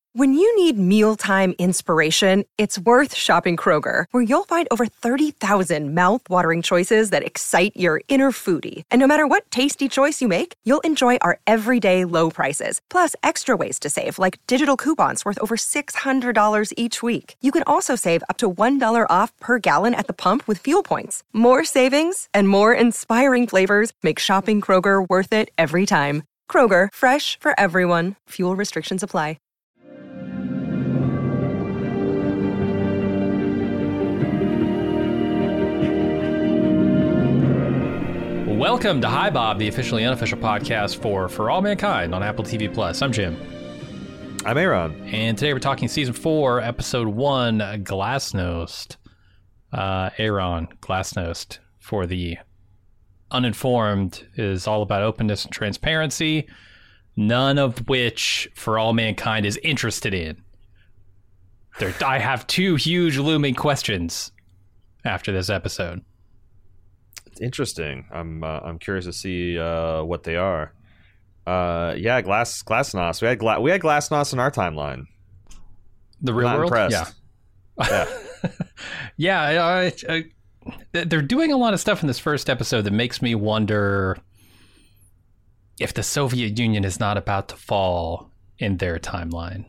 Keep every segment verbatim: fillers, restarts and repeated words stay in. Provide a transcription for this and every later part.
When you need mealtime inspiration, it's worth shopping Kroger, where you'll find over thirty thousand mouth-watering choices that excite your inner foodie. And no matter what tasty choice you make, you'll enjoy our everyday low prices, plus extra ways to save, like digital coupons worth over six hundred dollars each week. You can also save up to one dollar off per gallon at the pump with fuel points. More savings and more inspiring flavors make shopping Kroger worth it every time. Kroger, fresh for everyone. Fuel restrictions apply. Welcome to Hi Bob, the officially unofficial podcast for For All Mankind on Apple T V Plus. I'm Jim. I'm Aaron. And today we're talking Season four, Episode one, Glasnost. Uh, Aaron, Glasnost, for the uninformed, is all about openness and transparency, none of which For All Mankind is interested in. There, I have two huge looming questions after this episode. Interesting. I'm uh, I'm curious to see uh, what they are. Uh, yeah, Glass Glasnost. We had Gla- we had Glasnost in our timeline. The real Not world, impressed. yeah, yeah. yeah I, I, they're doing a lot of stuff in this first episode that makes me wonder if the Soviet Union is not about to fall in their timeline.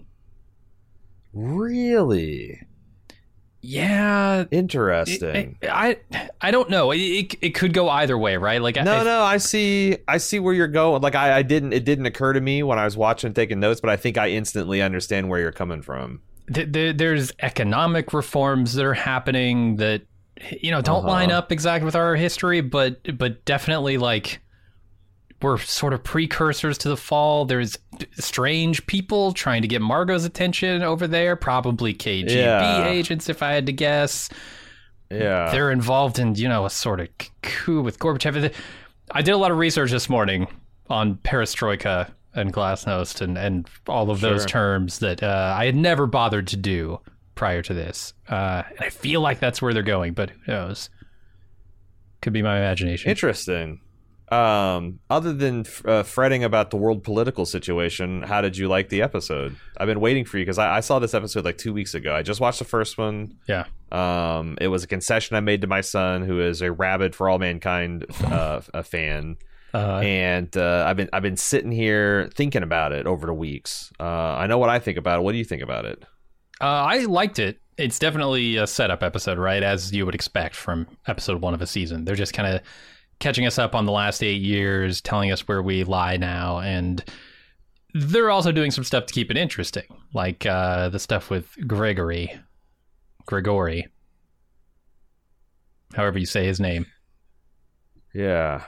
Really? Yeah, interesting. It, it, I I don't know. It, it it could go either way, right? Like no, I, no. I see. I see where you're going. Like I, I didn't. It didn't occur to me when I was watching, taking notes. But I think I instantly understand where you're coming from. Th- th- there's economic reforms that are happening that you know don't uh-huh. line up exactly with our history, but but definitely like we're sort of precursors to the fall. There's strange people trying to get Margot's attention over there, probably K G B yeah. agents, if I had to guess. Yeah. They're involved in, you know, a sort of coup with Gorbachev. I did a lot of research this morning on perestroika and glasnost and, and all of sure. those terms that uh, I had never bothered to do prior to this. Uh, and I feel like that's where they're going, but who knows? Could be my imagination. Interesting. Um, other than uh, fretting about the world political situation, how did you like the episode? I've been waiting for you because I, I saw this episode like two weeks ago. I just watched the first one. Yeah. Um, it was a concession I made to my son, who is a rabid For All Mankind uh, a fan, uh, and uh, I've been I've been sitting here thinking about it over the weeks. Uh, I know what I think about it. What do you think about it? Uh, I liked it. It's definitely a setup episode, right? As you would expect from episode one of a season. They're just kind of catching us up on the last eight years, telling us where we lie now, and they're also doing some stuff to keep it interesting, like uh, the stuff with Gregory, Gregory, however you say his name. Yeah.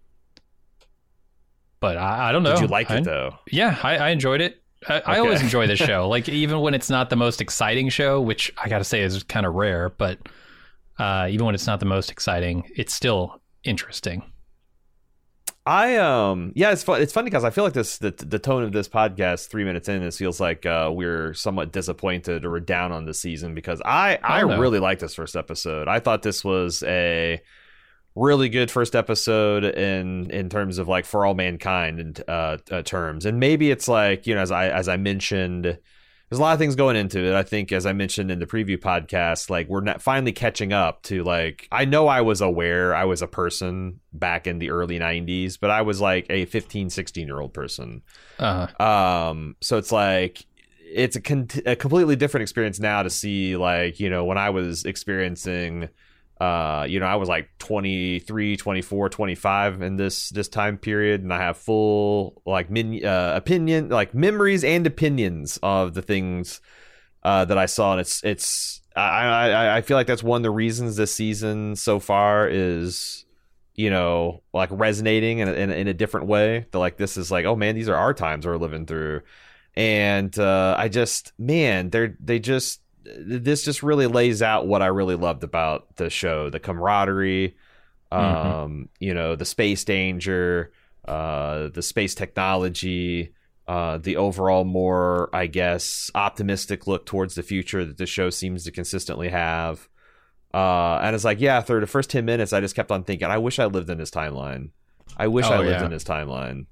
But I, I don't know. Did you like I, it, though? Yeah, I, I enjoyed it. I, okay. I always enjoy this show, like even when it's not the most exciting show, which I gotta say is kind of rare, but uh, even when it's not the most exciting, it's still interesting. I um yeah, it's fun. It's funny because I feel like this the the tone of this podcast three minutes in, it feels like uh, we're somewhat disappointed or we're down on the season because I I, I really liked this first episode. I thought this was a really good first episode in in terms of like For All Mankind and uh, uh terms, and maybe it's like, you know, as I as I mentioned. There's a lot of things going into it. I think, as I mentioned in the preview podcast, like we're not finally catching up to like, I know I was aware I was a person back in the early nineties, but I was like a fifteen, sixteen year old person. Uh-huh. Um, so it's like, it's a, con- a completely different experience now to see like, you know, when I was experiencing, uh, you know, I was like twenty-three, twenty-four, twenty-five in this, this time period. And I have full like min, uh, opinion, like memories and opinions of the things uh, that I saw. And it's, it's, I, I, I feel like that's one of the reasons this season so far is, you know, like resonating in a, in a, in a different way. That like, this is like, oh man, these are our times we're living through. And uh, I just, man, they're, they just, this just really lays out what I really loved about the show, the camaraderie, um, mm-hmm. you know, the space danger, uh, the space technology, uh, the overall more, I guess, optimistic look towards the future that the show seems to consistently have. Uh, and it's like, yeah, through the first ten minutes, I just kept on thinking, I wish I lived in this timeline. I wish oh, I lived yeah. in this timeline.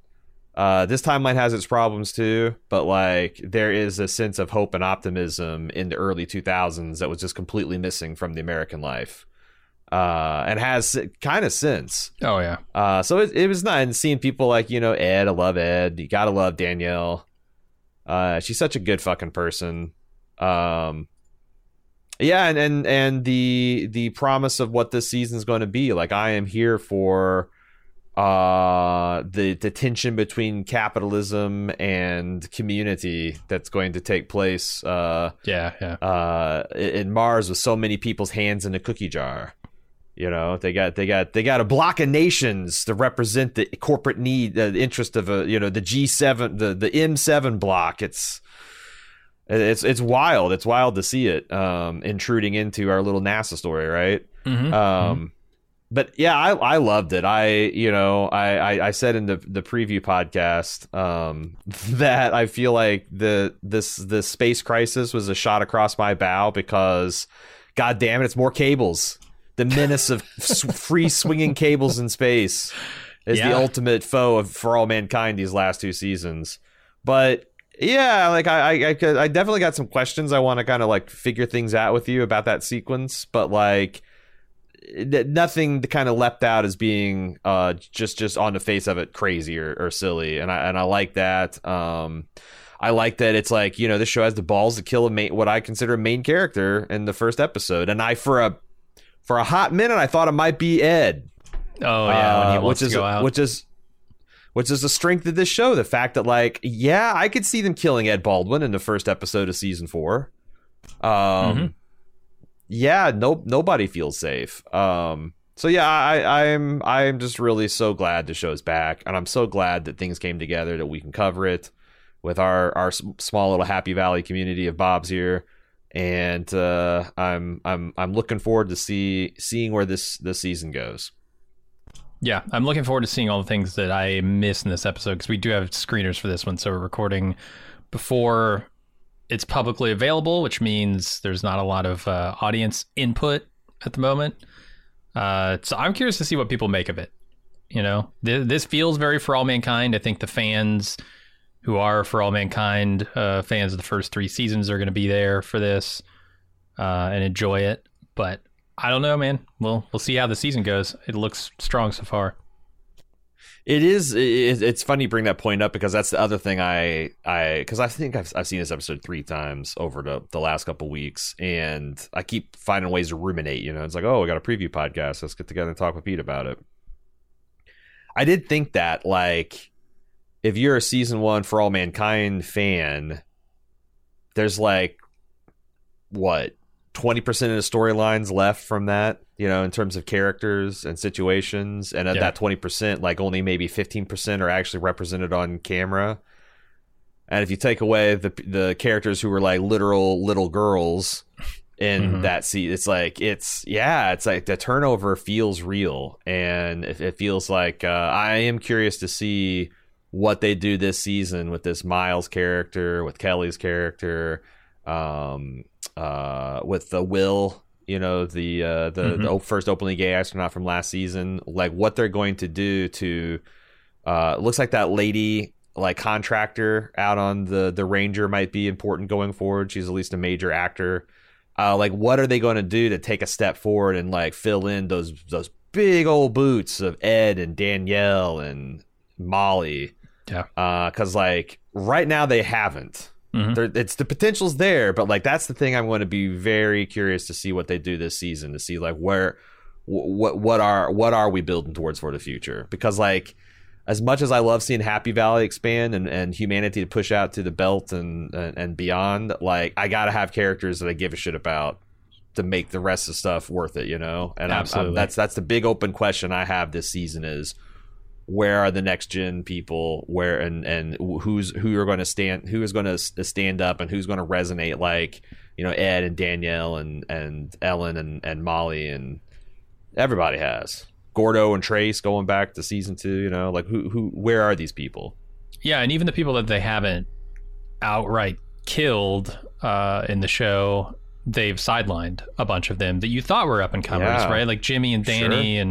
Uh, this timeline has its problems too, but like there is a sense of hope and optimism in the early two thousands that was just completely missing from the American life, uh, and has kind of since. Oh yeah. Uh, so it, it was nice, and seeing people like, you know, Ed. I love Ed. You gotta love Danielle. Uh, she's such a good fucking person. Um, yeah, and and and the the promise of what this season is going to be. Like, I am here for uh the the tension between capitalism and community that's going to take place uh yeah yeah uh in Mars, with so many people's hands in a cookie jar. You know, they got they got they got a block of nations to represent the corporate need, uh, the interest of a, you know, the G seven, the the M seven block. It's it's it's wild. It's wild to see it um intruding into our little NASA story, right? Mm-hmm. um mm-hmm. But yeah, I, I loved it. I, you know, I, I, I said in the, the preview podcast um, that I feel like the this the space crisis was a shot across my bow, because, God damn it, it's more cables. The menace of free swinging cables in space is yeah. the ultimate foe of for all mankind these last two seasons. But yeah, like I, I, I definitely got some questions. I want to kind of like figure things out with you about that sequence, but like, nothing kind of leapt out as being uh just just on the face of it crazy or, or silly, and I and I like that. um I like that it's like, you know, this show has the balls to kill a main, what I consider a main character in the first episode, and I for a for a hot minute I thought it might be Ed. Oh yeah, when he uh, wants which is to go out. which is which is the strength of this show, the fact that, like, yeah, I could see them killing Ed Baldwin in the first episode of season four. um mm-hmm. Yeah, no, nobody feels safe. Um, so yeah, I, I'm I'm just really so glad the show's back, and I'm so glad that things came together that we can cover it with our our small little Happy Valley community of Bobs here, and uh, I'm I'm I'm looking forward to see seeing where this this season goes. Yeah, I'm looking forward to seeing all the things that I missed in this episode, because we do have screeners for this one, so we're recording before it's publicly available, which means there's not a lot of uh, audience input at the moment. Uh, so I'm curious to see what people make of it. You know, Th- this feels very For All Mankind. I think the fans who are For All Mankind uh, fans of the first three seasons are going to be there for this uh, and enjoy it. But I don't know, man. We'll we'll see how the season goes. It looks strong so far. It is. It's funny you bring that point up, because that's the other thing I, I, because I think I've, I've seen this episode three times over the, the last couple of weeks, and I keep finding ways to ruminate. You know, it's like, oh, we got a preview podcast. Let's get together and talk with Pete about it. I did think that, like, if you're a season one For All Mankind fan, there's like, what, twenty percent of the storylines left from that, you know, in terms of characters and situations. And of yeah. that twenty percent, like only maybe fifteen percent are actually represented on camera. And if you take away the the characters who were like literal little girls in mm-hmm. that seat, it's like, it's, yeah, it's like the turnover feels real. And it, it feels like uh, I am curious to see what they do this season with this Miles character, with Kelly's character, um, uh, with the Will, you know, the uh, the, mm-hmm. the first openly gay astronaut from last season, like what they're going to do to, uh, it looks like that lady, like contractor out on the, the Ranger might be important going forward. She's at least a major actor. Uh, like what are they going to do to take a step forward and like fill in those, those big old boots of Ed and Danielle and Molly? Yeah. Uh, cause like right now they haven't. Mm-hmm. It's the potential's there, but like that's the thing I'm going to be very curious to see what they do this season, to see like where what what are what are we building towards for the future, because like as much as I love seeing Happy Valley expand and, and humanity to push out to the belt and, and and beyond, like I gotta have characters that I give a shit about to make the rest of the stuff worth it, you know. And absolutely, I'm, I'm, that's that's the big open question I have this season is, where are the next gen people, where and and who's who are going to stand who is going to stand up and who's going to resonate, like, you know, Ed and Danielle and and Ellen and and Molly, and everybody has Gordo and Trace going back to season two, you know, like who who where are these people? Yeah, and even the people that they haven't outright killed uh, in the show, they've sidelined a bunch of them that you thought were up and comers, yeah. right? Like Jimmy and Danny sure. and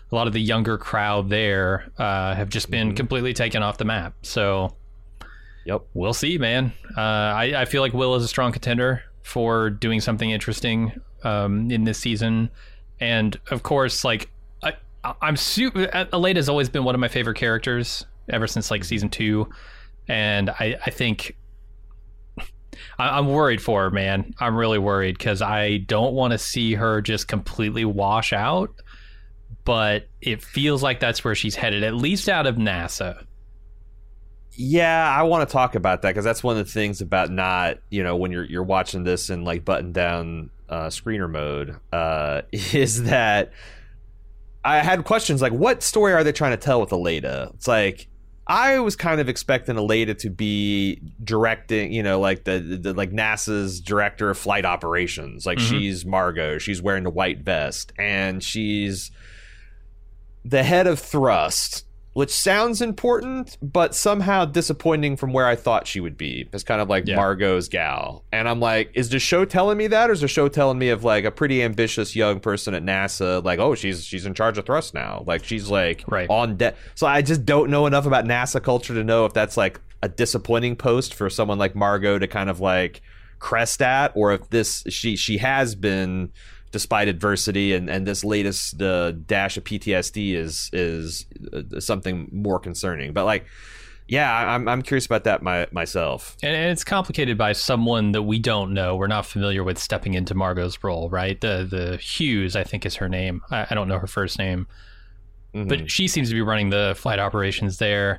a lot of the younger crowd there uh, have just been mm-hmm. completely taken off the map. So, yep, we'll see, man. Uh, I, I feel like Will is a strong contender for doing something interesting um, in this season. And of course, like I, I'm super. Aleda's always been one of my favorite characters ever since like season two, and I, I think I, I'm worried for her, man. I'm really worried because I don't want to see her just completely wash out. But it feels like that's where she's headed, at least out of NASA. Yeah, I want to talk about that because that's one of the things about not, you know, when you're you're watching this in like button down uh, screener mode, uh, is that I had questions like, what story are they trying to tell with Aleda? It's like I was kind of expecting Aleda to be directing, you know, like the, the like NASA's director of flight operations. Like mm-hmm. she's Margot, she's wearing the white vest, and she's the head of thrust, which sounds important, but somehow disappointing from where I thought she would be. It's kind of like yeah. Margot's gal. And I'm like, is the show telling me that, or is the show telling me of like a pretty ambitious young person at NASA? Like, oh, she's she's in charge of thrust now. Like she's like right. on deck. So I just don't know enough about NASA culture to know if that's like a disappointing post for someone like Margot to kind of like crest at, or if this she she has been, despite adversity, and, and this latest uh, dash of P T S D is is uh, something more concerning. But like, yeah, I'm I'm curious about that my, myself. And it's complicated by someone that we don't know. We're not familiar with stepping into Margot's role, right? The the Hughes, I think, is her name. I, I don't know her first name, mm-hmm. but she seems to be running the flight operations there.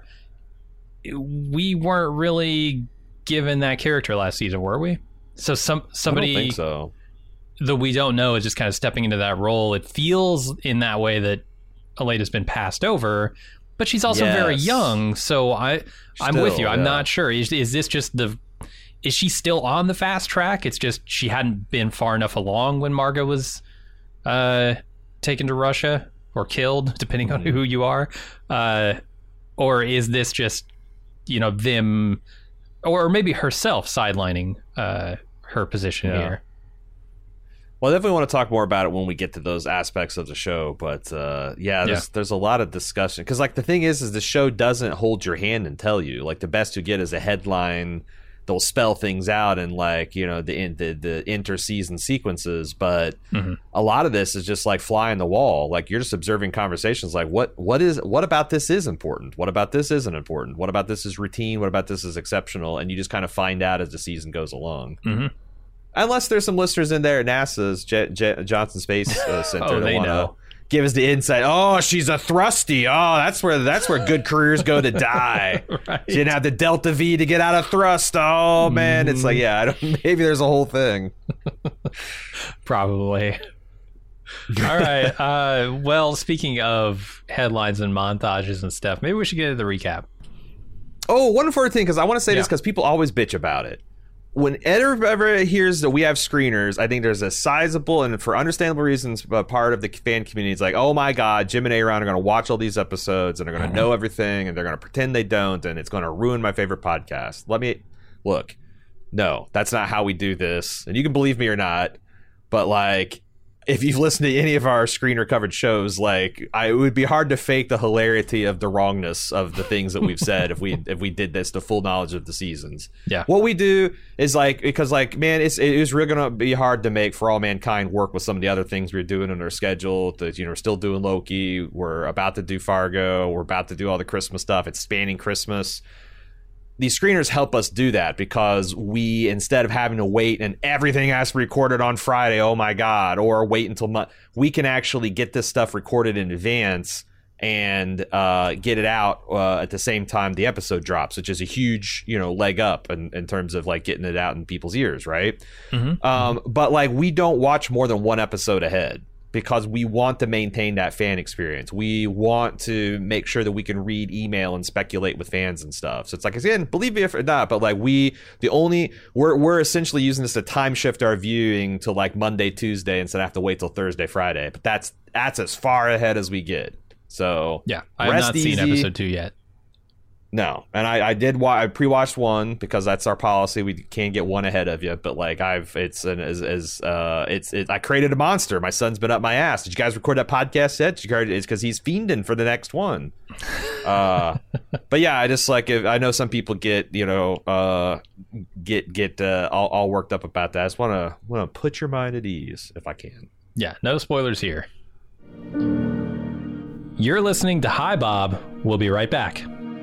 We weren't really given that character last season, were we? So some somebody. I don't think so. The we don't know is just kind of stepping into that role. It feels in that way that Aleda's been passed over, but she's also yes. very young. So I, I'm Still, with you. I'm yeah. not sure. Is, is this just the, is she still on the fast track? It's just she hadn't been far enough along when Margot was uh, taken to Russia or killed, depending on who you are. Uh, or is this just, you know, them, or maybe herself sidelining uh, her position yeah. here? Well, I definitely want to talk more about it when we get to those aspects of the show. But uh, yeah, there's yeah. there's a lot of discussion. Because like the thing is, is the show doesn't hold your hand and tell you. Like the best you get is a headline that will spell things out and like, you know, the the, the inter-season sequences. But mm-hmm. a lot of this is just like fly on the wall. Like you're just observing conversations. Like what what is what about this is important? What about this isn't important? What about this is routine? What about this is exceptional? And you just kind of find out as the season goes along. Mm-hmm. Unless there's some listeners in there at NASA's J- J- Johnson Space uh, Center oh, that want to give us the insight. Oh, she's a thrusty. Oh, that's where that's where good careers go to die. Right. She didn't have the Delta V to get out of thrust. Oh man, mm. it's like yeah, I don't, maybe there's a whole thing. Probably. All right. Uh, well, speaking of headlines and montages and stuff, maybe we should get to the recap. Oh, one further thing, because I want to say yeah. this because people always bitch about it. When ever hears that we have screeners, I think there's a sizable, and for understandable reasons, a part of the fan community is like, oh my God, Jim and Aaron are going to watch all these episodes and they're going to know everything and they're going to pretend they don't, and it's going to ruin my favorite podcast. Let me, look, no, that's not how we do this. And you can believe me or not, but like, if you've listened to any of our screener covered shows, like I, it would be hard to fake the hilarity of the wrongness of the things that we've said if we if we did this to full knowledge of the seasons. Yeah. What we do is like, because like, man, it's it is really gonna be hard to make For All Mankind work with some of the other things we're doing in our schedule. That, you know, we're still doing Loki, we're about to do Fargo, we're about to do all the Christmas stuff. It's spanning Christmas. These screeners help us do that because we, instead of having to wait and everything has to be recorded on Friday, oh my God, or wait until month, we can actually get this stuff recorded in advance and uh, get it out uh, at the same time the episode drops, which is a huge, you know, leg up in, in terms of like getting it out in people's ears, right? Mm-hmm. Um, mm-hmm. But like we don't watch more than one episode ahead, because we want to maintain that fan experience. We want to make sure that we can read email and speculate with fans and stuff. So it's like, again, believe me if not, but like we, the only, we're we're essentially using this to time shift our viewing to like Monday, Tuesday instead of have to wait till Thursday, Friday. But that's that's as far ahead as we get. So yeah, I have not easy. seen episode two yet. No, and I, I did. Wa- I pre-watched one because that's our policy. We can't get one ahead of you. But like I've, it's an as as uh, it's it, I created a monster. My son's been up my ass. Did you guys record that podcast yet? Did you guys, it's because he's fiending for the next one. Uh, but yeah, I just like if, I know some people get you know uh, get get uh, all, all worked up about that. I just want to want to put your mind at ease if I can. Yeah, no spoilers here. You're listening to Hi Bob. We'll be right back.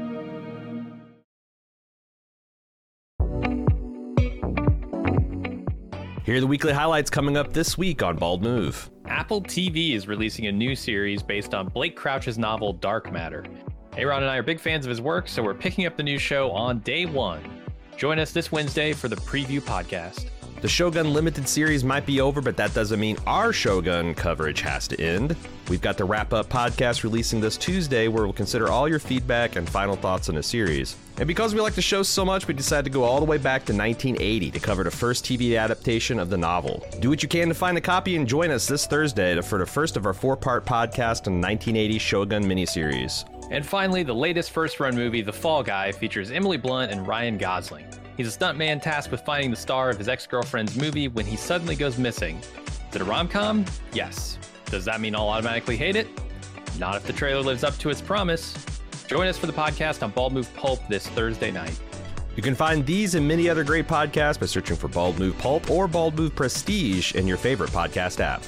Here are the weekly highlights coming up this week on Bald Move. Apple T V is releasing a new series based on Blake Crouch's novel Dark Matter. Aaron and I are big fans of his work, so we're picking up the new show on day one. Join us this Wednesday for the preview podcast. The Shogun Limited series might be over, but that doesn't mean our Shogun coverage has to end. We've got the wrap-up podcast releasing this Tuesday, where we'll consider all your feedback and final thoughts on the series. And because we like the show so much, we decided to go all the way back to nineteen eighty to cover the first T V adaptation of the novel. Do what you can to find a copy and join us this Thursday for the first of our four-part podcast on the nineteen eighty Shogun miniseries. And finally, the latest first-run movie, The Fall Guy, features Emily Blunt and Ryan Gosling. He's a stuntman tasked with finding the star of his ex-girlfriend's movie when he suddenly goes missing. Is it a rom-com? Yes. Does that mean I'll automatically hate it? Not if the trailer lives up to its promise. Join us for the podcast on Bald Move Pulp this Thursday night. You can find these and many other great podcasts by searching for Bald Move Pulp or Bald Move Prestige in your favorite podcast app.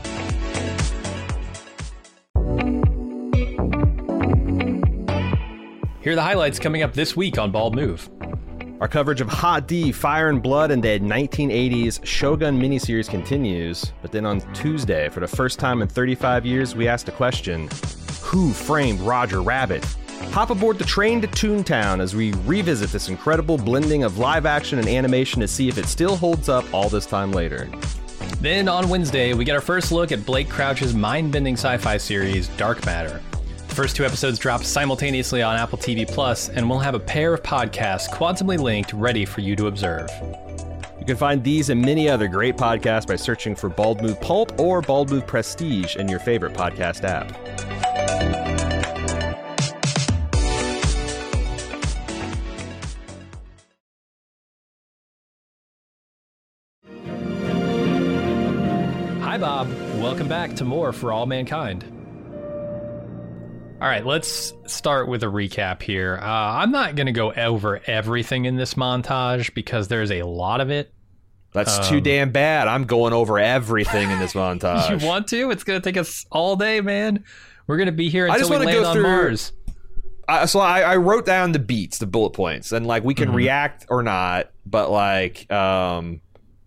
Here are the highlights coming up this week on Bald Move. Our coverage of Hot D, Fire and Blood, and the nineteen eighties Shogun miniseries continues. But then on Tuesday, for the first time in thirty-five years, we asked the question, who framed Roger Rabbit? Hop aboard the train to Toontown as we revisit this incredible blending of live action and animation to see if it still holds up all this time later. Then on Wednesday, we get our first look at Blake Crouch's mind-bending sci-fi series, Dark Matter. The first two episodes drop simultaneously on Apple T V Plus, and we'll have a pair of podcasts quantumly linked ready for you to observe. You can find these and many other great podcasts by searching for Bald Move Pulp or Bald Move Prestige in your favorite podcast app. Hi, Bob. Welcome back to more For All Mankind. All right, let's start with a recap here. Uh, I'm not going to go over everything in this montage because there's a lot of it. That's um, too damn bad. I'm going over everything in this montage. You want to? It's going to take us all day, man. We're going to be here I until just we land go on through, Mars. I, so I, I wrote down the beats, the bullet points, and like we can Mm-hmm. react or not, but like um,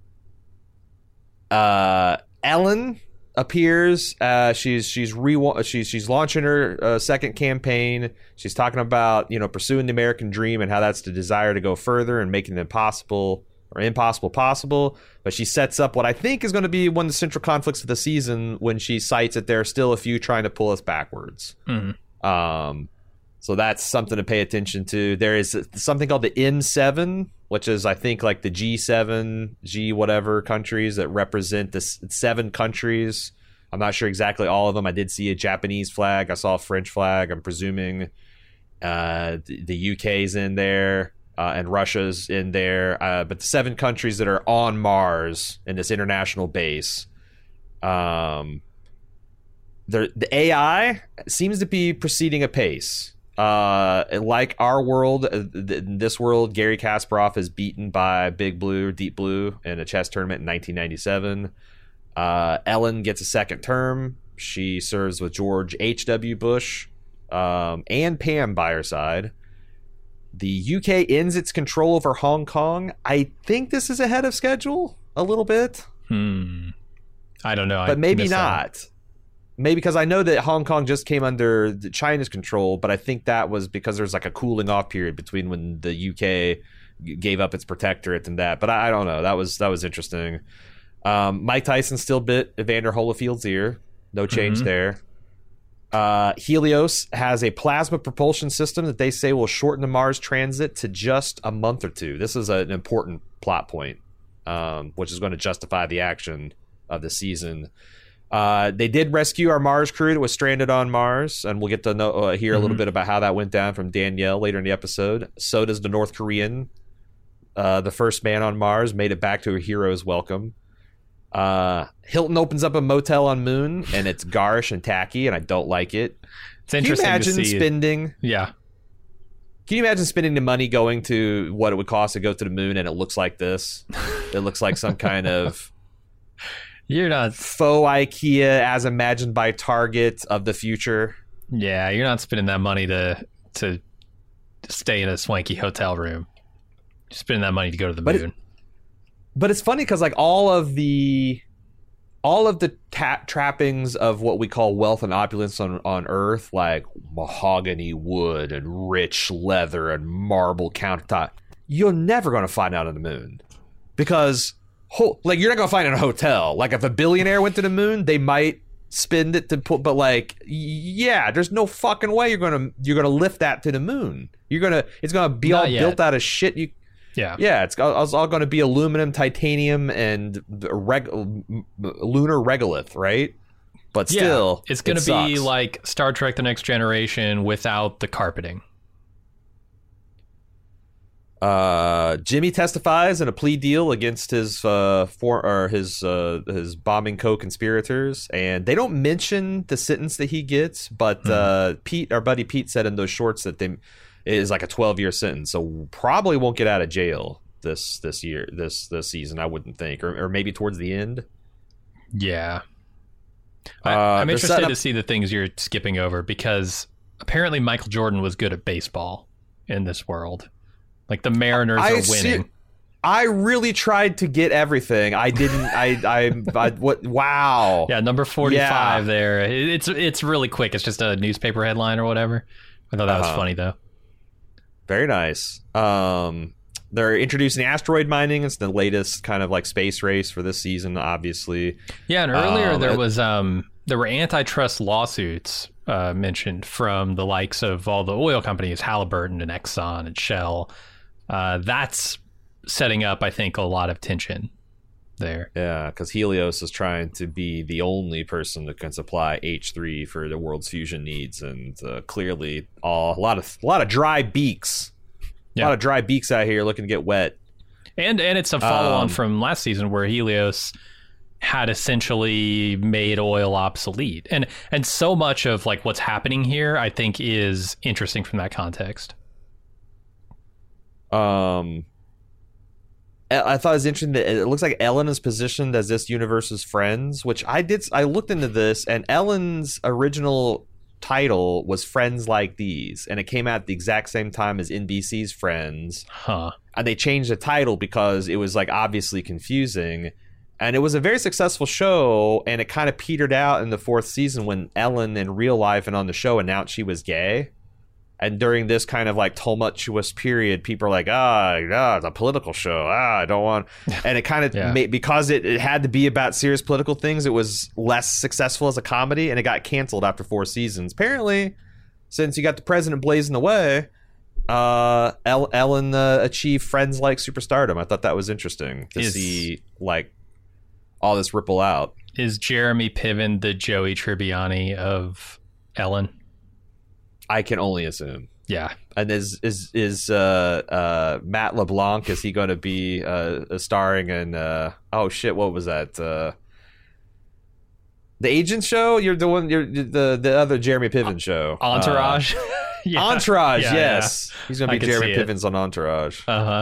uh, Ellen appears. Uh, she's she's re she's she's launching her uh, second campaign. She's talking about you know pursuing the American dream and how that's the desire to go further and making the impossible or impossible possible. But she sets up what I think is going to be one of the central conflicts of the season when she cites that there are still a few trying to pull us backwards. Mm-hmm. Um, so that's something to pay attention to. There is something called the M seven, which is I think like the G seven, G whatever countries that represent the s- seven countries. I'm not sure exactly all of them. I did see a Japanese flag. I saw a French flag. I'm presuming uh, the, the U K's in there uh, and Russia's in there. Uh, but the seven countries that are on Mars in this international base. Um, the the A I seems to be proceeding apace. Uh, like our world, uh, th- in this world, Gary Kasparov is beaten by Big Blue, Deep Blue in a chess tournament in nineteen ninety-seven. Uh, Ellen gets a second term. She serves with George H W. Bush um, and Pam by her side. The U K ends its control over Hong Kong. I think this is ahead of schedule a little bit. Hmm. I don't know. But I maybe missed not. that. Maybe because I know that Hong Kong just came under the China's control, but I think that was because there's like a cooling off period between when the U K gave up its protectorate and that. But I, I don't know. That was that was interesting. Um, Mike Tyson still bit Evander Holyfield's ear. No change Mhm. there. Uh, Helios has a plasma propulsion system that they say will shorten the Mars transit to just a month or two. This is an important plot point, um, which is going to justify the action of the season. Uh, they did rescue our Mars crew that was stranded on Mars, and we'll get to know, uh, hear mm-hmm. a little bit about how that went down from Danielle later in the episode. So does the North Korean, uh, the first man on Mars, made it back to a hero's welcome. Uh, Hilton opens up a motel on Moon, and it's garish and tacky, and I don't like it. It's interesting Can you imagine to see spending... Yeah. Can you imagine spending the money going to what it would cost to go to the moon, and it looks like this? It looks like some kind of... You're not faux IKEA as imagined by Target of the future. Yeah, you're not spending that money to to stay in a swanky hotel room. You're spending that money to go to the but moon. It, but it's funny because like all of the all of the ta- trappings of what we call wealth and opulence on, on Earth, like mahogany wood and rich leather and marble countertop, you're never going to find out on the moon because. Ho- like you're not gonna find it in a hotel. Like if a billionaire went to the moon, they might spend it to put. But like, yeah, there's no fucking way you're gonna you're gonna lift that to the moon. You're gonna it's gonna be Not all yet. built out of shit. You yeah yeah. It's all, it's all gonna be aluminum, titanium, and reg- lunar regolith, right? But still, yeah, it's gonna it be sucks. like Star Trek: The Next Generation without the carpeting. Uh, Jimmy testifies in a plea deal against his uh for or his uh his bombing co-conspirators, and they don't mention the sentence that he gets, but mm-hmm. uh Pete, our buddy Pete, said in those shorts that they it is like a twelve year sentence, so probably won't get out of jail this this year this this season, I wouldn't think, or or maybe towards the end. Yeah, I, uh, I'm interested up- to see the things you're skipping over because apparently Michael Jordan was good at baseball in this world. Like the Mariners I are winning. See, I really tried to get everything. I didn't. I. I. I what? Wow. Yeah, number forty-five yeah. there. It, it's it's really quick. It's just a newspaper headline or whatever. I thought that uh-huh. was funny though. Very nice. Um, they're introducing asteroid mining. It's the latest kind of like space race for this season, obviously. Yeah, and earlier um, there it, was um there were antitrust lawsuits uh, mentioned from the likes of all the oil companies, Halliburton and Exxon and Shell. Uh, that's setting up, I think, a lot of tension there. Yeah, because Helios is trying to be the only person that can supply H three for the world's fusion needs, and uh, clearly, all, a lot of a lot of dry beaks, yeah. a lot of dry beaks out here looking to get wet. And and it's a follow on um, from last season where Helios had essentially made oil obsolete, and and so much of like what's happening here, I think, is interesting from that context. Um, I thought it was interesting that it looks like Ellen is positioned as this universe's friends, which I did. I looked into this, and Ellen's original title was Friends Like These, and it came out at the exact same time as N B C's Friends. Huh. And they changed the title because it was like obviously confusing. And it was a very successful show, and it kind of petered out in the fourth season when Ellen in real life and on the show announced she was gay. And during this kind of like tumultuous period, people are like, ah, ah, it's a political show. Ah, I don't want. And it kind of yeah. made, because it, it had to be about serious political things, it was less successful as a comedy, and it got canceled after four seasons. Apparently, since you got the president blazing away, uh, El- Ellen uh, achieved Friends like superstardom. I thought that was interesting to is, see like all this ripple out. Is Jeremy Piven the Joey Tribbiani of Ellen? I can only assume. Yeah. And is is is uh, uh, Matt LeBlanc, is he going to be uh, starring in uh, oh shit, what was that? Uh, the Agent show? You're doing you're the the other Jeremy Piven show. Entourage. Uh, yeah. Entourage, yeah, yes. Yeah. He's going to be Jeremy Piven's on Entourage. Uh-huh.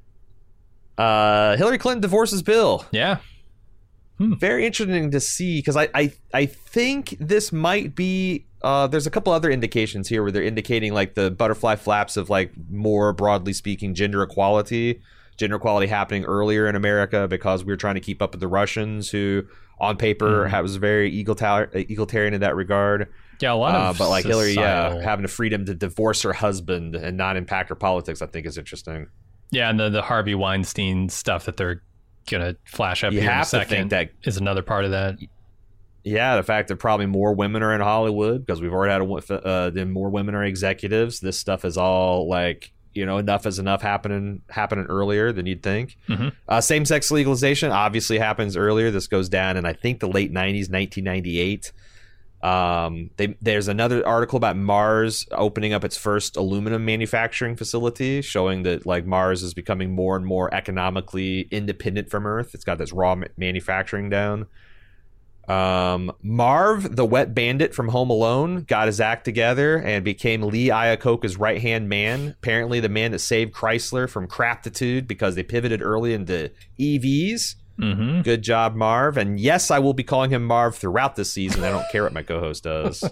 Uh, Hillary Clinton divorces Bill. Yeah. Hmm. Very interesting to see, because I, I I think this might be uh, there's a couple other indications here where they're indicating like the butterfly flaps of like more broadly speaking gender equality, gender equality happening earlier in America because we were trying to keep up with the Russians, who on paper mm. was very egalitar- egalitarian in that regard. Yeah, a lot of uh, but like societal... Hillary, yeah, having the freedom to divorce her husband and not impact her politics, I think is interesting. Yeah, and the the Harvey Weinstein stuff that they're gonna flash up you here have in a second to think that is another part of that. Yeah, the fact that probably more women are in Hollywood because we've already had a, uh, then more women are executives. This stuff is all like you know, enough is enough happening happening earlier than you'd think. Mm-hmm. Uh, same-sex legalization obviously happens earlier. This goes down in, I think, the late nineties, nineteen ninety-eight. Um, they, there's another article about Mars opening up its first aluminum manufacturing facility, showing that like Mars is becoming more and more economically independent from Earth. It's got this raw ma- manufacturing down. Um, Marv, the wet bandit from Home Alone, got his act together and became Lee Iacocca's right-hand man. Apparently the man that saved Chrysler from craptitude because they pivoted early into E Vs. Mm-hmm. Good job, Marv. And yes, I will be calling him Marv throughout this season. I don't care what my co-host does.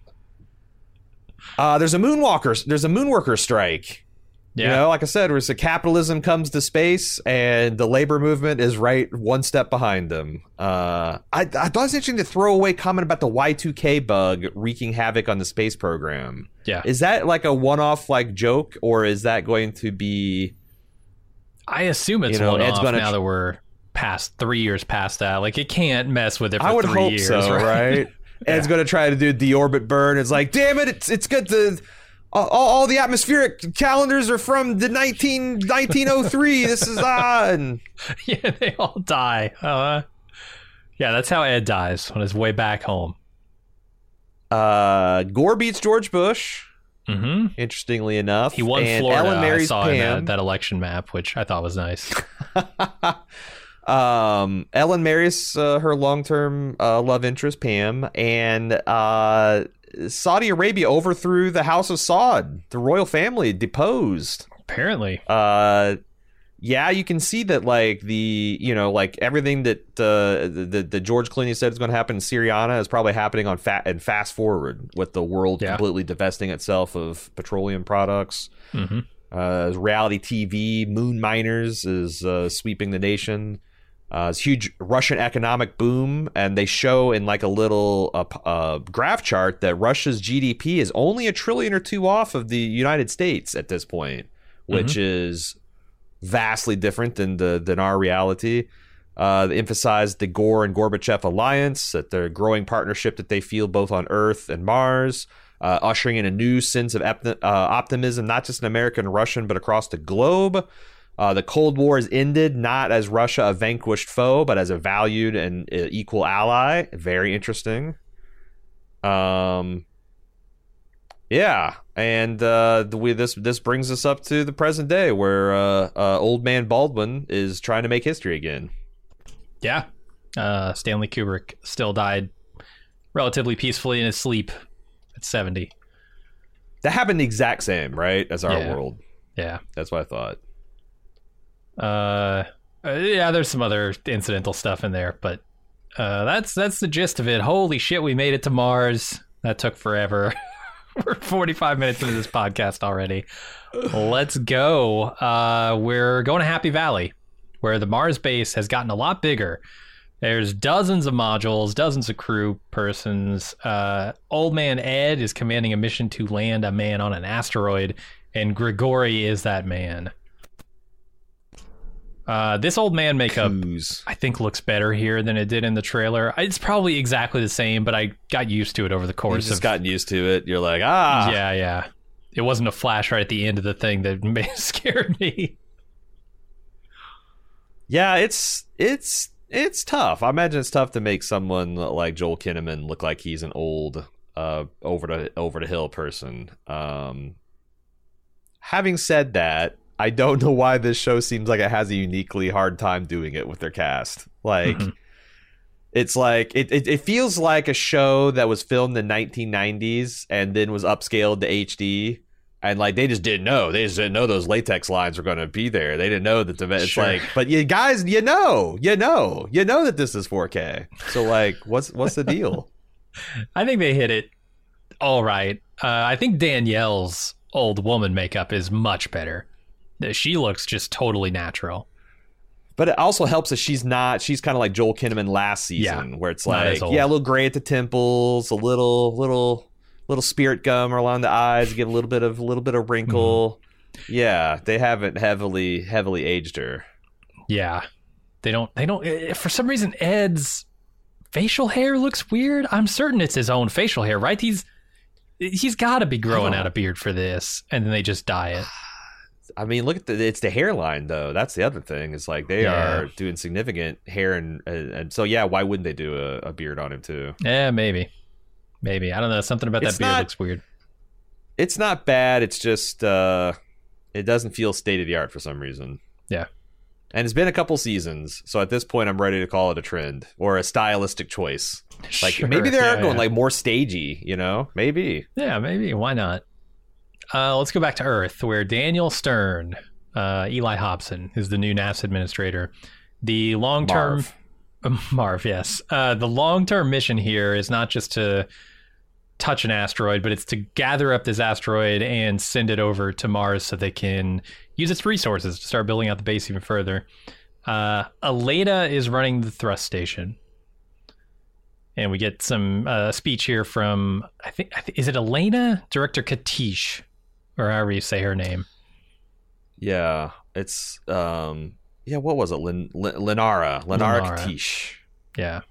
uh, there's a moonwalker. There's a moonworker strike. Yeah. You know, like I said, where the capitalism comes to space and the labor movement is right one step behind them. Uh, I, I thought it was interesting to throw away comment about the Y two K bug wreaking havoc on the space program. Yeah. Is that like a one-off like joke, or is that going to be? I assume it's You know, one Ed's off gonna now tr- that we're past three years past that. Like, it can't mess with it for I would three hope years, so, right? right? Ed's going to try to do the orbit burn. It's like, damn it, it's it's good to. All, all the atmospheric calendars are from the nineteen, nineteen oh three. This is on. Yeah, they all die. Uh, yeah, that's how Ed dies, on his way back home. Uh, Gore beats George Bush. Mm-hmm. Interestingly enough, He won and Florida. Ellen marries I saw in Pam. that, that election map, which I thought was nice. um, Ellen marries uh, her long-term uh, love interest Pam, and uh, Saudi Arabia overthrew the House of Saud. The royal family deposed. Apparently. Uh, yeah, you can see that, like, the, you know, like, everything that uh, the, the, the George Clooney said is going to happen in Syriana is probably happening on fa- and fast forward, with the world Yeah. completely divesting itself of petroleum products. Mm-hmm. Uh, reality T V, Moon Miners is uh, sweeping the nation. Uh, it's huge Russian economic boom, and they show in like a little uh, p- uh, graph chart that Russia's G D P is only a trillion or two off of the United States at this point, which Mm-hmm. is vastly different than the than our reality. Uh, they emphasized the Gore and Gorbachev alliance, that their growing partnership that they feel both on Earth and Mars, uh, ushering in a new sense of ep- uh, optimism, not just in America and Russian, but across the globe. Uh, the Cold War has ended, not as Russia a vanquished foe, but as a valued and uh, equal ally. Very interesting. Um, yeah, and uh, the, we, this this brings us up to the present day, where uh, uh, old man Baldwin is trying to make history again. Yeah. Uh, Stanley Kubrick still died relatively peacefully in his sleep at seventy. That happened the exact same, right, as our Yeah. world. Yeah. That's what I thought. Uh, uh, yeah, there's some other incidental stuff in there, but uh, that's that's the gist of it. Holy shit, we made it to Mars. That took forever. We're forty-five minutes into this podcast already. Let's go. Uh, we're going to Happy Valley, where the Mars base has gotten a lot bigger. There's dozens of modules, dozens of crew persons. Uh, Old Man Ed is commanding a mission to land a man on an asteroid, and Grigori is that man. Uh, this old man makeup, Coos. I think, looks better here than it did in the trailer. It's probably exactly the same, but I got used to it over the You've course just of... gotten used to it. You're like, ah. Yeah, yeah. It wasn't a flash right at the end of the thing that scared me. Yeah, it's it's it's tough. I imagine it's tough to make someone like Joel Kinnaman look like he's an old uh over the over the hill person. Um having said that, I don't know why this show seems like it has a uniquely hard time doing it with their cast. Like Mhm. it's like it, it it feels like a show that was filmed in the nineteen nineties and then was upscaled to H D. And like they just didn't know. They just didn't know those latex lines were going to be there. They didn't know that the it's Sure. like. But you guys, you know, you know, you know that this is four K. So like, what's what's the deal? I think they hit it all right. Uh, I think Danielle's old woman makeup is much better. She looks just totally natural. But it also helps that she's not. She's kind of like Joel Kinnaman last season, Yeah, where it's not as like, old. yeah, a little gray at the temples, a little little little spirit gum along the eyes, give a little bit of a little bit of wrinkle. Mm-hmm. Yeah, they haven't heavily heavily aged her. Yeah. They don't, they don't, eh, for some reason, Ed's facial hair looks weird. I'm certain it's his own facial hair, right? He's, he's got to be growing Oh. out a beard for this, and then they just dye it. I mean, look at the it's the hairline though. That's the other thing. Is like they Yeah. are doing significant hair and, and and so yeah. Why wouldn't they do a, a beard on him too? Yeah, maybe, maybe. I don't know. Something about It's that beard not- looks weird. It's not bad. It's just uh, it doesn't feel state of the art for some reason. Yeah. And it's been a couple seasons, so at this point, I'm ready to call it a trend or a stylistic choice. Like Sure, maybe they are yeah, going yeah. like more stagey, you know? Maybe. Yeah, maybe. Why not? Uh, let's go back to Earth, where Daniel Stern, uh, Eli Hobson, is the new NASA administrator. The long-term Marv. Marv, yes. Uh, the long-term mission here is not just to touch an asteroid, but it's to gather up this asteroid and send it over to Mars so they can use its resources to start building out the base even further. Uh, Aleda is running the thrust station. And we get some uh, speech here from, I think, I think, is it Elena? Director Katish, or however you say her name. Yeah, it's um, yeah. What was it? Lin, Lin, Lenara, Lenara Lenara. Katish, Yeah.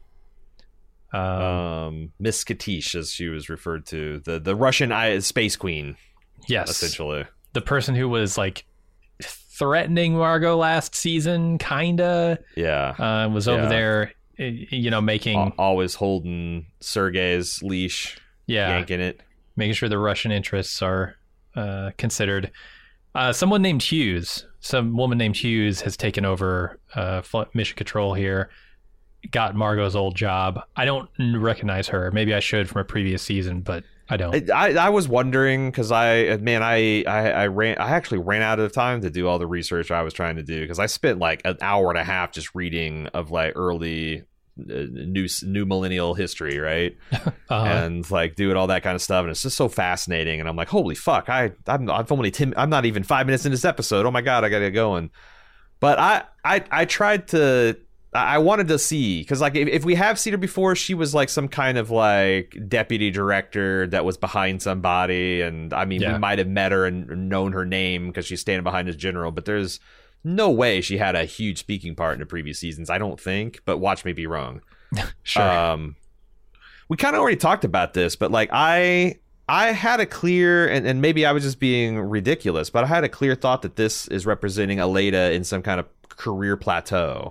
Um, um, Miss Katish, as she was referred to, the the Russian I- space queen, yes. essentially. The person who was like threatening Margot last season, kinda, Yeah, uh, was over Yeah. there, y- you know, making, Al- always holding Sergei's leash, yeah, yanking it. making sure the Russian interests are uh, considered. Uh, someone named Hughes, some woman named Hughes has taken over uh, fl- mission control here, got Margot's old job. I don't n- recognize her. Maybe I should from a previous season, but I don't. I, I was wondering because I man I, I I ran I actually ran out of time to do all the research I was trying to do because I spent like an hour and a half just reading of like early uh, new new millennial history, right? Uh, And like doing all that kind of stuff, and it's just so fascinating. And I'm like, holy fuck! I I'm I've only ten, I'm not even five minutes in this episode. Oh my god, I gotta get going. But I I I tried to. I wanted to see because like if, if we have seen her before, she was like some kind of like deputy director that was behind somebody, and I mean Yeah. we might have met her and known her name because she's standing behind this general. But there's no way she had a huge speaking part in the previous seasons. I don't think, but watch me be wrong. sure. Um, we kind of already talked about this, but like I I had a clear and, and maybe I was just being ridiculous, but I had a clear thought that this is representing Aleda in some kind of career plateau.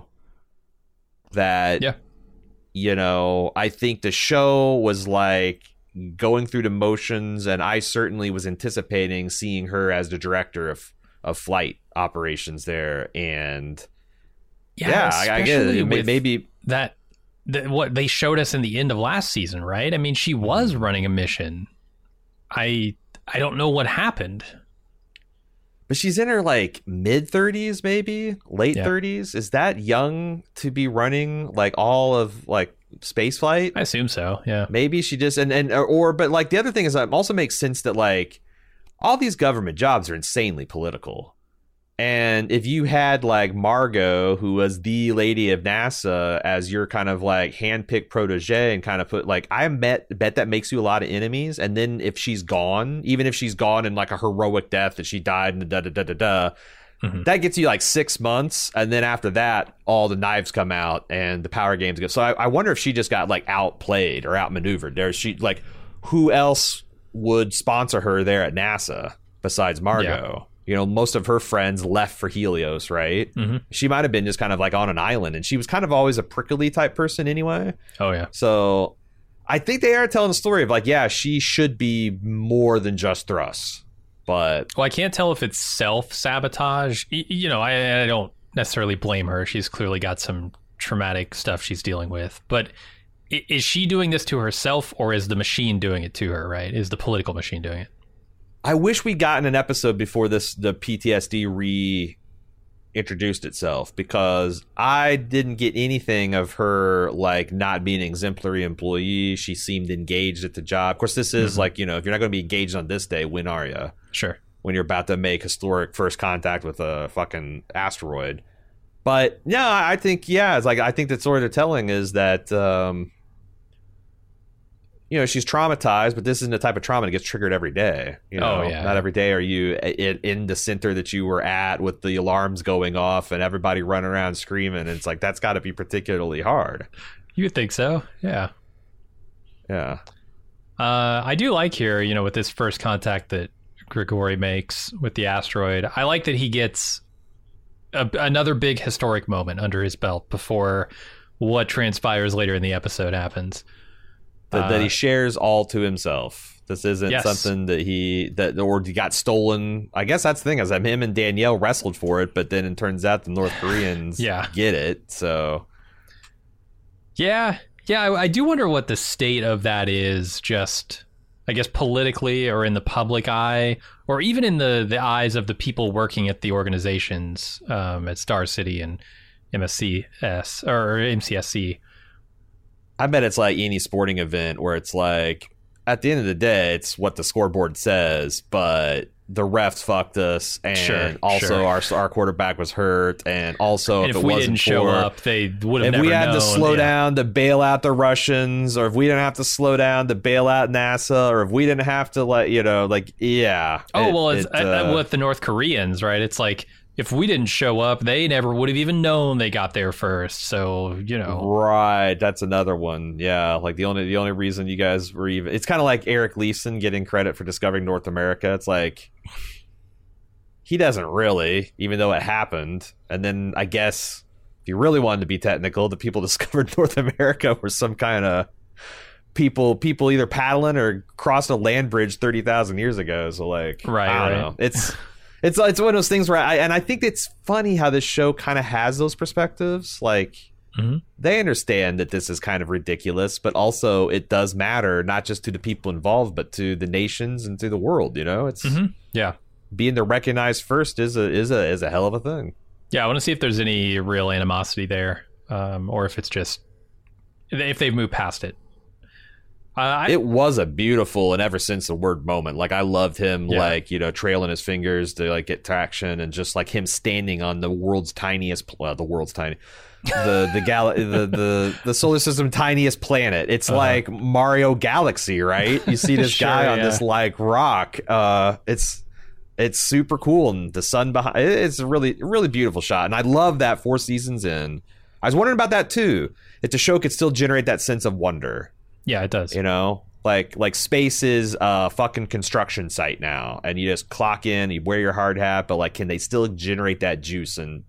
That Yeah. you know, I think the show was like going through the motions, and I certainly was anticipating seeing her as the director of of flight operations there. And yeah, I, I get especially it. May- with Maybe that, that what they showed us in the end of last season, right? I mean, she was running a mission. I I don't know what happened. But she's in her like mid thirties, maybe late Yeah. thirties. Is that young to be running like all of like space flight? I assume so. Yeah. Maybe she just and and or but like the other thing is it also makes sense that like all these government jobs are insanely political. And if you had like Margot, who was the lady of NASA, as your kind of like handpicked protege, and kind of put like, I bet bet that makes you a lot of enemies. And then if she's gone, even if she's gone in like a heroic death that she died and da da da da da, Mhm. that gets you like six months. And then after that, all the knives come out and the power games go. So I, I wonder if she just got like outplayed or outmaneuvered. There's she like, who else would sponsor her there at NASA besides Margot? You know, most of her friends left for Helios, right? Mhm. She might have been just kind of like on an island, and she was kind of always a prickly type person anyway. Oh yeah. So I think they are telling the story of like, yeah, she should be more than just thrusts. But Well, I can't tell if it's self-sabotage. Y- You know, I, I don't necessarily blame her. She's clearly got some traumatic stuff she's dealing with. But i- is she doing this to herself, or is the machine doing it to her, right? Is the political machine doing it? I wish we'd gotten an episode before this the P T S D re introduced itself, because I didn't get anything of her like not being an exemplary employee. She seemed engaged at the job. Of course, this is Mhm. like, you know, if you're not going to be engaged on this day, when are you? Sure. When you're about to make historic first contact with a fucking asteroid. But yeah, I think, yeah, it's like, I think that sort of telling is that, um, you know, she's traumatized, but this isn't the type of trauma that gets triggered every day. You know, Oh, yeah. not every day are you in, in the center that you were at with the alarms going off and everybody running around screaming. And it's like, that's got to be particularly hard. You would think so. Yeah. Yeah. Uh, I do like here, you know, with this first contact that Grigori makes with the asteroid. I like that he gets a, another big historic moment under his belt before what transpires later in the episode happens. That, uh, that he shares all to himself. This isn't yes. something that he that or he got stolen. I guess that's the thing is that him and Danielle wrestled for it, but then it turns out the North Koreans yeah. get it. So yeah, yeah, I, I do wonder what the state of that is. Just I guess politically, or in the public eye, or even in the the eyes of the people working at the organizations um, at Star City and M S C S or M C S C. I bet it's like any sporting event where it's like, at the end of the day, it's what the scoreboard says, but the refs fucked us, and sure, also sure. our our quarterback was hurt, and also and if, if it we wasn't didn't show for, up, they would have if never we had known. to slow yeah. down to bail out the Russians, or if we didn't have to slow down to bail out NASA, or if we didn't have to let you know, like yeah. Oh it, well, it's it, uh, uh, with the North Koreans, right? It's like if we didn't show up, they never would have even known they got there first. So you know, right? That's another one. Yeah, like the only the only reason you guys were even. It's kind of like Eric Leeson getting credit for discovering North America. It's like he doesn't really, even though it happened. And then I guess if you really wanted to be technical, the people discovered North America were some kind of people people either paddling or crossed a land bridge thirty thousand years ago. So like, right, I don't right. know. It's. It's it's one of those things where I and I think it's funny how this show kind of has those perspectives. Like mm-hmm. they understand that this is kind of ridiculous, but also it does matter not just to the people involved, but to the nations and to the world. You know, it's mm-hmm. yeah. being the recognized first is a is a is a hell of a thing. Yeah, I want to see if there's any real animosity there, um, or if it's just if they've moved past it. Uh, I, It was a beautiful and ever since the word moment. Like I loved him, Yeah. like you know, trailing his fingers to like get traction, and just like him standing on the world's tiniest, pl- uh, the world's tiny, the the gal, the, the the solar system tiniest planet. It's Uh-huh. like Mario Galaxy, right? You see this Sure, guy on yeah. this like rock. Uh, it's it's super cool, and the sun behind. It's a really really beautiful shot, and I love that four seasons in. I was wondering about that too. If the show could still generate that sense of wonder. yeah, it does. You know, like like space is a fucking construction site now, and you just clock in, you wear your hard hat, but like, can they still generate that juice? And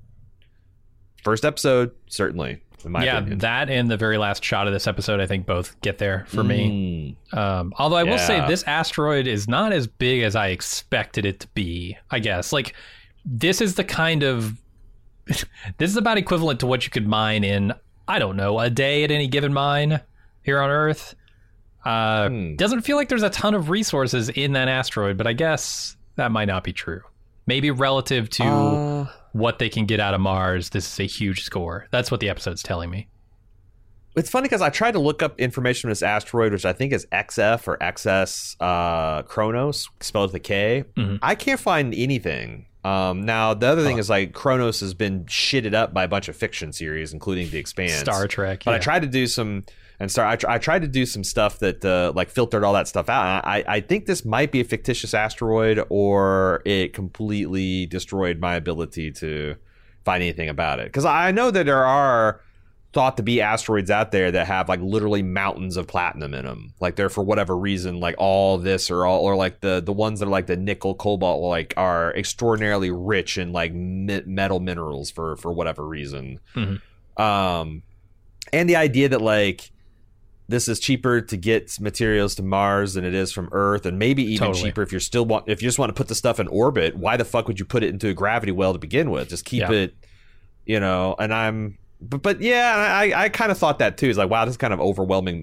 first episode, certainly, in my yeah, opinion. that and the very last shot of this episode, I think both get there for me. Mm. Um, although I will say Yeah. this asteroid is not as big as I expected it to be, I guess. Like, this is the kind of... this is about equivalent to what you could mine in, I don't know, a day at any given mine here on Earth. Uh, Hmm. Doesn't feel like there's a ton of resources in that asteroid, but I guess that might not be true. Maybe relative to Uh, what they can get out of Mars, this is a huge score. That's what the episode's telling me. It's funny because I tried to look up information on this asteroid, which I think is X F or X S uh, Kronos, spelled with a K. Mhm. I can't find anything. Um, now, the other thing Oh. is like Kronos has been shitted up by a bunch of fiction series, including The Expanse. Star Trek. But I yeah. tried to do some and Star. I, tr- I tried to do some stuff that uh, like filtered all that stuff out. I, I think this might be a fictitious asteroid, or it completely destroyed my ability to find anything about it. Because I know that there are thought to be asteroids out there that have like literally mountains of platinum in them. Like they're for whatever reason like all this or all or like the the ones that are like the nickel cobalt like are extraordinarily rich in like mi- metal minerals for for whatever reason. Mhm. Um, and the idea that like this is cheaper to get materials to Mars than it is from Earth, and maybe even Totally. cheaper if you're still want if you just want to put the stuff in orbit. Why the fuck would you put it into a gravity well to begin with? Just keep Yeah. it, you know. And I'm, but but yeah, I I kind of thought that too. It's like, wow, this is kind of overwhelming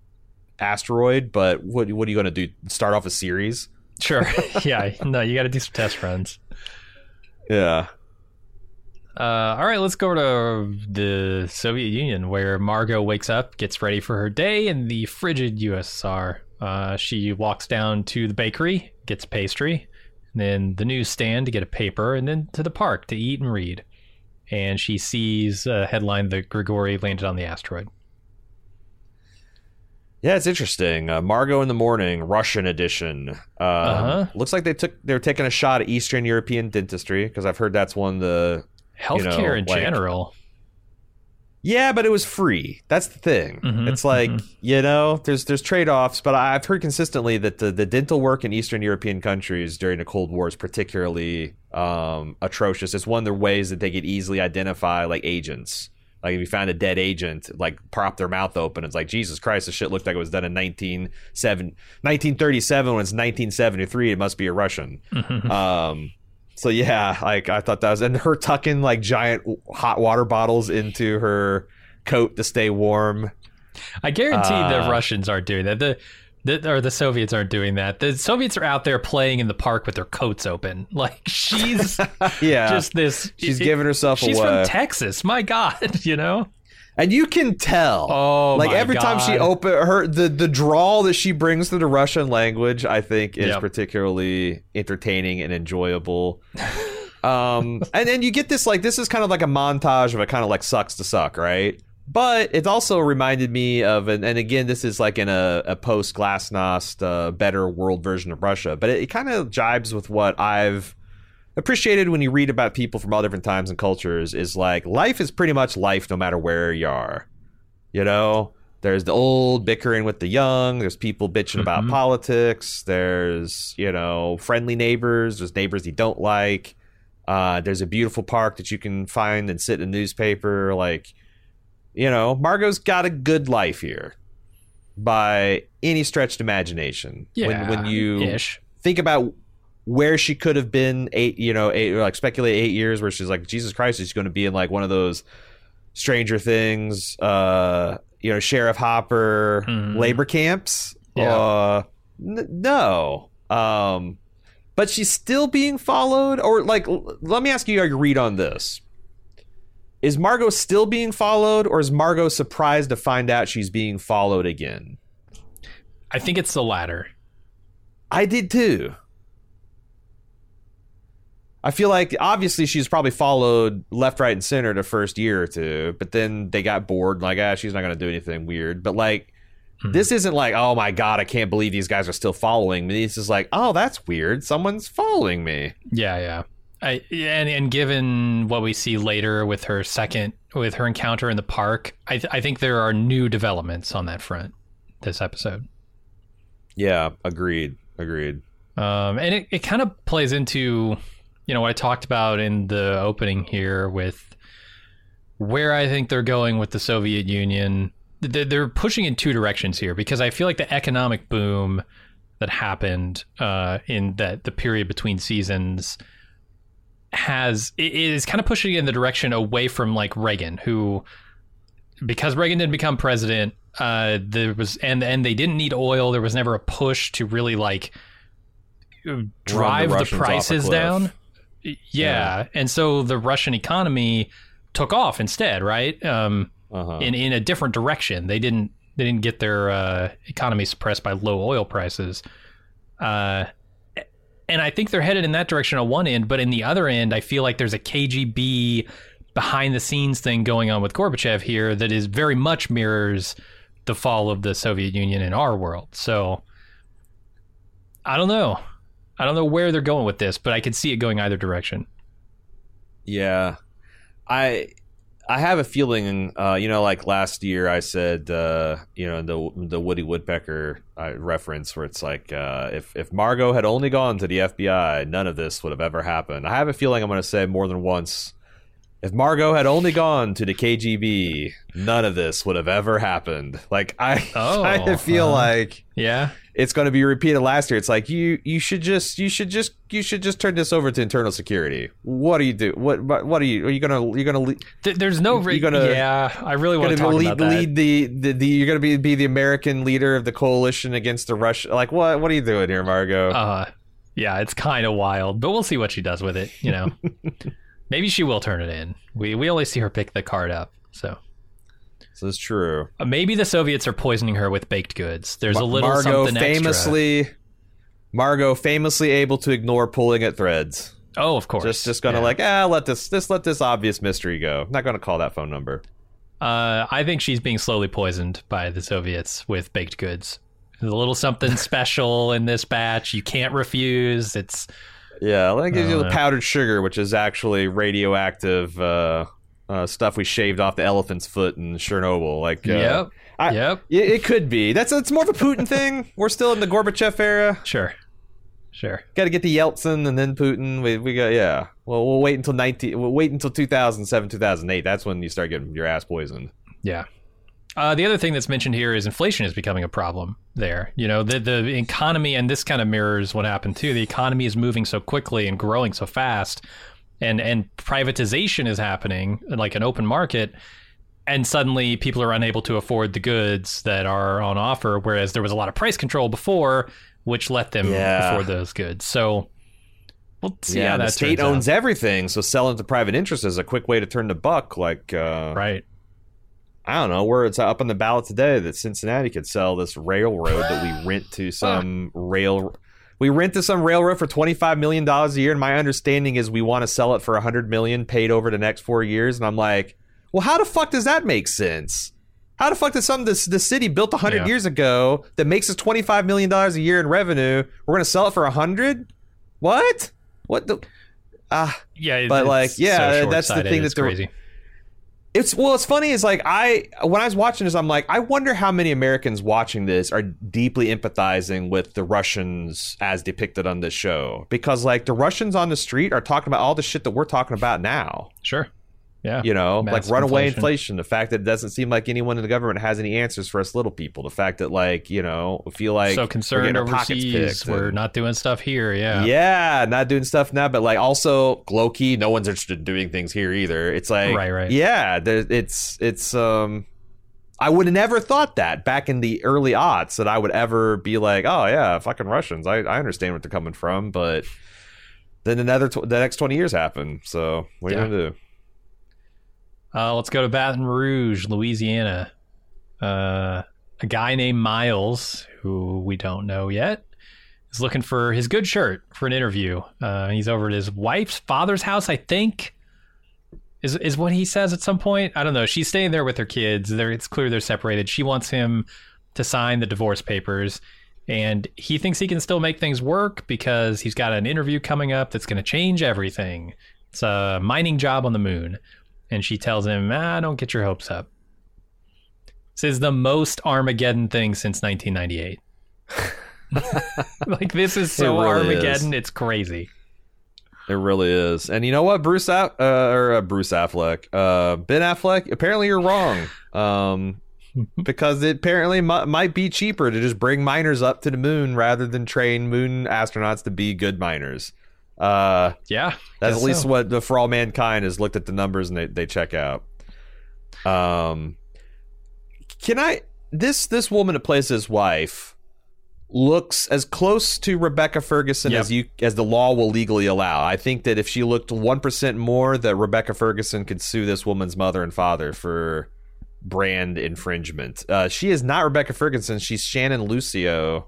asteroid. But what what are you going to do? Start off a series? Sure. yeah. No, you got to do some test runs. Yeah. Uh, all right, let's go to the Soviet Union, where Margot wakes up, gets ready for her day in the frigid U S S R. Uh, she walks down to the bakery, gets pastry, and then the newsstand to get a paper, and then to the park to eat and read. And she sees a headline that Grigori landed on the asteroid. Yeah, it's interesting. Uh, Margot in the Morning, Russian edition. Um, Uh-huh. Looks like they took they were taking a shot at Eastern European dentistry, because I've heard that's one of the Healthcare You know, in like- general. Yeah, but it was free. That's the thing. Mm-hmm, it's like, mm-hmm. you know, there's there's trade-offs, but I've heard consistently that the, the dental work in Eastern European countries during the Cold War is particularly um, atrocious. It's one of the ways that they could easily identify, like, agents. Like, if you found a dead agent, like, prop their mouth open. It's like, Jesus Christ, this shit looked like it was done in nineteen thirty-seven when it's nineteen seventy-three. It must be a Russian. Mm-hmm. Um So yeah, like I thought that was, and her tucking like giant hot water bottles into her coat to stay warm. I guarantee uh, the Russians aren't doing that. The, the or the Soviets aren't doing that. The Soviets are out there playing in the park with their coats open. Like she's yeah, just this. She's it, giving herself she's away. She's from Texas. My God, you know. And you can tell, oh, like my every God. time she open her the the drawl that she brings to the Russian language, I think is Yep. particularly entertaining and enjoyable. um, and then you get this like this is kind of like a montage of it, kind of like sucks to suck, right? But it also reminded me of, and, and again, this is like in a, a post Glasnost, uh, better world version of Russia, but it, it kind of jibes with what I've appreciated when you read about people from all different times and cultures. Is like life is pretty much life no matter where you are. You know, there's the old bickering with the young. There's people bitching about Mm-hmm. politics. There's, you know, friendly neighbors. There's neighbors you don't like. Uh, there's a beautiful park that you can find and sit in a newspaper. Like, you know, Margot's got a good life here by any stretched imagination. Yeah, when, when you ish. think about where she could have been eight, you know, eight, or like speculate eight years where she's like, Jesus Christ, she's going to be in like one of those Stranger Things, uh, you know, Sheriff Hopper Mhm. labor camps. Yeah. Uh, n- no. Um, but she's still being followed, or like, l- let me ask you your read on this. Is Margot still being followed, or is Margot surprised to find out she's being followed again? I think it's the latter. I did too. I feel like obviously she's probably followed left, right, and center the first year or two, but then they got bored, like, ah, she's not going to do anything weird. But like, hmm. this isn't like, oh my God, I can't believe these guys are still following me. This is like, oh, that's weird. Someone's following me. Yeah, yeah. I, and and given what we see later with her second, with her encounter in the park, I, th- I think there are new developments on that front this episode. Yeah, agreed, agreed. Um, and it, it kind of plays into, you know, what I talked about in the opening here with where I think they're going with the Soviet Union. They're, they're pushing in two directions here, because I feel like the economic boom that happened uh, in that the period between seasons has it is kind of pushing in the direction away from like Reagan, who, because Reagan didn't become president, uh, there was and and they didn't need oil. There was never a push to really like drive the, the prices down. Yeah. yeah, and so the Russian economy took off instead, right? Um, uh-huh. In in a different direction. They didn't they didn't get their uh, economy suppressed by low oil prices. Uh, and I think they're headed in that direction on one end, but in the other end, I feel like there's a K G B behind the scenes thing going on with Gorbachev here that is very much mirrors the fall of the Soviet Union in our world. So I don't know. I don't know where they're going with this, but I can see it going either direction. Yeah. I I have a feeling, uh, you know, like last year I said, uh, you know, the the Woody Woodpecker uh, reference where it's like, uh, if, if Margot had only gone to the F B I, none of this would have ever happened. I have a feeling I'm going to say more than once, if Margot had only gone to the K G B, none of this would have ever happened. Like, I oh, kind of feel uh, like... Yeah. It's going to be repeated last year. It's like you you should just you should just you should just turn this over to internal security. What do you do? What what, what are you are you going to you're going to Th- There's no re- gonna, Yeah, I really want to talk lead, about that. lead the, the, the you're going to be be the American leader of the coalition against the Russia. Like what what are you doing here, Margot? Uh yeah, it's kind of wild, but we'll see what she does with it, you know. Maybe she will turn it in. We we only see her pick the card up, so This is true. Uh, maybe the Soviets are poisoning her with baked goods. There's a little Margot something famously, extra. Margot famously able to ignore pulling at threads. Oh, of course. Just just gonna yeah. like ah let this this let this obvious mystery go. Not gonna call that phone number. Uh, I think she's being slowly poisoned by the Soviets with baked goods. There's a little something special in this batch you can't refuse. It's yeah. Let me give you uh, the powdered sugar, which is actually radioactive. Uh, uh, stuff we shaved off the elephant's foot in Chernobyl. Like, uh, yep, I, yep. It, it could be. That's it's more of a Putin thing. We're still in the Gorbachev era. Sure, sure. Got to get the Yeltsin and then Putin. We we got yeah. Well, we'll wait until nineteen. We'll wait until two thousand seven, two thousand eight. That's when you start getting your ass poisoned. Yeah. Uh, the other thing that's mentioned here is inflation is becoming a problem there. You know, the the economy, and this kind of mirrors what happened too. The economy is moving so quickly and growing so fast, and and privatization is happening, like an open market, and suddenly people are unable to afford the goods that are on offer, whereas there was a lot of price control before, which let them Yeah. afford those goods. So we'll see Yeah, how that the state turns out. owns everything, so selling to private interests is a quick way to turn the buck. Like, uh, Right. I don't know where it's up on the ballot today that Cincinnati could sell this railroad that we rent to some rail. We rent to some railroad for twenty-five million dollars a year, and my understanding is we want to sell it for one hundred million dollars paid over the next four years. And I'm like, well, how the fuck does that make sense? How the fuck does something this the city built one hundred Yeah. years ago that makes us twenty-five million dollars a year in revenue? We're going to sell it for one hundred? What? What the? Ah. Yeah, But, it's like, yeah, so that's the short-sighted, thing that it's the- crazy. It's well, it's funny is like I when I was watching this, I'm like, I wonder how many Americans watching this are deeply empathizing with the Russians as depicted on this show, because like the Russians on the street are talking about all the shit that we're talking about now. Sure. Yeah. You know, Massive like runaway inflation. inflation. The fact that it doesn't seem like anyone in the government has any answers for us little people. The fact that like you know we feel like so we're concerned getting our pockets overseas, picked we're and- not doing stuff here. Yeah. Yeah, not doing stuff now, but like also low key, no one's interested in doing things here either. It's like, Right, right. yeah, there, it's it's. um I would have never thought that back in the early aughts that I would ever be like, oh yeah, fucking Russians. I, I understand where they're coming from, but then another tw- the next twenty years happened. So what are Yeah. you gonna do? Uh, let's go to Baton Rouge, Louisiana. Uh, a guy named Miles, who we don't know yet, is looking for his good shirt for an interview. Uh, he's over at his wife's father's house, I think, is is what he says at some point. I don't know. She's staying there with her kids. They're, it's clear they're separated. She wants him to sign the divorce papers, and he thinks he can still make things work because he's got an interview coming up that's going to change everything. It's a mining job on the moon. And she tells him, ah, don't get your hopes up. This is the most Armageddon thing since nineteen ninety-eight. Like, this is so It really Armageddon, is. it's crazy. It really is. And you know what, Bruce Aff- uh, or uh, Bruce Affleck, uh, Ben Affleck, apparently you're wrong. Um, because it apparently m- might be cheaper to just bring miners up to the moon rather than train moon astronauts to be good miners. Uh, Yeah. that's guess at least so. what the For All Mankind has looked at the numbers and they, they check out. Um, can I? This this woman that plays his wife looks as close to Rebecca Ferguson Yep. as you as the law will legally allow. I think that if she looked one percent more, that Rebecca Ferguson could sue this woman's mother and father for brand infringement. Uh, she is not Rebecca Ferguson. She's Shannon Lucio.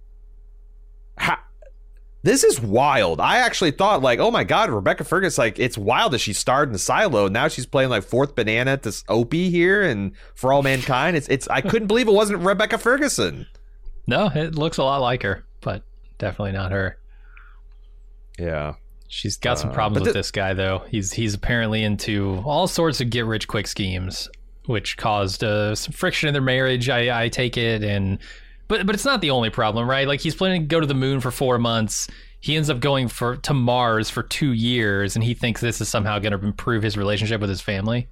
Ha- This is wild. I actually thought like, oh my God, Rebecca Ferguson, like it's wild that she starred in the Silo. Now she's playing like fourth banana to Opie here and For All Mankind. It's it's I couldn't believe it wasn't Rebecca Ferguson. No, it looks a lot like her, but definitely not her. Yeah. She's got some Uh, problems but with the- this guy, though. He's he's apparently into all sorts of get-rich-quick schemes, which caused uh, some friction in their marriage, I, I take it, and... But but it's not the only problem, right? Like, he's planning to go to the moon for four months. He ends up going for to Mars for two years, and he thinks this is somehow going to improve his relationship with his family.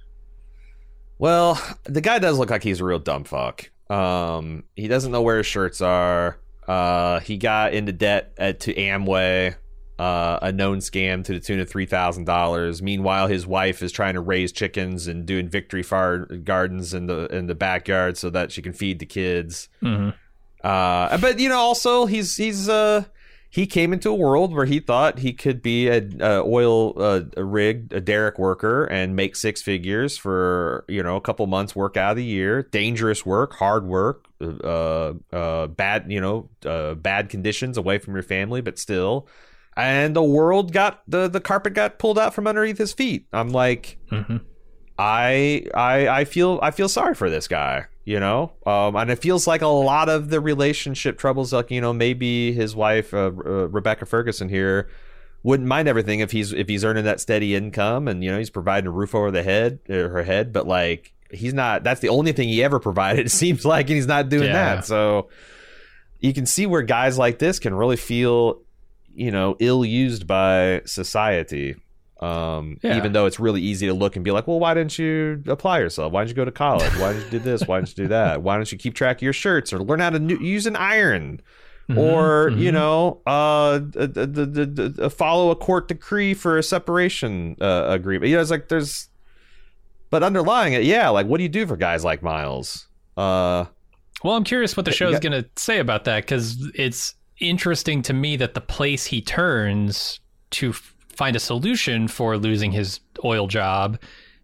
Well, the guy does look like he's a real dumb fuck. Um, he doesn't know where his shirts are. Uh, he got into debt at, to Amway, uh, a known scam to the tune of three thousand dollars. Meanwhile, his wife is trying to raise chickens and doing victory fire gardens in the in the backyard so that she can feed the kids. Mm-hmm. Uh, but you know, also he's he's uh he came into a world where he thought he could be a, a oil uh, a rig, a derrick worker, and make six figures for you know a couple months work out of the year. Dangerous work, hard work, uh, uh, bad you know uh, bad conditions away from your family, but still. And the world got the the carpet got pulled out from underneath his feet. I'm like, Mm-hmm. I I I feel I feel sorry for this guy, you know, um, and it feels like a lot of the relationship troubles, like you know, maybe his wife uh, uh, Rebecca Ferguson here wouldn't mind everything if he's if he's earning that steady income and, you know, he's providing a roof over the head or her head. But like, he's not. That's the only thing he ever provided. It seems like, and he's not doing Yeah. that. So you can see where guys like this can really feel, you know, ill used by society. Um, Yeah. Even though it's really easy to look and be like, well, why didn't you apply yourself? Why didn't you go to college? Why didn't you do this? Why didn't you do that? Why don't you keep track of your shirts or learn how to new, use an iron? Mhm, Or, mhm. you know, uh, d- d- d- d- d- follow a court decree for a separation uh, agreement. You know, it's like there's, but underlying it, yeah, like what do you do for guys like Miles? Uh, Well, I'm curious what the You show's got- going to say about that, because it's interesting to me that the place he turns to f- find a solution for losing his oil job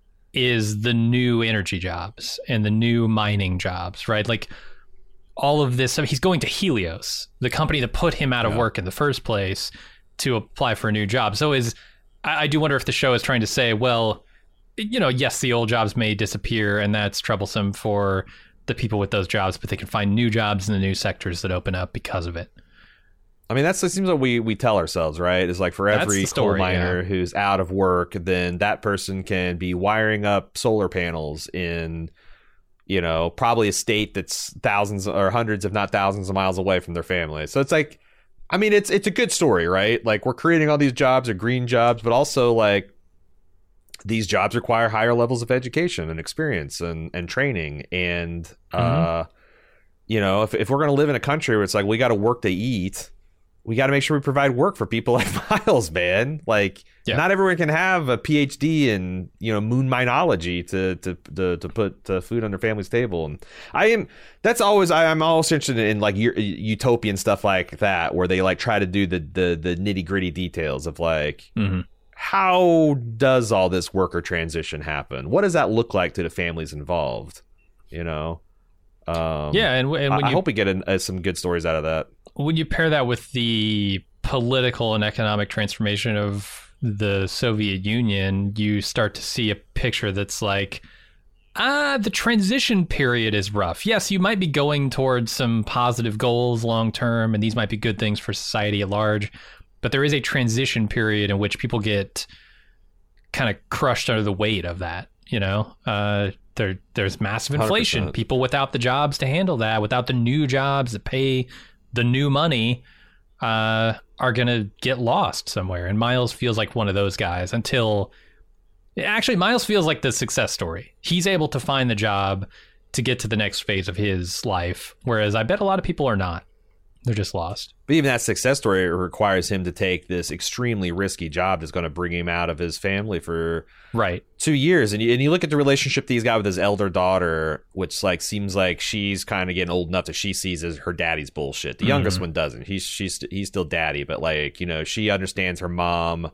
is the new energy jobs and the new mining jobs, right? Like all of this, I mean, he's going to Helios, the company that put him out of Yeah. work in the first place, to apply for a new job. So is I, I do wonder if the show is trying to say, well, you know, yes, the old jobs may disappear and that's troublesome for the people with those jobs, but they can find new jobs in the new sectors that open up because of it. I mean, that's it seems like we we tell ourselves, right? It's like for That's every the story, coal miner yeah. who's out of work, then that person can be wiring up solar panels in, you know, probably a state that's thousands or hundreds, if not thousands of miles away from their family. So it's like, I mean, it's it's a good story, right? Like we're creating all these jobs are green jobs, but also like these jobs require higher levels of education and experience and, and training. And, uh, you know, if, if we're going to live in a country where it's like we got to work to eat, we got to make sure we provide work for people like Miles, man. Like, Yeah. not everyone can have a P H D in, you know, moon minology to to to, to put uh, food on their family's table. And I am that's always I, I'm always interested in like u- utopian stuff like that, where they like try to do the the, the nitty gritty details of like Mm-hmm. how does all this worker transition happen? What does that look like to the families involved? You know. Um, Yeah, and, and when I, I you hope we get in, uh, some good stories out of that. when you pair that with the political and economic transformation of the Soviet Union, you start to see a picture that's like, ah, the transition period is rough. Yes, you might be going towards some positive goals long term, and these might be good things for society at large, but there is a transition period in which people get kind of crushed under the weight of that, you know? Uh, there, there's massive inflation. one hundred percent. People without the jobs to handle that, without the new jobs that pay the new money, uh, are going to get lost somewhere. And Miles feels like one of those guys until... Actually, Miles feels like the success story. He's able to find the job to get to the next phase of his life, whereas I bet a lot of people are not. They're just lost. But even that success story requires him to take this extremely risky job that's going to bring him out of his family for Right. two years. And you, and you look at the relationship that he's got with his elder daughter, which like seems like she's kind of getting old enough that she sees as her daddy's bullshit. The youngest one doesn't. He's she's he's still daddy, but like, you know, she understands her mom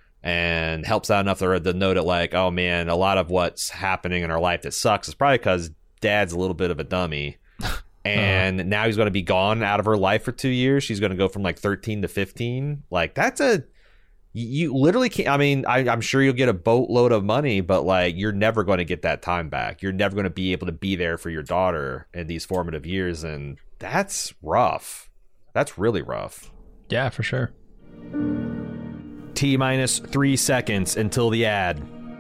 and helps out enough to, to know that like, oh man, a lot of what's happening in her life that sucks is probably because dad's a little bit of a dummy. And uh, now he's going to be gone out of her life for two years. She's going to go from like thirteen to fifteen. Like that's a, you literally can't, I mean, I, I'm sure you'll get a boatload of money, but like you're never going to get that time back. You're never going to be able to be there for your daughter in these formative years. And that's rough. That's really rough. Yeah, for sure. T minus three seconds until the ad.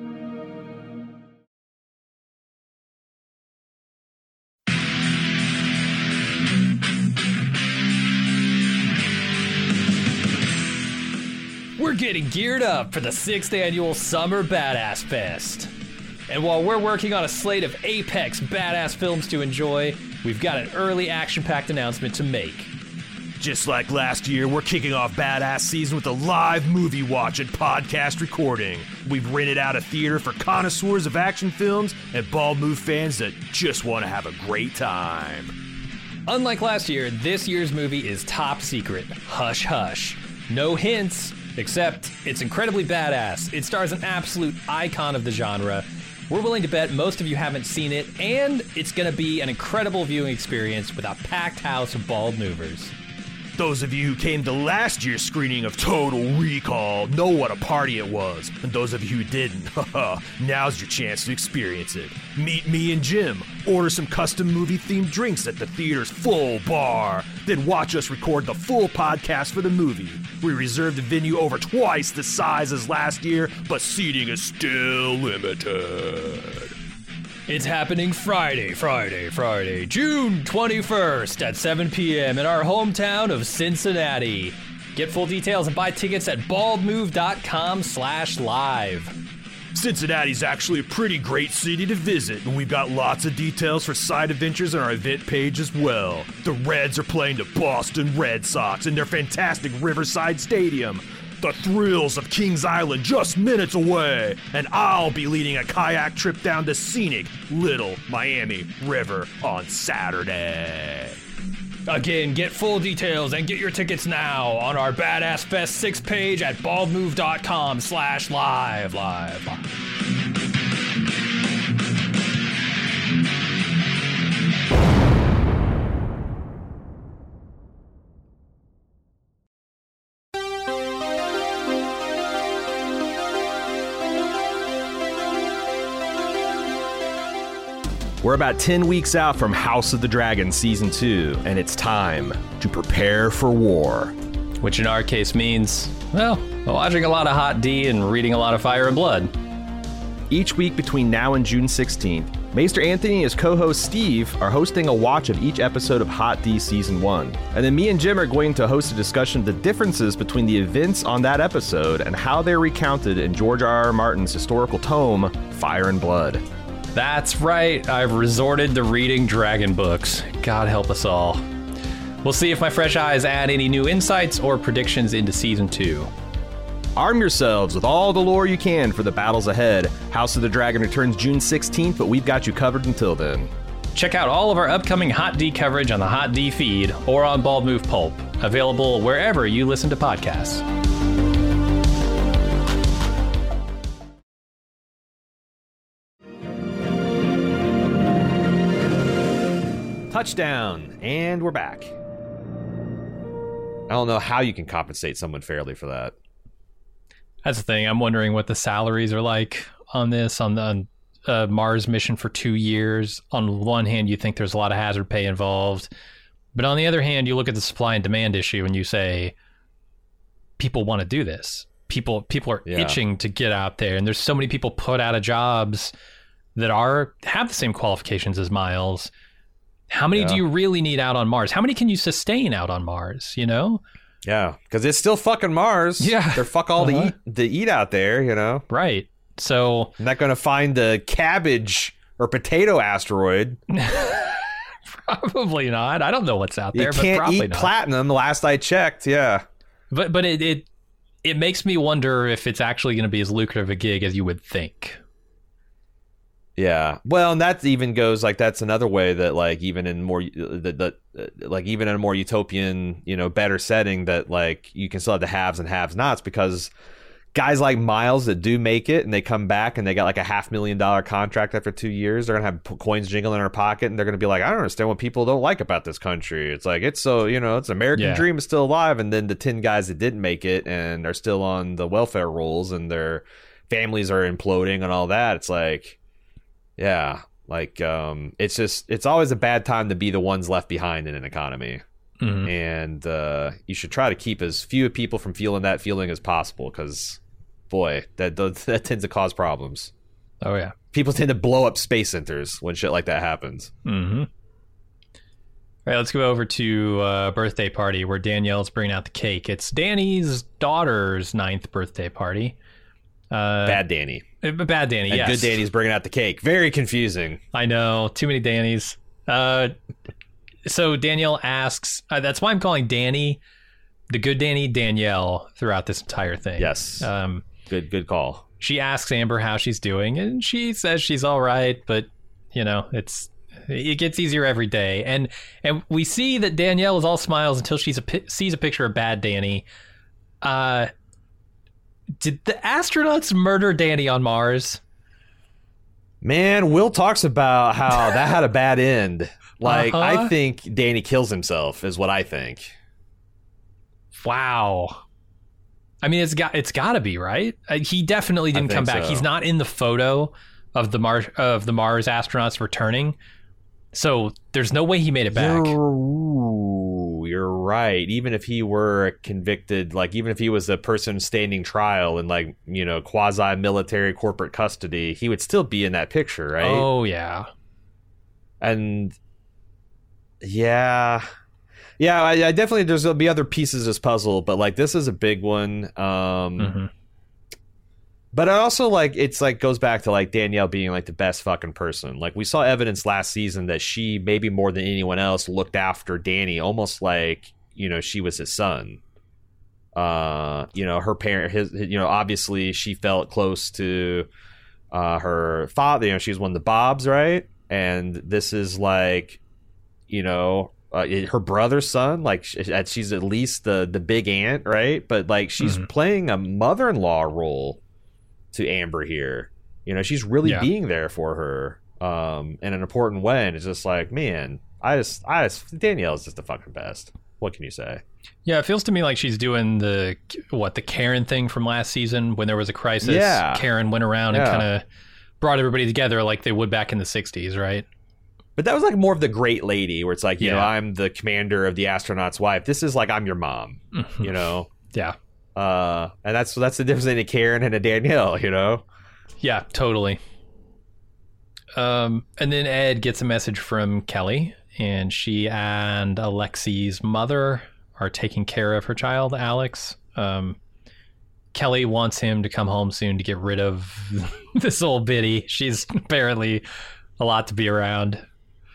We're getting geared up for the sixth annual Summer Badass Fest. And while we're working on a slate of apex badass films to enjoy, we've got an early action-packed announcement to make. Just like last year, we're kicking off Badass Season with a live movie watch and podcast recording. We've rented out a theater for connoisseurs of action films and Bald Move fans that just want to have a great time. Unlike last year, this year's movie is top secret. Hush hush. No hints, except it's incredibly badass. It stars an absolute icon of the genre. We're willing to bet most of you haven't seen it, and it's going to be an incredible viewing experience with a packed house of bald movers. Those of you who came to last year's screening of Total Recall know what a party it was. And those of you who didn't, haha, now's your chance to experience it. Meet me and Jim, order some custom movie-themed drinks at the theater's full bar, then watch us record the full podcast for the movie. We reserved a venue over twice the size as last year, but seating is still limited. It's happening Friday, Friday, Friday, June twenty-first at seven p.m. in our hometown of Cincinnati. Get full details and buy tickets at baldmove.com slash live. Cincinnati's actually a pretty great city to visit, and we've got lots of details for side adventures on our event page as well. The Reds are playing the Boston Red Sox in their fantastic Riverside Stadium. The thrills of Kings Island just minutes away, and I'll be leading a kayak trip down the scenic Little Miami River on Saturday. Again, get full details and get your tickets now on our Badass Fest six page at baldmove.com slash live, live, live. We're about ten weeks out from House of the Dragon Season two, and it's time to prepare for war. Which in our case means, well, watching a lot of Hot D and reading a lot of Fire and Blood. Each week between now and June sixteenth, Maester Anthony and his co-host Steve are hosting a watch of each episode of Hot D Season one. And then me and Jim are going to host a discussion of the differences between the events on that episode and how they're recounted in George R R. Martin's historical tome, Fire and Blood. That's right, I've resorted to reading dragon books. God help us all. We'll see if my fresh eyes add any new insights or predictions into Season two. Arm yourselves with all the lore you can for the battles ahead. House of the Dragon returns June sixteenth, but we've got you covered until then. Check out all of our upcoming Hot D coverage on the Hot D feed or on Bald Move Pulp, available wherever you listen to podcasts. Touchdown, and we're back. I don't know how you can compensate someone fairly for that. That's the thing. I'm wondering what the salaries are like on this, on the on, uh, Mars mission for two years. On one hand, you think there's a lot of hazard pay involved. But on the other hand, you look at the supply and demand issue and you say, people want to do this. People people are yeah. itching to get out there. And there's so many people put out of jobs that are have the same qualifications as Miles. How many yeah. do you really need out on Mars? How many can you sustain out on Mars, you know? Yeah, because it's still fucking Mars. Yeah. They're fuck all uh-huh. to eat to eat out there, you know? Right. So I'm not going to find the cabbage or potato asteroid. Probably not. I don't know what's out there, you but can't probably eat not. Platinum, last I checked, yeah. But but it, it, it makes me wonder if it's actually going to be as lucrative a gig as you would think. Yeah, well, and that even goes like that's another way that like even in more the, the like even in a more utopian, you know, better setting that like you can still have the haves and haves nots, because guys like Miles that do make it and they come back and they got like a half million dollar contract after two years, they're gonna have coins jingling in their pocket and they're gonna be like, I don't understand what people don't like about this country. It's like it's so, you know, it's American yeah. dream is still alive, and then the ten guys that didn't make it and are still on the welfare rolls and their families are imploding and all that. It's like. Yeah, like um, it's just it's always a bad time to be the ones left behind in an economy, mm-hmm. and uh, you should try to keep as few people from feeling that feeling as possible, because boy, that that tends to cause problems. Oh yeah, people tend to blow up space centers when shit like that happens. Mm-hmm. All right, let's go over to uh, birthday party where Danielle's bringing out the cake. It's Danny's daughter's ninth birthday party. Uh, Bad Danny. Bad Danny, and yes. Good Danny's bringing out the cake. Very confusing. I know. Too many Dannys. Uh, so Danielle asks, uh, that's why I'm calling Danny the good Danny Danielle throughout this entire thing. Yes. Um, good good call. She asks Amber how she's doing, and she says she's all right, but, you know, it's it gets easier every day. And and we see that Danielle is all smiles until she sees a picture of Bad Danny. Uh... Did the astronauts murder Danny on Mars? Man, Will talks about how that had a bad end. Like, uh-huh. I think Danny kills himself is what I think. Wow. I mean, it's got it's got to be, right? Uh, he definitely didn't come back. So. He's not in the photo of the Mars of the Mars astronauts returning. So there's no way he made it back. You're, ooh, you're right. Even if he were convicted, like even if he was a person standing trial in like, you know, quasi-military corporate custody, he would still be in that picture, right? Oh, yeah. And yeah. Yeah, I, I definitely, there's there'll be other pieces of this puzzle, but like this is a big one. Um, Mm-hmm. But I also like, it's like goes back to like Danielle being like the best fucking person. Like we saw evidence last season that she, maybe more than anyone else, looked after Danny almost like, you know, she was his son. Uh, you know, her parent, his, you know, obviously she felt close to uh, her father. You know, she was one of the Bobs, right? And this is like, you know, uh, her brother's son. Like she's at least the the big aunt, right? But like she's Mm-hmm. playing a mother-in-law role to Amber here. You know, she's really Yeah. being there for her um, in an important way. And it's just like, man, I just, I just, Danielle's just the fucking best. What can you say? Yeah, it feels to me like she's doing the, what, the Karen thing from last season when there was a crisis. Yeah. Karen went around and Yeah. kind of brought everybody together like they would back in the sixties, right? But that was like more of the great lady where it's like, you Yeah. know, I'm the commander of the astronaut's wife. This is like, I'm your mom, Mhm. you know? Yeah. Uh, and that's, that's the difference in a Karen and a Danielle, you know? Yeah, totally. Um, and then Ed gets a message from Kelly, and she and Alexi's mother are taking care of her child, Alex. Um, Kelly wants him to come home soon to get rid of this old biddy. She's apparently a lot to be around.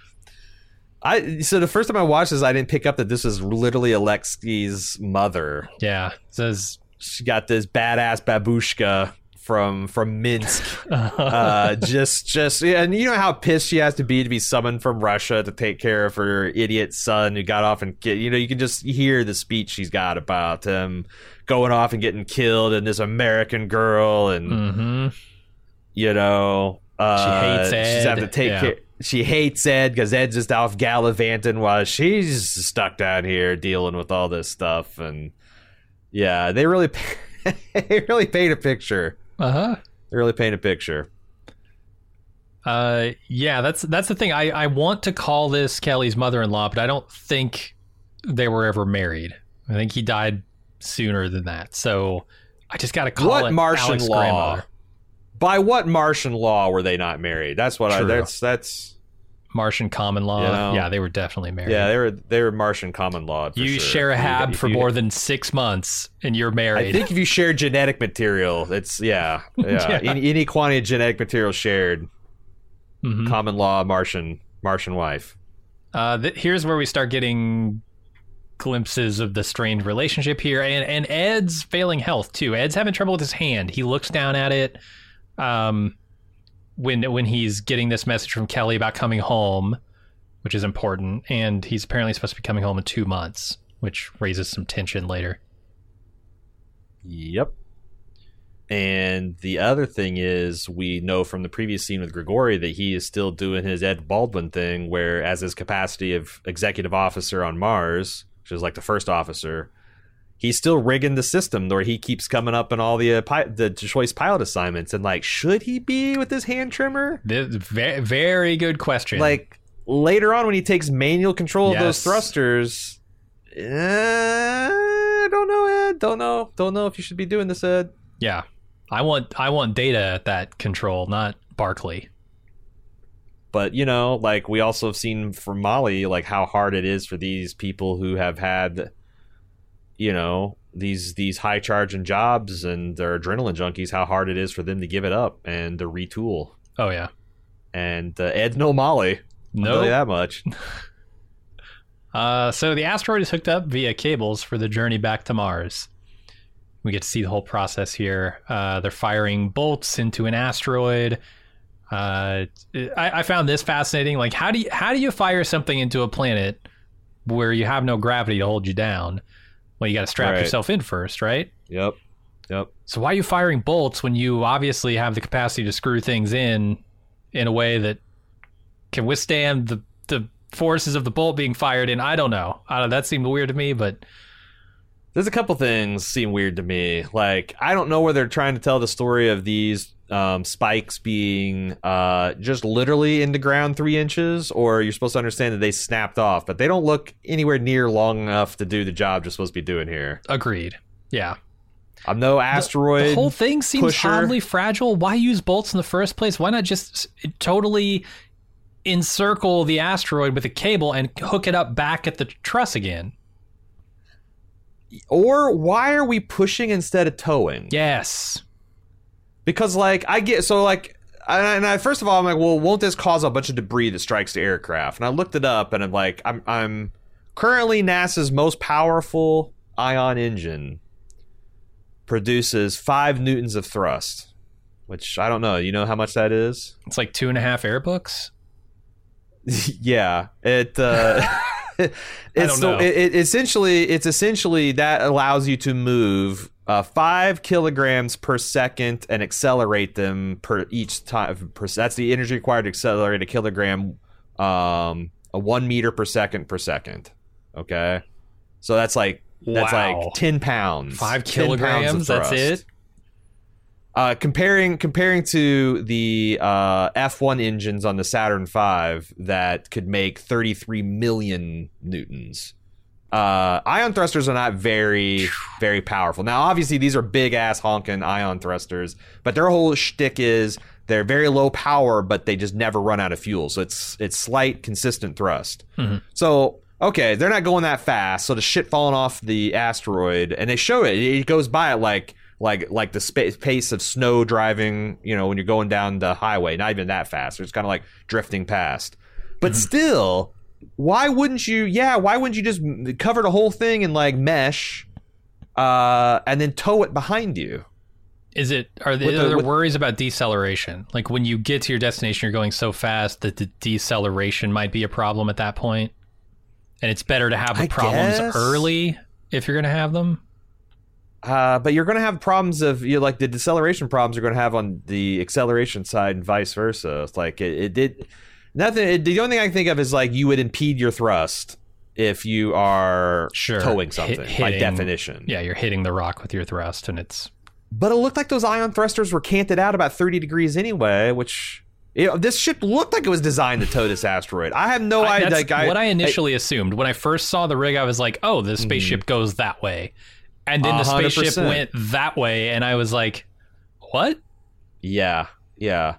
I so the first time I watched this, I didn't pick up that this was literally Alexi's mother. Yeah, says She got this badass babushka from from Minsk. uh, just just yeah, and you know how pissed she has to be to be summoned from Russia to take care of her idiot son who got off and get, you know, you can just hear the speech she's got about him going off and getting killed and this American girl and mm-hmm. you know uh, She hates she's Ed. having to take Yeah. care. She hates Ed because Ed's just off gallivanting while she's stuck down here dealing with all this stuff. And yeah, they really, they really paint a picture. uh-huh. They really paint a picture. Uh, yeah, that's that's the thing. I, I want to call this Kelly's mother-in-law, but I don't think they were ever married. I think he died sooner than that. So I just got to call What it Martian Alex's law? grandmother. By what Martian law were they not married? That's what I. True. That's that's. Martian common law. You know? Yeah, they were definitely married. Yeah, they were they were Martian common law. For you sure. share a If you- hab if for you- more than six months, and you're I married. think if you share genetic material, it's yeah, yeah. Yeah. Any, any quantity of genetic material shared, Mhm. common law Martian Martian wife. Uh, th- here's where we start getting glimpses of the strained relationship here, and and Ed's failing health too. Ed's having trouble with his hand. He looks down at it um, when when he's getting this message from Kelly about coming home, which is important, and he's apparently supposed to be coming home in two months, which raises some tension later. Yep. And the other thing is, we know from the previous scene with Grigori that he is still doing his Ed Baldwin thing, where as his capacity of executive officer on Mars, which is like the first officer, he's still rigging the system where he keeps coming up in all the uh, pi- the choice pilot assignments. And like, should he be with his hand trimmer? This, very, very good question. Like later on when he takes manual control of those Yes. thrusters, uh, I don't know, Ed. Don't know. Don't know if you should be doing this, Ed. yeah, I want I want Data at that control, not Barkley. But, you know, like we also have seen from Molly, like how hard it is for these people who have had, you know, these these high charging jobs and they're adrenaline junkies, how hard it is for them to give it up and to retool. Oh yeah, And uh, Ed's no Molly. I'll no. tell you that much. Uh, so the asteroid is hooked up via cables for the journey back to Mars. We get to see the whole process here. Uh, they're firing bolts into an asteroid. Uh, I, I found this fascinating. Like, how do you how do you fire something into a planet where you have no gravity to hold you down? Well, you got to strap Right. yourself in first, right? Yep. Yep. So why are you firing bolts when you obviously have the capacity to screw things in in a way that can withstand the the forces of the bolt being fired in? I don't know. I don't, that seemed weird to me, but There's a couple things seem weird to me. Like, I don't know whether they're trying to tell the story of these um, spikes being uh, just literally in the ground three inches, or you're supposed to understand that they snapped off, but they don't look anywhere near long enough to do the job you're supposed to be doing here. Agreed. Yeah. I'm no asteroid. The, the whole thing seems pusher. oddly fragile. Why use bolts in the first place? Why not just totally encircle the asteroid with a cable and hook it up back at the truss again? Or why are we pushing instead of towing? Yes. Because, like, I get... So, like... And I, first of all, I'm like, well, won't this cause a bunch of debris that strikes the aircraft? And I looked it up, and I'm like, I'm, I'm currently NASA's most powerful ion engine produces five newtons of thrust, which I don't know. You know how much that is? It's like two and a half air books. Yeah, it. Uh, it's I don't know. The, it, it essentially it's essentially that allows you to move uh, five kilograms per second and accelerate them per each time. Per, that's the energy required to accelerate a kilogram, um, a one meter per second per second. Okay, so that's like. That's wow. like ten pounds. Five ten kilograms, pounds of that's it? Uh, comparing comparing to the uh, F one engines on the Saturn five that could make thirty-three million newtons. Uh, ion thrusters are not very, very powerful. Now, obviously, these are big-ass honking ion thrusters, but their whole shtick is they're very low power, but they just never run out of fuel. So it's it's slight, consistent thrust. Mm-hmm. So... Okay, they're not going that fast, so the shit falling off the asteroid, and they show it. It goes by at like like like the sp- pace of snow driving, you know, when you're going down the highway. Not even that fast. It's kind of like drifting past. But mm-hmm. still, why wouldn't you? Yeah, why wouldn't you just cover the whole thing in like mesh, uh, and then tow it behind you? Is it? Are, the, the, are there with, worries about deceleration? Like when you get to your destination, you're going so fast that the deceleration might be a problem at that point. And it's better to have the I problems guess. early if you're going to have them. Uh, but you're going to have problems of you know, like the deceleration problems you're going to have on the acceleration side and vice versa. It's like it, it did nothing. It, the only thing I can think of is like you would impede your thrust if you are sure. towing something Hit, by hitting, definition. Yeah, you're hitting the rock with your thrust, and it's. But it looked like those ion thrusters were canted out about thirty degrees anyway, which. You know, this ship looked like it was designed to tow this asteroid. I have no I, idea. That's like, I, what I initially I, assumed. When I first saw the rig, I was like, oh, the spaceship mm-hmm. goes that way. And then the one hundred percent spaceship went that way, and I was like, what? Yeah, yeah.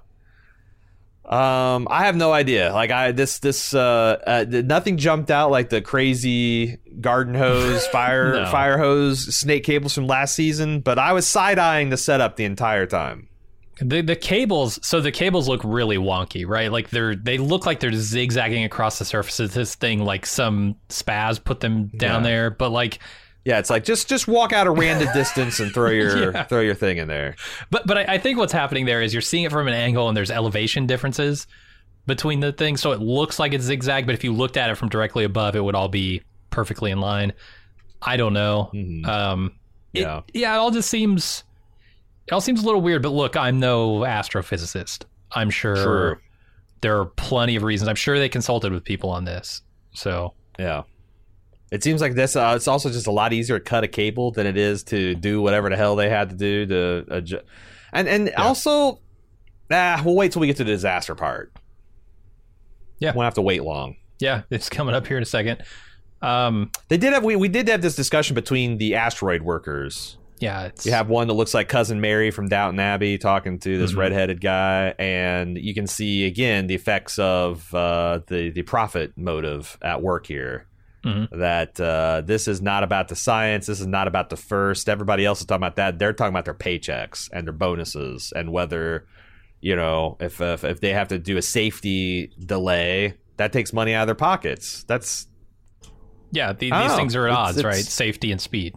Um, I have no idea. Like, I this this uh, uh nothing jumped out like the crazy garden hose, fire no. fire hose, snake cables from last season. But I was side eyeing the setup the entire time. The the cables, so the cables look really wonky, right? Like they're they look like they're zigzagging across the surface of this thing, like some spaz put them down yeah. there. But like, yeah, it's like just just walk out a random distance and throw your yeah. throw your thing in there. But but I, I think what's happening there is you're seeing it from an angle, and there's elevation differences between the things, so it looks like it's zigzag. But if you looked at it from directly above, it would all be perfectly in line. I don't know. Mm-hmm. Um, yeah, it, yeah, it all just seems. It all seems a little weird, but look, I'm no astrophysicist. I'm sure True. there are plenty of reasons. I'm sure they consulted with people on this. So yeah, it seems like this. Uh, it's also just a lot easier to cut a cable than it is to do whatever the hell they had to do to adjust. And and yeah. also, ah, we'll wait till we get to the disaster part. Yeah, won't have to wait long. Yeah, it's coming up here in a second. Um, they did have we we did have this discussion between the asteroid workers. Yeah, it's... you have one that looks like Cousin Mary from Downton Abbey talking to this mm-hmm. redheaded guy, and you can see again the effects of uh, the the profit motive at work here. Mm-hmm. That uh, this is not about the science. This is not about the first. Everybody else is talking about that. They're talking about their paychecks and their bonuses and whether you know if if, if they have to do a safety delay, that takes money out of their pockets. That's yeah. The, these things are at it's, odds, it's, right? Safety and speed.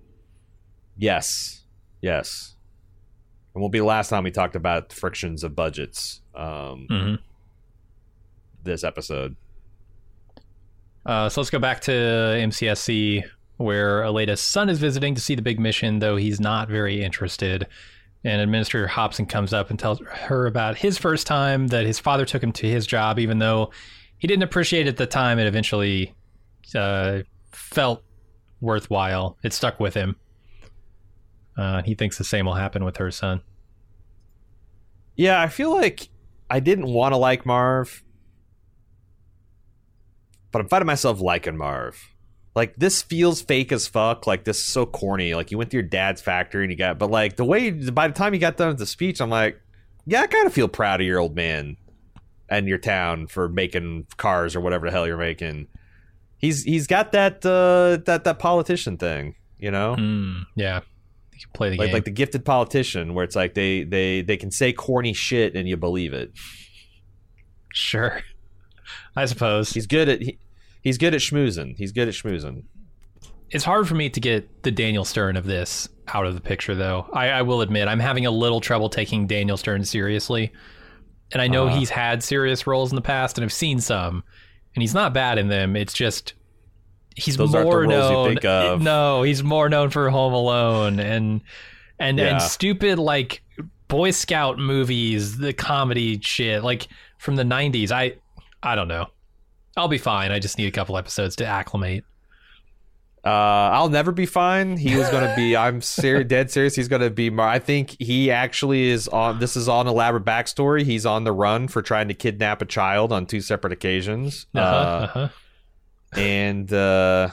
Yes, yes. And won't be the last time we talked about frictions of budgets um, mm-hmm. this episode. Uh, so let's go back to M C S C, where Aleda's son is visiting to see the big mission, though he's not very interested. And Administrator Hobson comes up and tells her about his first time that his father took him to his job, even though he didn't appreciate it at the time. It eventually uh, felt worthwhile. It stuck with him. Uh, he thinks the same will happen with her son. Yeah, I feel like I didn't want to like Marv, but I'm finding myself liking Marv. Like, this feels fake as fuck. Like, this is so corny. Like, you went to your dad's factory and you got... But, like, the way... By the time you got done with the speech, I'm like, yeah, I kind of feel proud of your old man and your town for making cars or whatever the hell you're making. He's He's got that, uh, that, that politician thing, you know? Mm, yeah. You can play the like, game. like the gifted politician, where it's like they, they, they can say corny shit and you believe it. Sure. I suppose. He's good at... He, He's good at schmoozing. He's good at schmoozing. It's hard for me to get the Daniel Stern of this out of the picture, though. I, I will admit, I'm having a little trouble taking Daniel Stern seriously. And I know uh, he's had serious roles in the past, and I've seen some. And he's not bad in them. It's just... He's Those more aren't the roles known... you think of. No, he's more known for Home Alone and and, Yeah. and stupid, like, Boy Scout movies, the comedy shit, like, from the nineties. I I don't know. I'll be fine. I just need a couple episodes to acclimate. Uh, I'll never be fine. He was going to be, I'm ser- dead serious. He's going to be, Mar- I think he actually is on, this is on elaborate backstory. He's on the run for trying to kidnap a child on two separate occasions. Uh-huh, Uh, uh-huh. and uh,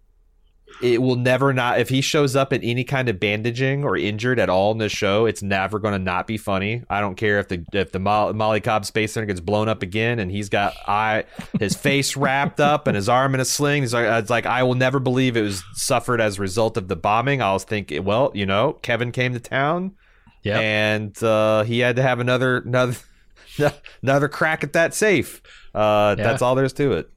it will never not, if he shows up in any kind of bandaging or injured at all in this show, it's never going to not be funny. I don't care if the if the Mo- Molly Cobb Space Center gets blown up again and he's got eye his face wrapped up and his arm in a sling. It's like, it's like, I will never believe it was suffered as a result of the bombing. I was thinking, well, you know, Kevin came to town, Yeah. and uh, he had to have another another another crack at that safe. Uh, Yeah. That's all there's to it.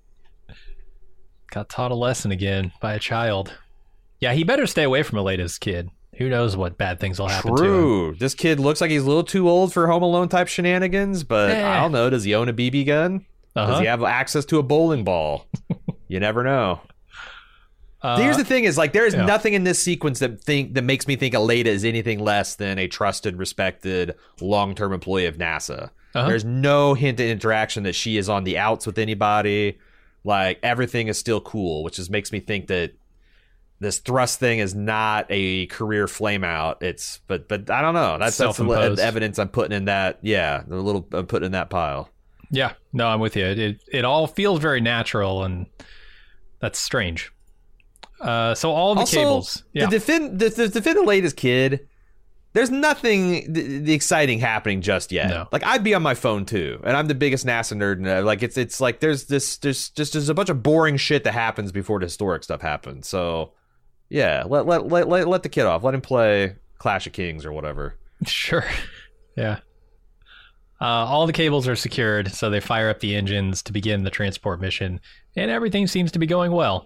Got taught a lesson again by a child. Yeah, he better stay away from Aleda's kid. Who knows what bad things will happen to him. True. This kid looks like he's a little too old for Home Alone type shenanigans, but Eh. I don't know. Does he own a B B gun? Uh-huh. Does he have access to a bowling ball? You never know. Uh, Here's the thing: is like there is yeah. nothing in this sequence that think that makes me think Aleda is anything less than a trusted, respected, long-term employee of NASA. Uh-huh. There's no hint of interaction that she is on the outs with anybody. Like, everything is still cool, which just makes me think that this thrust thing is not a career flame out. It's but but I don't know. That's that's the Self-imposed. evidence I'm putting in that. Yeah, the little I'm putting in that pile. Yeah, no, I'm with you. It, it it all feels very natural, and that's strange. Uh, so all of the Also, cables, yeah, to defend the, to defend Aleda's kid, there's nothing the, the exciting happening just yet. No. Like, I'd be on my phone too, and I'm the biggest NASA nerd. And uh, like it's it's like there's this there's just there's a bunch of boring shit that happens before the historic stuff happens. So yeah, let let let let, let the kid off. Let him play Clash of Kings or whatever. sure, yeah. Uh, all the cables are secured, so they fire up the engines to begin the transport mission, and everything seems to be going well.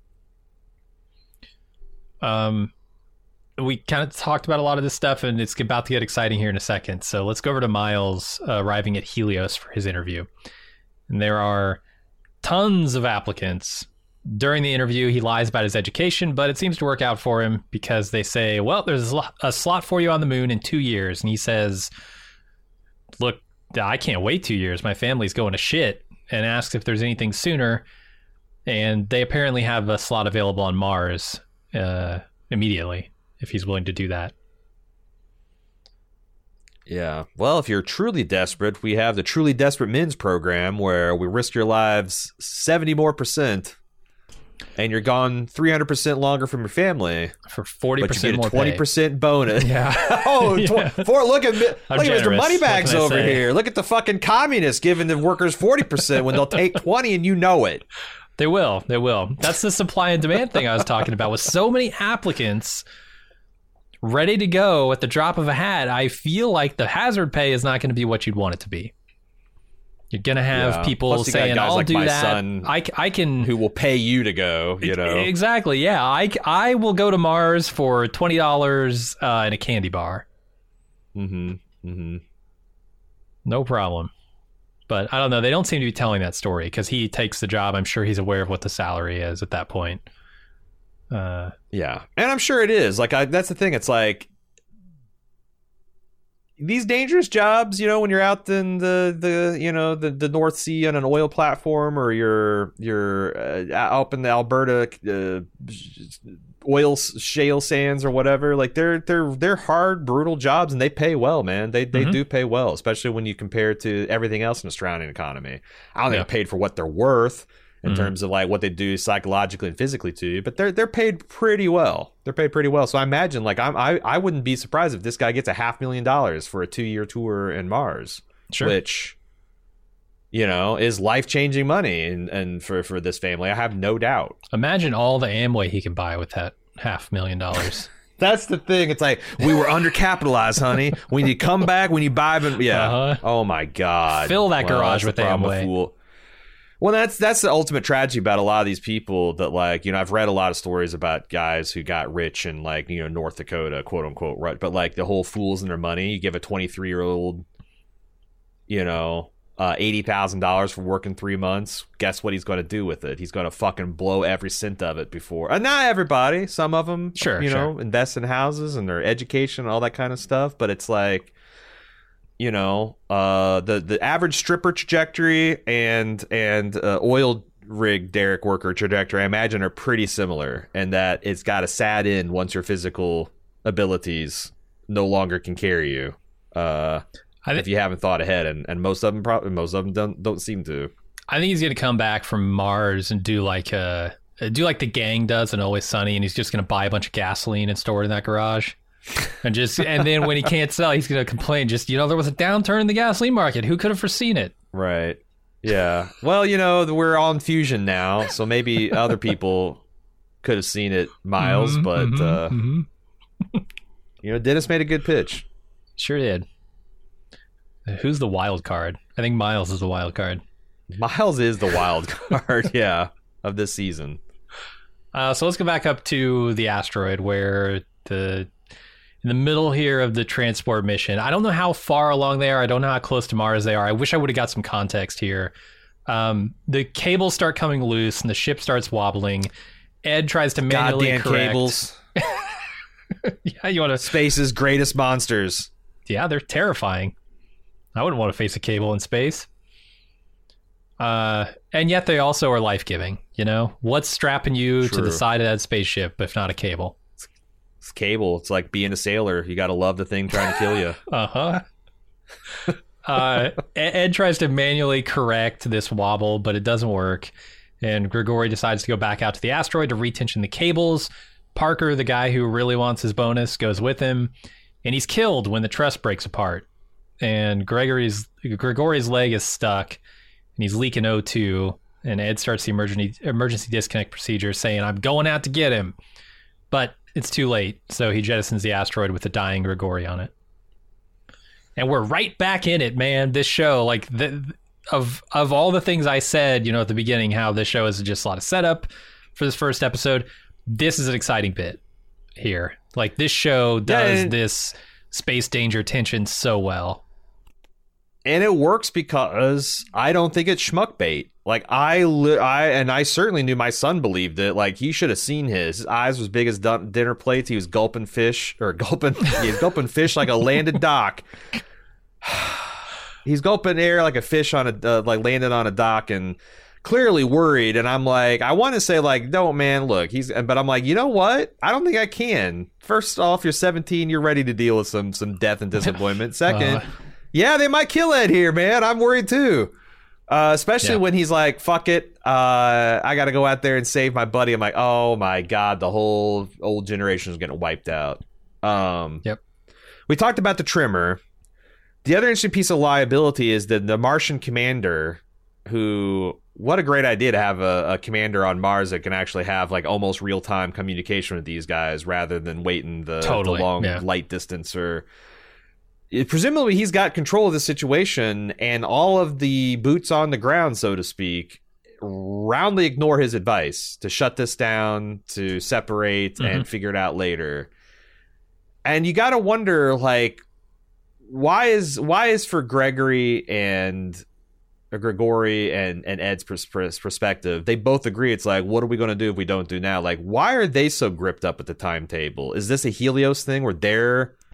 Um, we kind of talked about a lot of this stuff, and it's about to get exciting here in a second. So let's go over to Miles uh, arriving at Helios for his interview. And there are tons of applicants. During the interview, he lies about his education, but it seems to work out for him because they say, well, there's a slot- a slot for you on the moon in two years. And he says, look, I can't wait two years. My family's going to shit, and asks if there's anything sooner. And they apparently have a slot available on Mars uh, immediately, if he's willing to do that. Yeah. Well, if you're truly desperate, we have the Truly Desperate Men's program where we risk your lives seventy more percent, and you're gone three hundred percent longer from your family. For forty But you percent get more a twenty percent bonus. Yeah. oh, Yeah. tw- for, look at look I'm at Mister generous. Moneybags What can I over say? here. Look at the fucking communists giving the workers forty percent when they'll take twenty, and you know it. They will. They will. That's the supply and demand thing I was talking about. With so many applicants ready to go at the drop of a hat, I feel like the hazard pay is not going to be what you'd want it to be. You're going to have Yeah. people Plus you got saying, guys I'll like do my that. son I, c- I can... Who will pay you to go, you know? Exactly, yeah. I, c- I will go to Mars for twenty dollars uh, and a candy bar. Mm-hmm. Mm-hmm. No problem. But I don't know. They don't seem to be telling that story because he takes the job. I'm sure he's aware of what the salary is at that point. Uh, Yeah. And I'm sure it is. Like, I, that's the thing. It's like, these dangerous jobs, you know, when you're out in the, the you know the, the North Sea on an oil platform, or you're you're uh, up in the Alberta uh, oil shale sands or whatever, like they're they're they're hard, brutal jobs, and they pay well, man. They they mm-hmm. do pay well, especially when you compare it to everything else in the surrounding economy. I don't yeah. think they're paid for what they're worth in mm-hmm. terms of like what they do psychologically and physically to you, but they're they're paid pretty well. They're paid pretty well. So I imagine like I'm, I I wouldn't be surprised if this guy gets a half million dollars for a two year tour in Mars, sure. which you know is life changing money, and and for for this family, I have no doubt. Imagine all the Amway he can buy with that half million dollars. That's the thing. It's like, we were undercapitalized, honey. We need to come back. We need to buy them. Yeah. Uh-huh. Oh my God. Fill that well, garage with Amway. Well, that's that's the ultimate tragedy about a lot of these people that, like, you know, I've read a lot of stories about guys who got rich in, like, you know, North Dakota, quote unquote, right? But like the whole fools in their money. You give a twenty-three year old, you know, uh, eighty thousand dollars for working three months. Guess what he's going to do with it? He's going to fucking blow every cent of it before. And not everybody. Some of them, sure, you sure. know, invest in houses and their education and all that kind of stuff. But it's like, you know, uh, the the average stripper trajectory and and uh, oil rig derrick worker trajectory, I imagine, are pretty similar, and that it's got a sad end once your physical abilities no longer can carry you. Uh, I th- if you haven't thought ahead, and, and most of them probably most of them don't don't seem to. I think he's gonna come back from Mars and do like uh do like the gang does in Always Sunny, and he's just gonna buy a bunch of gasoline and store it in that garage. And just and then when he can't sell, he's going to complain. Just, you know, there was a downturn in the gasoline market. Who could have foreseen it? Right. Yeah. Well, you know, we're on fusion now, so maybe other people could have seen it, Miles. Mm-hmm, but mm-hmm, uh, mm-hmm. you know, Dennis made a good pitch. Sure did. Who's the wild card? I think Miles is the wild card. Miles is the wild card. Yeah, of this season. Uh, so let's go back up to the asteroid where the. In the middle here of the transport mission. I don't know how far along they are. I don't know how close to Mars they are. I wish I would have got some context here. Um, the cables start coming loose and the ship starts wobbling. Ed tries to manually Goddamn correct. cables. Yeah, you want to... Space's greatest monsters. Yeah, they're terrifying. I wouldn't want to face a cable in space. Uh, and yet they also are life-giving. You know, what's strapping you True. to the side of that spaceship if not a cable? It's cable. It's like being a sailor. You got to love the thing trying to kill you. uh-huh. uh, Ed tries to manually correct this wobble, but it doesn't work. And Grigori decides to go back out to the asteroid to retension the cables. Parker, the guy who really wants his bonus, goes with him. And he's killed when the truss breaks apart. And Gregory's Grigori's leg is stuck. And he's leaking O two. And Ed starts the emergency, emergency disconnect procedure, saying, I'm going out to get him. But it's too late, so he jettisons the asteroid with the dying Grigori on it. And we're right back in it, man. This show, like, the, of of all the things I said, you know, at the beginning, how this show is just a lot of setup for this first episode, this is an exciting bit here. Like, this show does yeah, this space danger tension so well. And it works because I don't think it's schmuck bait. Like, I, li- I, and I certainly knew my son believed it. Like, he should have seen his. His eyes was as big as dun- dinner plates. He was gulping fish, or gulping, he was gulping fish like a landed dock. He's gulping air like a fish on a, uh, like landed on a dock, and clearly worried. And I'm like, I want to say, like, no, man, look, he's, but I'm like, you know what? I don't think I can. First off, you're seventeen. You're ready to deal with some, some death and disappointment. Second, uh. yeah, they might kill Ed here, man. I'm worried too. Uh, especially yeah. when he's like, fuck it, uh, I gotta go out there and save my buddy. I'm like, oh my God, the whole old generation is getting wiped out. Um, yep. We talked about the trimmer. The other interesting piece of liability is that the Martian commander, who, what a great idea to have a, a commander on Mars that can actually have like almost real-time communication with these guys rather than waiting the, totally. the long yeah. light distance or... It, presumably he's got control of the situation, and all of the boots on the ground, so to speak, roundly ignore his advice to shut this down, to separate, mm-hmm. and figure it out later. And you got to wonder, like, why is why is for Gregory and uh, Grigori and, and Ed's pers- pers- perspective, they both agree. It's like, what are we going to do if we don't do now? Like, why are they so gripped up at the timetable? Is this a Helios thing where they're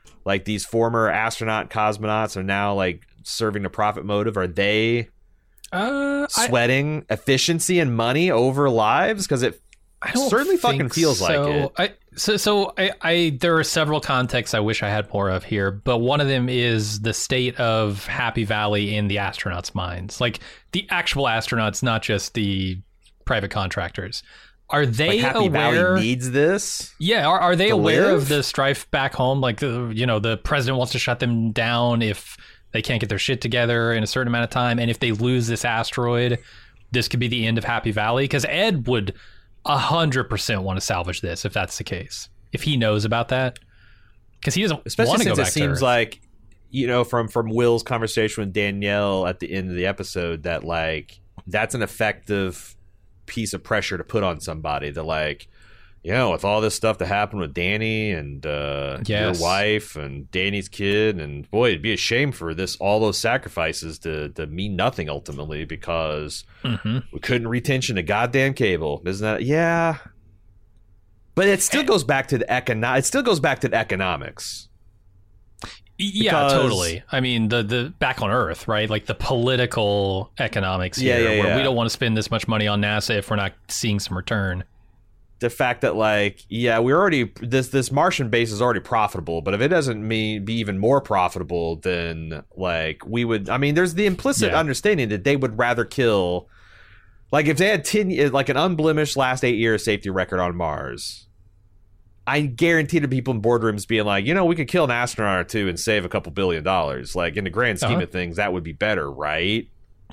like these former astronaut cosmonauts are now like serving a profit motive? Are they uh, sweating I, efficiency and money over lives? Because it I don't certainly think fucking feels so. like it. I, so, so I, I, there are several contexts I wish I had more of here, but one of them is the state of Happy Valley in the astronauts' minds, like the actual astronauts, not just the private contractors. Are they like Happy aware? Valley needs this? Yeah, are, are they to aware live? of the strife back home? Like, uh, you know, the president wants to shut them down if they can't get their shit together in a certain amount of time, and if they lose this asteroid, this could be the end of Happy Valley. Because Ed would a hundred percent want to salvage this if that's the case. If he knows about that, because he doesn't Especially want to go since back it seems to Earth. like, you know, from from Will's conversation with Danielle at the end of the episode, that like that's an effective piece of pressure to put on somebody. That like, you know, with all this stuff that happened with Danny and uh, Yes. your wife and Danny's kid, and boy, it'd be a shame for this all those sacrifices to to mean nothing ultimately because Mm-hmm. we couldn't retention a goddamn cable. Isn't that yeah? But it still goes back to the econo- It still goes back to the economics. Yeah, Because- totally. I mean, the the back on Earth, right? Like the political economics Yeah, here, yeah, where yeah. we don't want to spend this much money on NASA if we're not seeing some return. The fact that like yeah we're already this this Martian base is already profitable, but if it doesn't mean be even more profitable, then like we would I mean there's the implicit Yeah. understanding that they would rather kill, like if they had ten like an unblemished last eight year safety record on Mars, I guarantee to people in boardrooms being like, you know, we could kill an astronaut or two and save a couple billion dollars. Like in the grand scheme Uh-huh. of things, that would be better, right?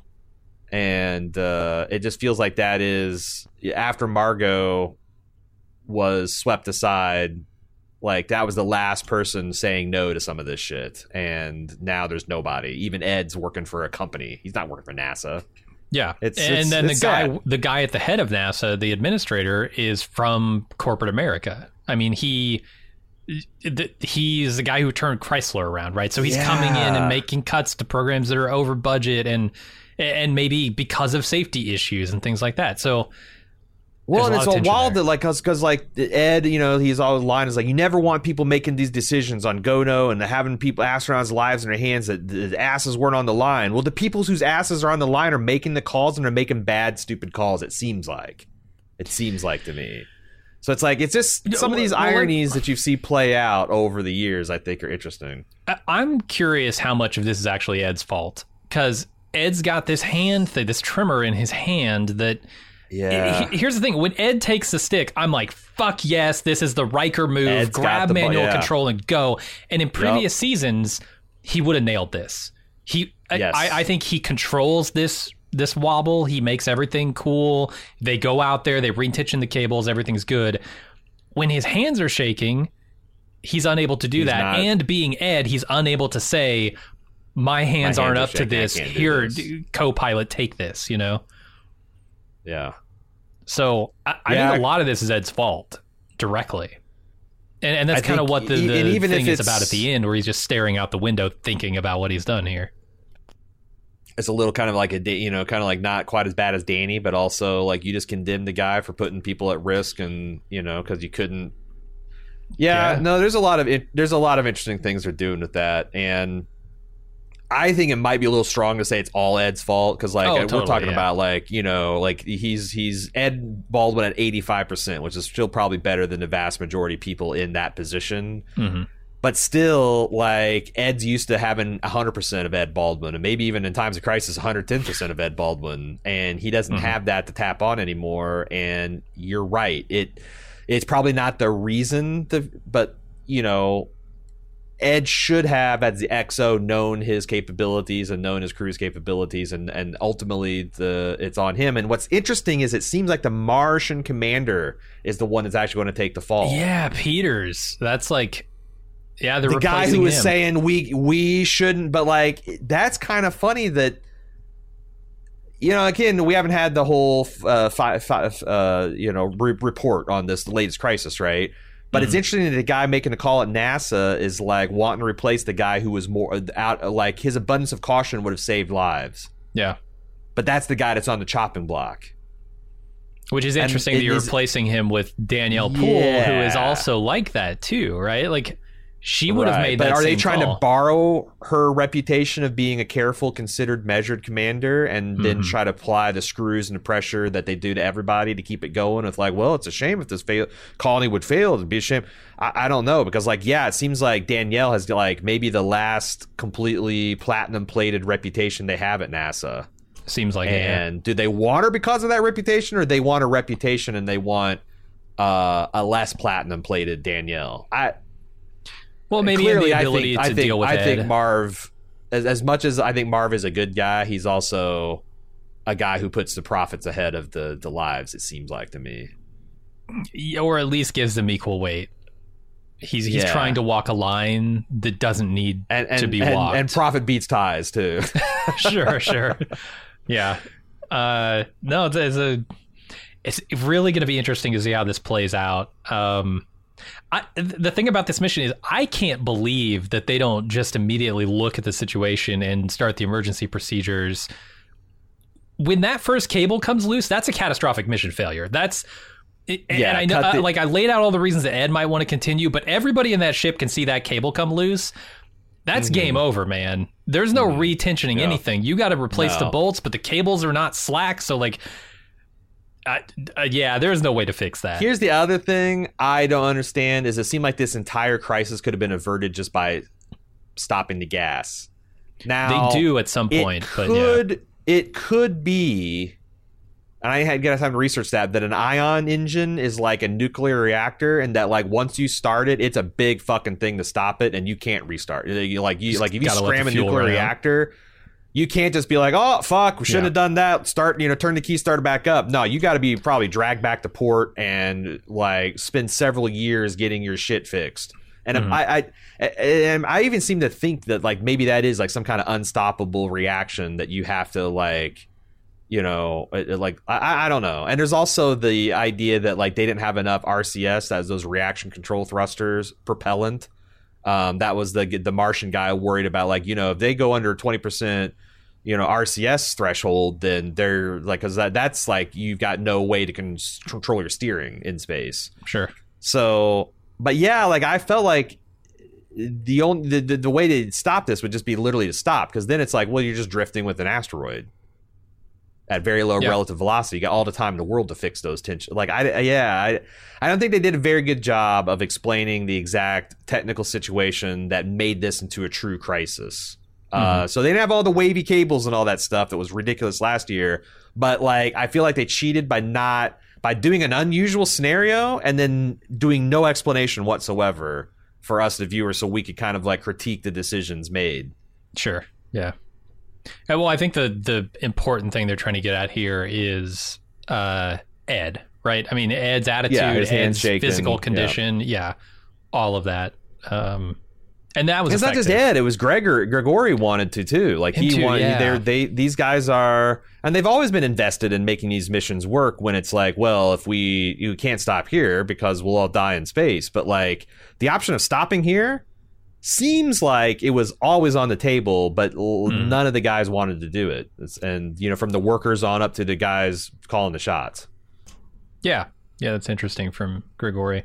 And uh, it just feels like that is after Margot was swept aside, like that was the last person saying no to some of this shit, and now there's nobody. Even Ed's working for a company. He's not working for NASA. Yeah, It's- and it's- then it's the guy, sad. the guy at the head of NASA, the administrator, is from corporate America. I mean, he th- he's the guy who turned Chrysler around, right? So he's coming in Yeah. and making cuts to programs that are over budget, and and maybe because of safety issues and things like that. So. Well, There's and a it's lot so of tension wild there. that like because like Ed, you know, he's always line is like you never want people making these decisions on Gono and having people astronauts' lives in their hands that the asses weren't on the line. Well, the people whose asses are on the line are making the calls and are making bad, stupid calls. It seems like, it seems like to me. So it's like it's just some of these Well, like- ironies that you see play out over the years. I think are interesting. I- I'm curious how much of this is actually Ed's fault, because Ed's got this hand, th- this trimmer in his hand that. Yeah. He- Here's the thing: when Ed takes the stick, I'm like, "Fuck yes, this is the Riker move. Ed's got Grab the ball, manual yeah. control and go." And in previous seasons, he would have nailed this. He, I- Yes. I, I think he controls this this wobble. He makes everything cool. They go out there, they retension the cables, everything's good. When his hands are shaking, he's unable to do He's that. not- And being Ed, he's unable to say, "My hands hands aren't are up to shaking, I this. can't do Here, this." d- co-pilot, take this." You know. Yeah. So I, I Yeah. think a lot of this is Ed's fault directly, and and that's I kind of think what the, e- the and even thing if is about at it's- the end, where he's just staring out the window, thinking about what he's done here. It's a little kind of like a da- you know kind of like not quite as bad as Danny, but also like you just condemned the guy for putting people at risk, and you know because you couldn't. Yeah, Yeah. no, there's a lot of it, there's a lot of interesting things they're doing with that, and I think it might be a little strong to say it's all Ed's fault because like Oh, we're totally, talking yeah. about like you know like he's he's Ed Baldwin at eighty-five percent, which is still probably better than the vast majority of people in that position. Mm-hmm. But still, like, Ed's used to having one hundred percent of Ed Baldwin, and maybe even in times of crisis, one hundred ten percent of Ed Baldwin, and he doesn't Mhm. have that to tap on anymore. And you're right; it it's probably not the reason, to, but you know, Ed should have, as the X O, known his capabilities and known his crew's capabilities, and and ultimately the it's on him. And what's interesting is it seems like the Martian commander is the one that's actually going to take the fall. Yeah, Peters. That's like, yeah, they're the guy replacing who was him. saying we we shouldn't, but like that's kind of funny that you know again we haven't had the whole uh, fi- fi- uh you know re- report on this the latest crisis, right? But it's Mhm. interesting that the guy making the call at NASA is like wanting to replace the guy who was more out, like his abundance of caution would have saved lives, Yeah, but that's the guy that's on the chopping block. which is And interesting it that you're is- replacing him with Danielle Poole, who is Yeah. also like that too, right? Like, she would have Right, made but that are they same trying call. to borrow her reputation of being a careful, considered, measured commander and then Mhm. try to apply the screws and the pressure that they do to everybody to keep it going? It's like, well, it's a shame if this fail- colony would fail. It'd be a shame. I-, I don't know, because like, yeah, it seems like Danielle has like maybe the last completely platinum plated reputation they have at NASA. Seems like it, yeah. And do they want her because of that reputation, or they want a reputation and they want uh, a less platinum plated Danielle? I Well, maybe clearly the ability I think, to I think, deal with I Ed. think Marv, as, as much as I think Marv is a good guy, he's also a guy who puts the profits ahead of the the lives, it seems like to me. Or at least gives them equal weight. He's he's Yeah. trying to walk a line that doesn't need And, and, to be and, walked. and profit beats ties too. Sure, sure. Yeah. Uh, no, it's, it's a. It's really going to be interesting to see how this plays out. Um, I, the thing about this mission is I can't believe that they don't just immediately look at the situation and start the emergency procedures. When that first cable comes loose, that's a catastrophic mission failure. That's it, Yeah, and I know, cut the- like I laid out all the reasons that Ed might want to continue, but everybody in that ship can see that cable come loose. That's Mm-hmm. game over, man. There's no retensioning Yeah. anything. You got to replace the No. bolts, but the cables are not slack. So, like, I, uh, yeah, there's no way to fix that. Here's the other thing I don't understand is it seemed like this entire crisis could have been averted just by stopping the gas. Now They do at some it point, but could yeah. it could be, and I had got time to research that that an ion engine is like a nuclear reactor, and that like once you start it, it's a big fucking thing to stop it, and you can't restart. You like you Just like if you gotta let scram the a fuel nuclear run out. reactor. You can't just be like, oh, fuck, we shouldn't Yeah. have done that. Start, you know, turn the key, start it back up. No, you got to be probably dragged back to port and like spend several years getting your shit fixed. And Mhm. I, I, and I even seem to think that like maybe that is like some kind of unstoppable reaction that you have to like, you know, it- it, like I, I don't know. And there's also the idea that like they didn't have enough R C S, as those reaction control thrusters, propellant. Um, that was the the Martian guy worried about, like, you know, if they go under twenty percent, you know, R C S threshold, then they're like, because that, that's like you've got no way to con- control your steering in space. Sure. So, but yeah, like I felt like the only the, the, the way to stop this would just be literally to stop, because then it's like, well, you're just drifting with an asteroid at very low Yeah. relative velocity. You got all the time in the world to fix those tensions. Like I, yeah, I, I don't think they did a very good job of explaining the exact technical situation that made this into a true crisis. Uh, so they didn't have all the wavy cables and all that stuff that was ridiculous last year. But like, I feel like they cheated by not by doing an unusual scenario and then doing no explanation whatsoever for us, the viewers, so we could kind of like critique the decisions made. Sure. Yeah. Uh, Well, I think the the important thing they're trying to get at here is uh, Ed, right? I mean, Ed's attitude, Yeah, his Ed's handshake physical and- condition, yeah. all of that. Um, and that was It's not just effective. Ed. It was Gregor. Gregory wanted to too. Like Him he too, wanted. yeah. They're, they these guys are, and they've always been invested in making these missions work. When it's like, well, if we you can't stop here because we'll all die in space. But like the option of stopping here seems like it was always on the table, but l- Mm. none of the guys wanted to do it. It's, and you know, from the workers on up to the guys calling the shots. Yeah. Yeah, that's interesting from Grigori.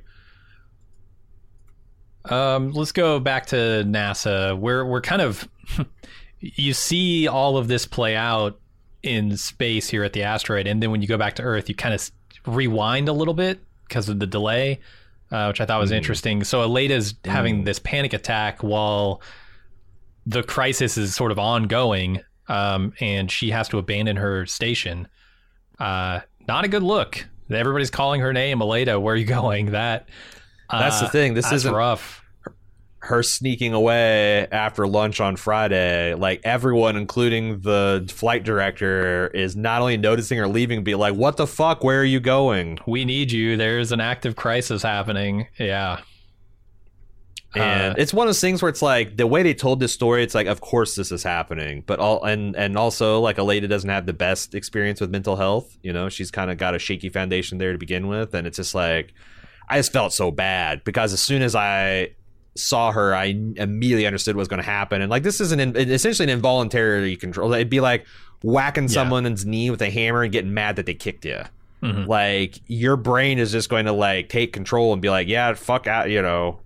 Um, let's go back to NASA. We're we're kind of you see all of this play out in space here at the asteroid, and then when you go back to Earth, you kind of rewind a little bit because of the delay, uh, which I thought was Mm. interesting. So Aleda's having this panic attack while the crisis is sort of ongoing, um, and she has to abandon her station. Uh, not a good look. Everybody's calling her name, Aleda. Where are you going? That That's uh, the thing. This that's isn't rough. her sneaking away after lunch on Friday. Like everyone, including the flight director, is not only noticing her leaving, be like, "What the fuck? Where are you going?" We need you. There's an active crisis happening. Yeah. And Uh, it's one of those things where it's like the way they told this story, it's like, of course this is happening, but all and and also like Aleda doesn't have the best experience with mental health. You know, she's kind of got a shaky foundation there to begin with, and it's just like I just felt so bad because as soon as I saw her, I immediately understood what was going to happen, and like this is an in, essentially an involuntary control. It'd be like whacking Yeah. someone's knee with a hammer and getting mad that they kicked you. mhm. Like your brain is just going to like take control and be like, yeah, fuck out, you know.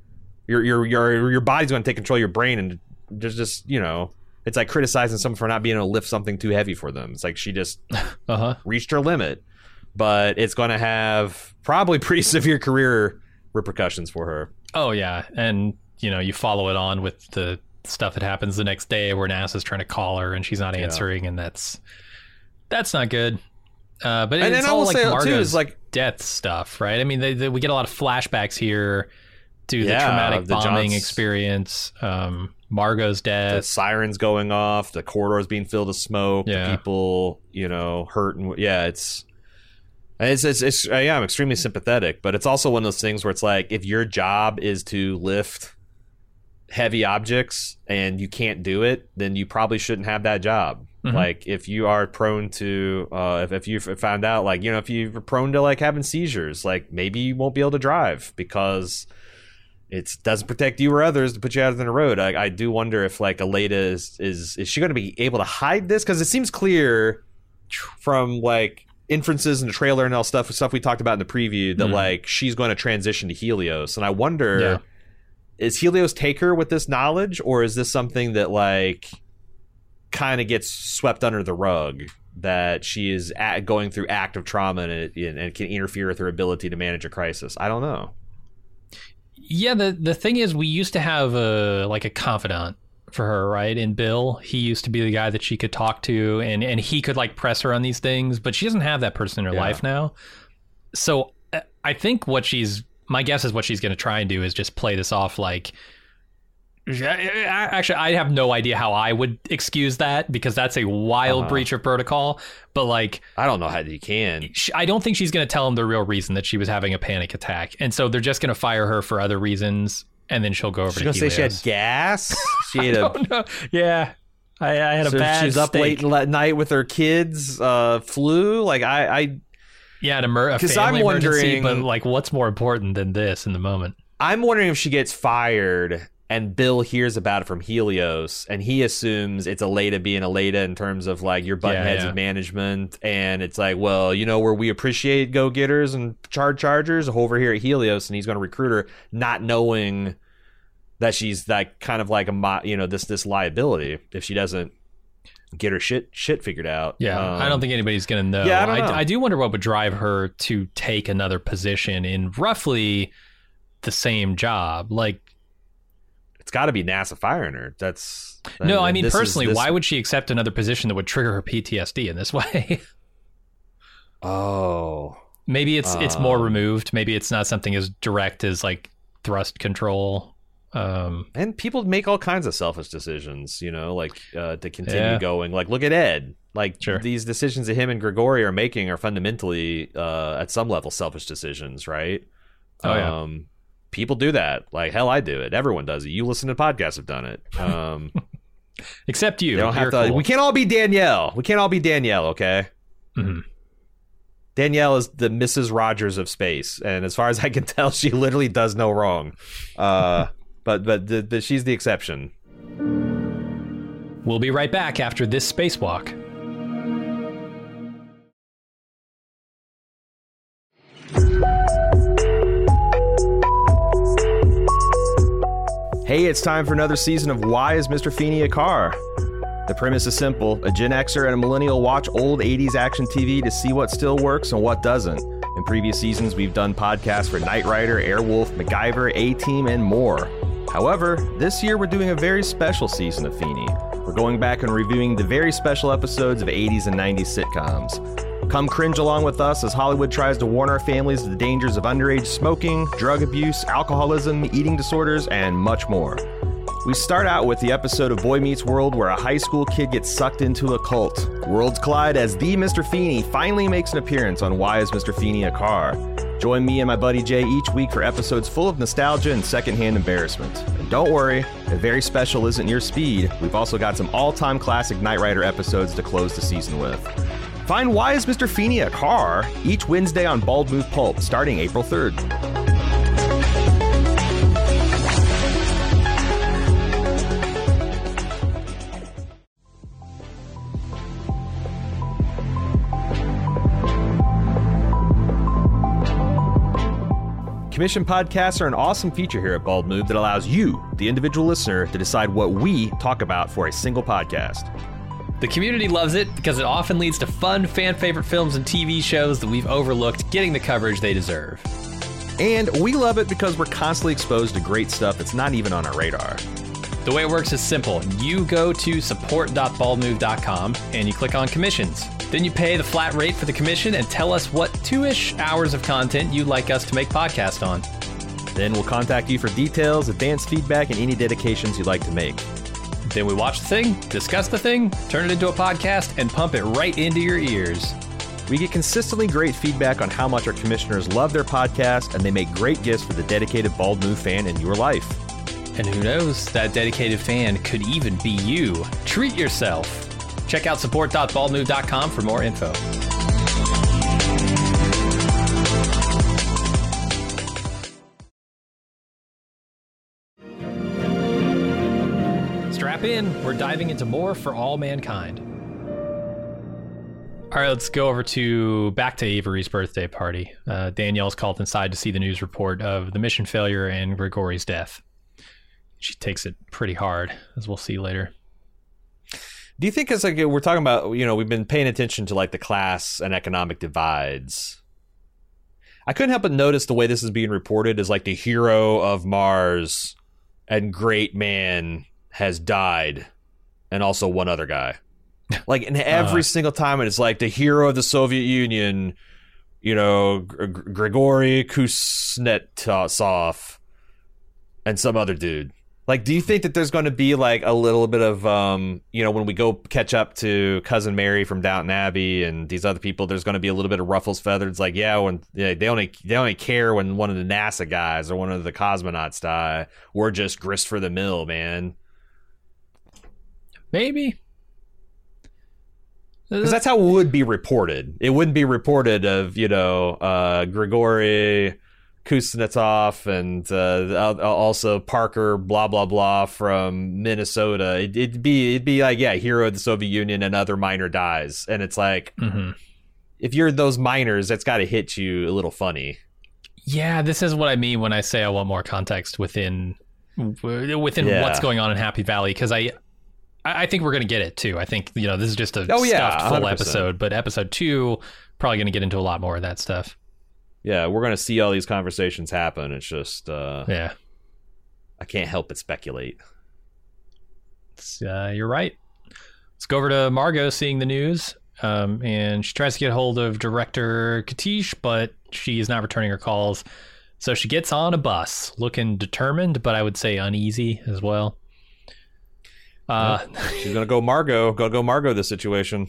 Your your your your body's going to take control of your brain, and just just you know, it's like criticizing someone for not being able to lift something too heavy for them. It's like she just uh-huh. reached her limit, but it's going to have probably pretty severe career repercussions for her. Oh yeah, and you know, you follow it on with the stuff that happens the next day where NASA's trying to call her and she's not answering, yeah. and that's that's not good. Uh, but and, it's and all I will like say Margot's too is like death stuff, right? I mean, they, they, we get a lot of flashbacks here to yeah, the traumatic the bombing Johns- experience, um, Margot's death, the sirens going off, the corridors being filled with smoke, yeah. the people, you know, hurt, and yeah, it's. It's, it's, it's yeah, I'm extremely sympathetic, but it's also one of those things where it's like, if your job is to lift heavy objects and you can't do it, then you probably shouldn't have that job. Mm-hmm. Like, if you are prone to, uh, if, if you found out, like, you know, if you're prone to like having seizures, like maybe you won't be able to drive because it doesn't protect you or others to put you out on the road. I, I do wonder if like Aleida is, is, is she going to be able to hide this? Because it seems clear from like inferences in the trailer and all stuff stuff we talked about in the preview that mm. like she's going to transition to Helios, and I wonder yeah. is Helios take her with this knowledge, or is this something that like kind of gets swept under the rug, that she is at, going through active trauma and it, and it can interfere with her ability to manage a crisis? I don't know. Yeah, the the thing is, we used to have a like a confidant for her, right? In Bill, he used to be the guy that she could talk to, and and he could like press her on these things, but she doesn't have that person in her yeah. life now. So I think what she's, my guess is what she's going to try and do is just play this off like, actually I have no idea how I would excuse that, because that's a wild uh-huh. breach of protocol, but like I don't know how you can. I don't think she's going to tell him the real reason that she was having a panic attack, and so they're just going to fire her for other reasons. And then she'll go over she's to gonna Helios. say she had gas. She had a a yeah. I, I had so a bad. She's up steak. late at night with her kids. Uh, flu. Like I, I yeah, an emer- a family I'm emergency. But like, what's more important than this in the moment? I'm wondering if she gets fired and Bill hears about it from Helios, and he assumes it's Aleida being Aleida in terms of like your button yeah, heads yeah. of management, and it's like, well, you know, where we appreciate go-getters and charge chargers over here at Helios, and he's going to recruit her, not knowing that she's that kind of like a, you know, this this liability if she doesn't get her shit shit figured out. Yeah, um, I don't think anybody's going to know. Yeah, I, don't know. I, I do wonder what would drive her to take another position in roughly the same job, like. It's got to be NASA firing her. That's no. I mean, this personally, is, this... why would she accept another position that would trigger her P T S D in this way? oh, maybe it's um, it's more removed. Maybe it's not something as direct as like thrust control. Um, and people make all kinds of selfish decisions, you know, like uh, to continue yeah. going. Like, look at Ed. Like sure. these decisions that him and Grigori are making are fundamentally, uh, at some level, selfish decisions, right? Oh yeah. Um, people do that. Like, hell, I do it. Everyone does it. You listen to podcasts have done it. Um, Except you. They don't have You're to, cool. We can't all be Danielle. We can't all be Danielle, okay? Mm-hmm. Danielle is the Missus Rogers of space, and as far as I can tell, she literally does no wrong. Uh, but but the, the, she's the exception. We'll be right back after this spacewalk. Hey, it's time for another season of Why is Mister Feeney a Car? The premise is simple. A Gen Xer and a millennial watch old eighties action T V to see what still works and what doesn't. In previous seasons, we've done podcasts for Knight Rider, Airwolf, MacGyver, A-Team, and more. However, this year we're doing a very special season of Feeney. We're going back and reviewing the very special episodes of eighties and nineties sitcoms. Come cringe along with us as Hollywood tries to warn our families of the dangers of underage smoking, drug abuse, alcoholism, eating disorders, and much more. We start out with the episode of Boy Meets World where a high school kid gets sucked into a cult. Worlds collide as the Mister Feeney finally makes an appearance on Why is Mister Feeney a Car? Join me and my buddy Jay each week for episodes full of nostalgia and secondhand embarrassment. And don't worry, if very special isn't your speed, we've also got some all-time classic Knight Rider episodes to close the season with. Find Why is Mister Feeney a Car? Each Wednesday on Bald Move Pulp, starting April third. Commission podcasts are an awesome feature here at Bald Move that allows you, the individual listener, to decide what we talk about for a single podcast. The community loves it because it often leads to fun, fan-favorite films and T V shows that we've overlooked getting the coverage they deserve. And we love it because we're constantly exposed to great stuff that's not even on our radar. The way it works is simple. You go to support dot bald move dot com and you click on commissions. Then you pay the flat rate for the commission and tell us what two-ish hours of content you'd like us to make podcast on. Then we'll contact you for details, advanced feedback, and any dedications you'd like to make. Then we watch the thing, discuss the thing, turn it into a podcast, and pump it right into your ears. We get consistently great feedback on how much our commissioners love their podcast, and they make great gifts for the dedicated Bald Move fan in your life. And who knows, that dedicated fan could even be you. Treat yourself. Check out support dot bald move dot com for more info. Strap in, we're diving into more for all mankind. All right, let's go over to back to Avery's birthday party. Uh, Danielle's called inside to see the news report of the mission failure and Grigori's death. She takes it pretty hard, as we'll see later. Do you think it's like we're talking about, you know, we've been paying attention to like the class and economic divides. I couldn't help but notice the way this is being reported as like the hero of Mars and great man has died, and also one other guy. Like in every uh, single time, it's like the hero of the Soviet Union, you know, G- Grigory Kuznetsov, and some other dude. Like, do you think that there's going to be like a little bit of, um, you know, when we go catch up to Cousin Mary from Downton Abbey and these other people, there's going to be a little bit of ruffles feathered. It's like, yeah, when yeah, they only they only care when one of the NASA guys or one of the cosmonauts die. We're just grist for the mill, man. Maybe. Because that's how it would be reported. It wouldn't be reported of, you know, uh, Grigory Kuznetsov and uh, also Parker, blah, blah, blah, from Minnesota. It, it'd be it'd be like, yeah, hero of the Soviet Union, another miner dies. And it's like, mm-hmm. if you're those miners, that's got to hit you a little funny. Yeah, this is what I mean when I say I want more context within within yeah. what's going on in Happy Valley, because I... I think we're going to get it, too. I think, you know, this is just a oh, yeah, stuffed full one hundred percent episode, but episode two, probably going to get into a lot more of that stuff. Yeah, we're going to see all these conversations happen. It's just, uh, yeah, I can't help but speculate. Uh, you're right. Let's go over to Margot seeing the news, um, and she tries to get a hold of director Katish, but she is not returning her calls. So she gets on a bus, looking determined, but I would say uneasy as well. Uh, She's gonna go Margot. Go go Margot. This situation.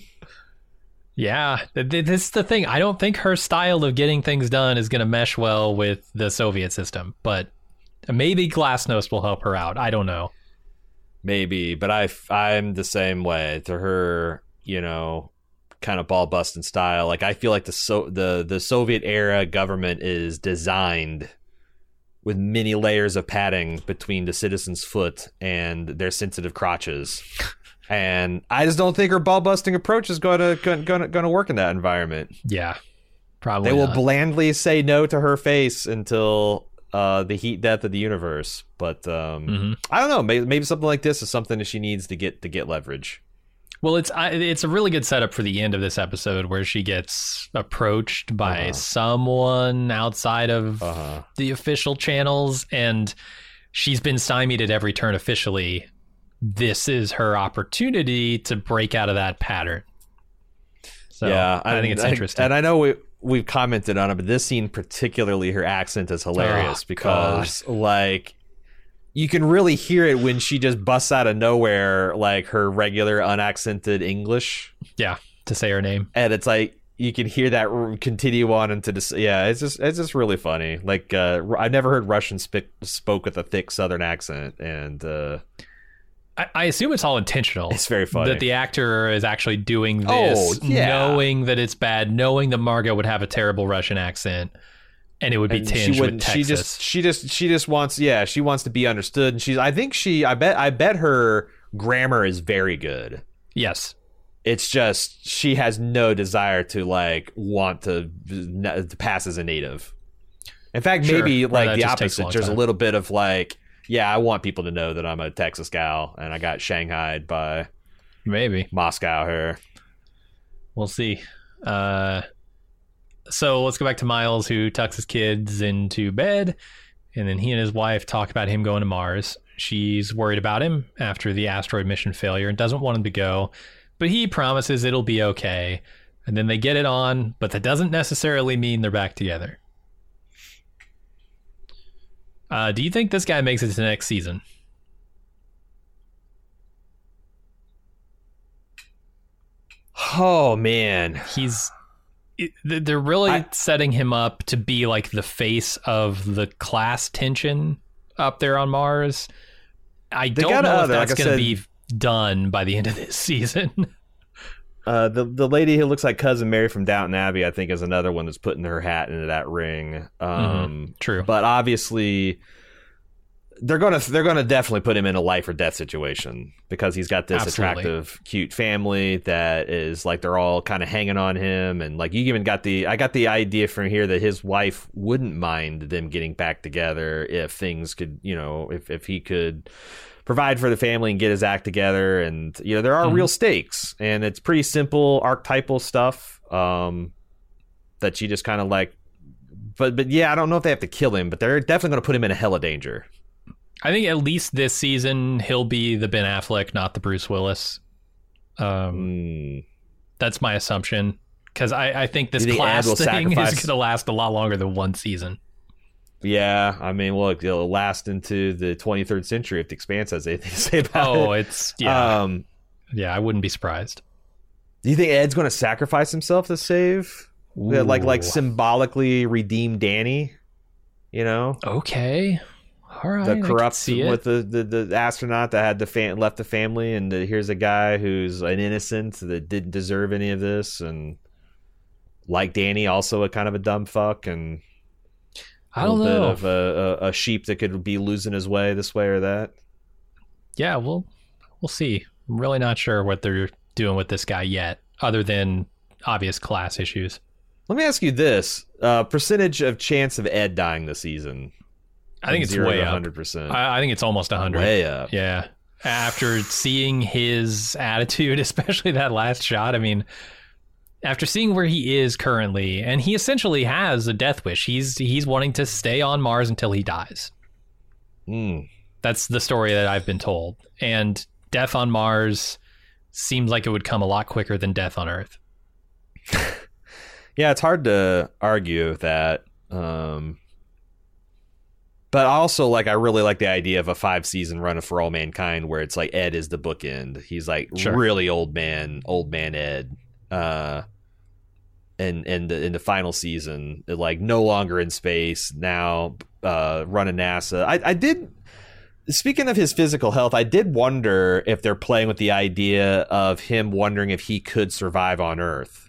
Yeah, this is the thing. I don't think her style of getting things done is gonna mesh well with the Soviet system. But maybe Glasnost will help her out. I don't know. Maybe, but I I'm the same way to her. You know, kind of ball busting style. Like I feel like the so the the Soviet era government is designed with many layers of padding between the citizen's foot and their sensitive crotches. And I just don't think her ball-busting approach is going to going to going to work in that environment. Yeah, probably They will not. blandly say no to her face until uh, the heat death of the universe. But um, mm-hmm. I don't know. Maybe, maybe something like this is something that she needs to get to get leverage. Well, it's it's a really good setup for the end of this episode where she gets approached by uh-huh. someone outside of uh-huh. the official channels, and she's been stymied at every turn officially. This is her opportunity to break out of that pattern. So yeah, I, I think it's I, interesting. And I know we, we've commented on it, but this scene particularly, her accent is hilarious oh, because, God. like... You can really hear it when she just busts out of nowhere, like her regular unaccented English. Yeah, to say her name, and it's like you can hear that continue on into this. Yeah, it's just it's just really funny. Like uh, I've never heard Russian sp- spoke with a thick Southern accent, and uh, I, I assume it's all intentional. It's very funny that the actor is actually doing this, oh, yeah. knowing that it's bad, knowing that Margot would have a terrible Russian accent. And it would be and tinged she with Texas. She just, she just, she just wants, yeah, she wants to be understood. And she's, I think she, I bet, I bet her grammar is very good. Yes. It's just, she has no desire to like want to, to pass as a native. In fact, Sure. maybe Or like that the just takes a opposite. long There's a time. little bit of like, yeah, I want people to know that I'm a Texas gal and I got shanghaied by Maybe. Moscow here. We'll see. Uh, so let's go back to Miles, who tucks his kids into bed, and then he and his wife talk about him going to Mars. She's worried about him after the asteroid mission failure and doesn't want him to go, but he promises it'll be okay. And then they get it on, but that doesn't necessarily mean they're back together. Uh, do you think this guy makes it to the next season? Oh man, He's it- they're really I- setting him up to be like the face of the class tension up there on Mars. I They don't gotta- know uh, if like that's I going to said- be done by the end of this season. uh, the the lady who looks like Cousin Mary from Downton Abbey, I think, is another one that's putting her hat into that ring. Um, True. But obviously, they're gonna they're gonna definitely put him in a life or death situation because he's got this Absolutely. attractive, cute family that is like they're all kind of hanging on him, and like you even got the I got the idea from here that his wife wouldn't mind them getting back together if things could, you know, if if he could provide for the family and get his act together, and you know there are Mhm. real stakes, and it's pretty simple archetypal stuff um, that you just kind of like. But but yeah, I don't know if they have to kill him, but they're definitely going to put him in a hell of danger. I think at least this season he'll be the Ben Affleck, not the Bruce Willis. Um, Mm. That's my assumption because I, I think this You think class Ed will thing is sacrifice- going to last a lot longer than one season. Yeah, I mean, look, it'll last into the twenty-third century if the Expanse has anything to say about Oh, it. it's yeah, Um, yeah. I wouldn't be surprised. do you think Ed's going to sacrifice himself to save, Yeah, like, like Ooh. symbolically redeem Danny? You know, Okay. All right. the I can corrupt see it. with the, the, the astronaut that had the fan, left the family, and the, here's a guy who's an innocent that didn't deserve any of this, and like Danny, also a kind of a dumb fuck, and I a don't little know. bit of a, a, a sheep that could be losing his way this way or that. Yeah, we'll we'll see. I'm really not sure what they're doing with this guy yet, other than obvious class issues. Let me ask you this: uh, percentage of chance of Ed dying this season? I think it's Zero way to up. hundred percent. I, I think it's almost one hundred. Way up. Yeah. After seeing his attitude, especially that last shot, I mean, after seeing where he is currently, and he essentially has a death wish. He's he's wanting to stay on Mars until he dies. Mm. That's the story that I've been told. And death on Mars seems like it would come a lot quicker than death on Earth. Yeah, it's hard to argue that. Um, but also, like, I really like the idea of a five-season run of For All Mankind, where it's like Ed is the bookend. He's like Sure. really old man, old man Ed. Uh, and and the, in the final season, like no longer in space now, uh, running NASA. I, I did. Speaking of his physical health, I did wonder if they're playing with the idea of him wondering if he could survive on Earth.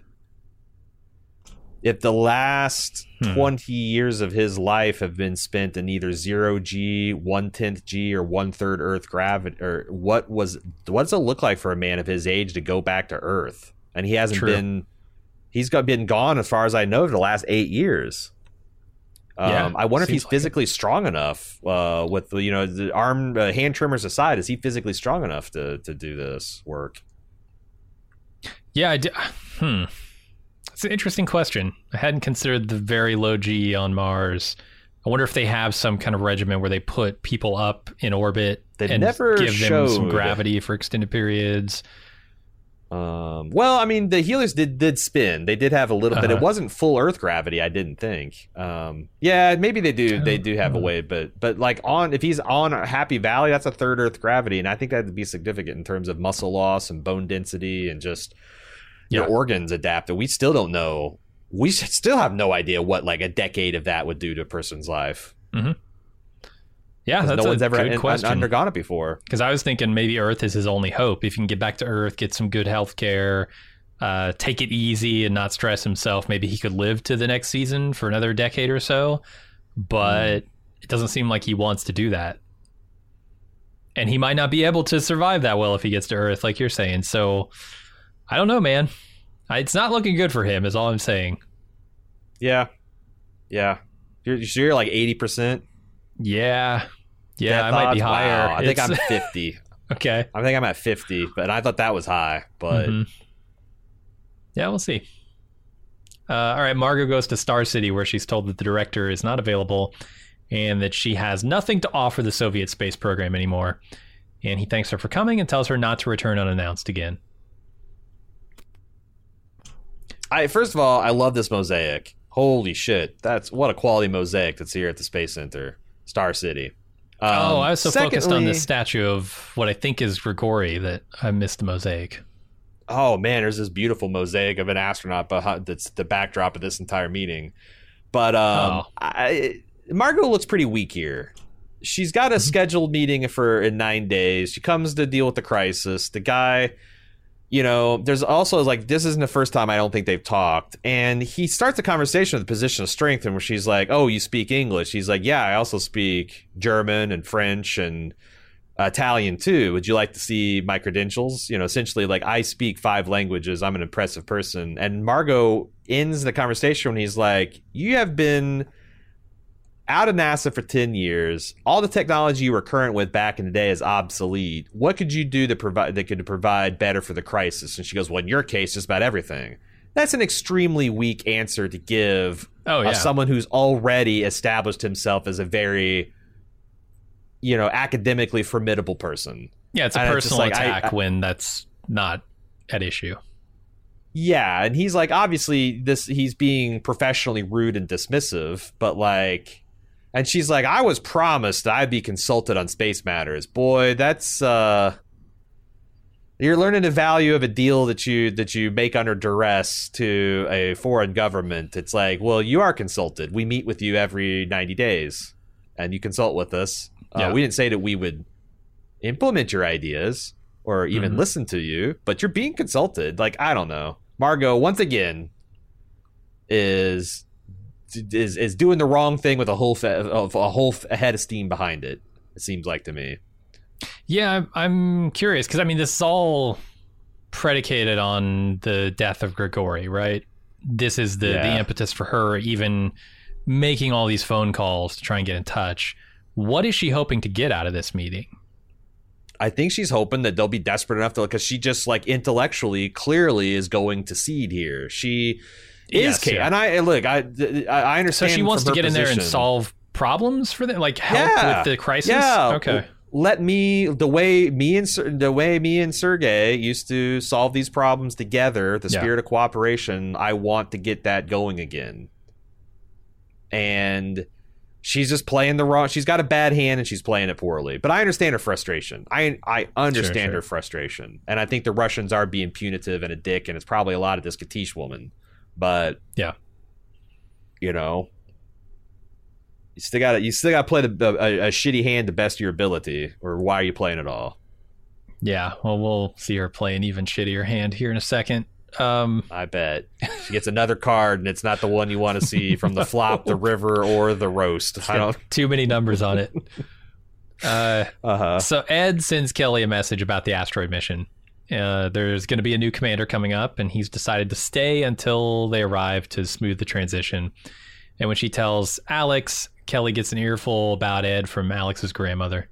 If the last Hmm. twenty years of his life have been spent in either zero G, one tenth G, or one third Earth gravity, or what was what does it look like for a man of his age to go back to Earth? And he hasn't True. been. He's got been gone as far as I know for the last eight years. Um, Yeah, I wonder if seems he's like physically strong enough. Uh, with the, you know the arm uh, hand trimmers aside, is he physically strong enough to to do this work? Yeah, I d- hmm. It's an interesting question. I hadn't considered the very low G on Mars. I wonder if they have some kind of regimen where they put people up in orbit They've and never give them some showed- gravity for extended periods. Um, well, I mean, the Helios did did spin. They did have a little bit. It Uh-huh. wasn't full Earth gravity, I didn't think. Um, yeah, maybe they do. They do have a Oh. way, but but like on if he's on Happy Valley, that's a third Earth gravity, and I think that would be significant in terms of muscle loss and bone density and just your Yeah. organs adapted. We still don't know. We still have no idea what like a decade of that would do to a person's life. Yeah, 'Cause that's no a one's ever good un- question. undergone it before. Because I was thinking maybe Earth is his only hope. If he can get back to Earth, get some good health care, uh, take it easy and not stress himself, maybe he could live to the next season for another decade or so. But it doesn't seem like he wants to do that. And he might not be able to survive that well if he gets to Earth, like you're saying. So I don't know, man. It's not looking good for him, is all I'm saying. Yeah, yeah. You're, so you're like eighty percent? Yeah. Yeah, Death I might be odds? higher. Wow, I think It's- I'm fifty. Okay. I think I'm at fifty, but I thought that was high. But Mhm. Yeah, we'll see. Uh, all right, Margot goes to Star City, where she's told that the director is not available and that she has nothing to offer the Soviet space program anymore. And he thanks her for coming and tells her not to return unannounced again. I first of all, I love this mosaic. Holy shit. That's what a quality mosaic that's here at the Space Center. Star City. Um, oh, I was so focused on secondly- this statue of what I think is Grigori that I missed the mosaic. Oh man, there's this beautiful mosaic of an astronaut behind that's the backdrop of this entire meeting. But um, Oh. I, Margot looks pretty weak here. She's got a scheduled meeting for in nine days. She comes to deal with the crisis. The guy, you know, there's also like this isn't the first time I don't think they've talked. And he starts a conversation with a position of strength, and where she's like, "Oh, you speak English?" He's like, "Yeah, I also speak German and French and Italian too. Would you like to see my credentials?" You know, essentially like, I speak five languages. I'm an impressive person. And Margot ends the conversation when he's like, "You have been out of NASA for ten years. All the technology you were current with back in the day is obsolete. What could you do to provide that could provide better for the crisis?" And she goes, "Well, in your case, just about everything." That's an extremely weak answer to give Oh, uh, yeah. someone who's already established himself as a very, you know, academically formidable person. Yeah, it's a And it's just personal like, I- attack I- when that's not at issue. Yeah, and he's like, obviously this he's being professionally rude and dismissive, but like, and she's like, "I was promised I'd be consulted on space matters." Boy, that's uh you're learning the value of a deal that you that you make under duress to a foreign government. It's like, well, you are consulted. We meet with you every ninety days and you consult with us. Yeah. Uh, we didn't say that we would implement your ideas or even Mhm. listen to you, but you're being consulted. Like, I don't know. Margot, once again, is is is doing the wrong thing with a whole fe- of a whole f- head of steam behind it. It seems like to me. Yeah, I'm- I'm curious because I mean, this is all predicated on the death of Grigori, right? This is the, Yeah. the impetus for her even making all these phone calls to try and get in touch. What is she hoping to get out of this meeting? I think she's hoping that they'll be desperate enough to, because she just like intellectually clearly is going to cede here. She is, Yes, ca- yeah. and I look, I I So understand. she wants from to her get in there and position. solve problems for them, like help Yeah. with the crisis. Yeah. Okay. Let me the way me and Ser- the way me and Sergey used to solve these problems together, the Yeah. spirit of cooperation. I want to get that going again. And she's just playing the wrong. She's got a bad hand and she's playing it poorly. But I understand her frustration. I I understand Sure, sure. her frustration, and I think the Russians are being punitive and a dick, and it's probably a lot of this Katish woman. But Yeah. you know, you still got to you still got to play the a, a shitty hand to best of your ability, or why are you playing it all? Yeah. Well, we'll see her play an even shittier hand here in a second. Um, I bet she gets another card, and it's not the one you want to see from the flop, the river, or the roast. I don't. too many numbers on it. Uh, Uh huh. so Ed sends Kelly a message about the asteroid mission. Uh, there's going to be a new commander coming up, and he's decided to stay until they arrive to smooth the transition. And when she tells Alex, Kelly gets an earful about Ed from Alex's grandmother.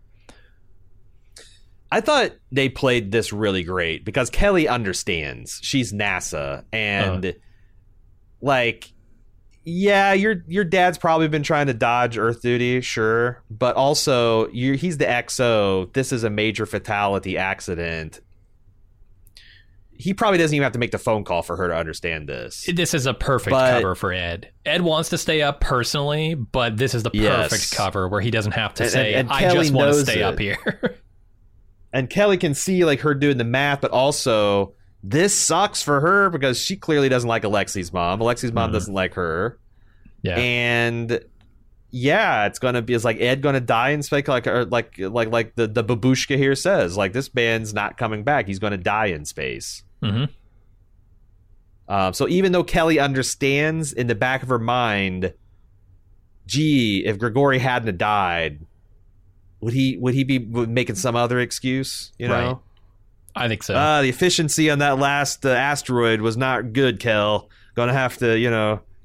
I thought they played this really great because Kelly understands. She's NASA, and Uh-huh. like, yeah, your your dad's probably been trying to dodge Earth duty, sure, but also you he's the X O. This is a major fatality accident. He probably doesn't even have to make the phone call for her to understand this. This is a perfect But- cover for Ed. Ed wants to stay up personally, but this is the perfect Yes. cover where he doesn't have to And- say, and- and I Kelly just want to knows stay it. up here. And Kelly can see like her doing the math, but also this sucks for her because she clearly doesn't like Alexi's mom. Alexi's mom Mhm. doesn't like her. Yeah. And yeah, it's gonna be. It's like Ed gonna die in space, like or like like like the the babushka here says. Like, this man's not coming back. He's gonna die in space. hmm Um, so even though Kelly understands in the back of her mind, gee, if Grigori hadn't have died, would he would he be making some other excuse? You Right. know, I think so. uh, the efficiency on that last uh, asteroid was not good. Kel, gonna have to, you know,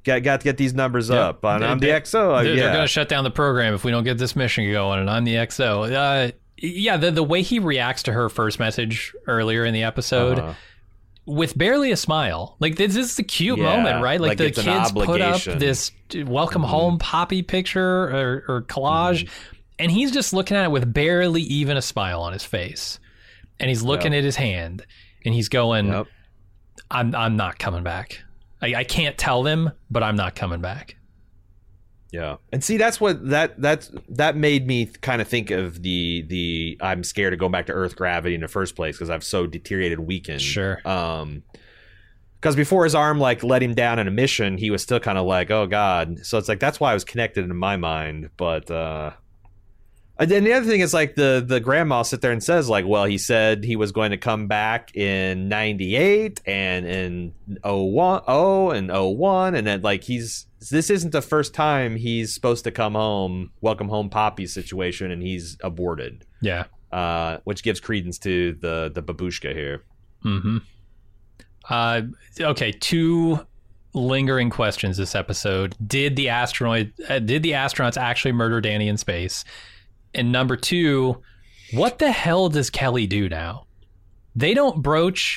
got got to get these numbers Yep. up. And I'm the X O. They're, yeah. they're going to shut down the program if we don't get this mission going, and I'm the X O. Uh, yeah, the the way he reacts to her first message earlier in the episode. Uh-huh. With barely a smile. Like, this is the cute Yeah, moment, right? Like, like the it's an kids put up obligation. this welcome Mhm. home Poppy picture or, or collage, Mm-hmm. and he's just looking at it with barely even a smile on his face. And he's looking Yep. at his hand, and he's going, Yep. I'm, I'm not coming back. I, I can't tell them, but I'm not coming back. Yeah, and see, that's what that that's that made me kind of think of the the I'm scared of going back to Earth gravity in the first place because I've so deteriorated, weakened. Sure. Um, because before his arm like let him down in a mission, he was still kind of like, oh god. So it's like that's why I was connected in my mind. But uh, and then the other thing is like the the grandma sit there and says like, well, he said he was going to come back in ninety-eight and in oh one oh and oh one, and then like he's. This isn't the first time he's supposed to come home, welcome home Poppy situation, and he's aborted. Yeah. Uh, which gives credence to the the babushka here. Mm-hmm. Uh, okay, two lingering questions this episode. Did the astronaut uh, did the astronauts actually murder Danny in space? And number two, what the hell does Kelly do now? They don't broach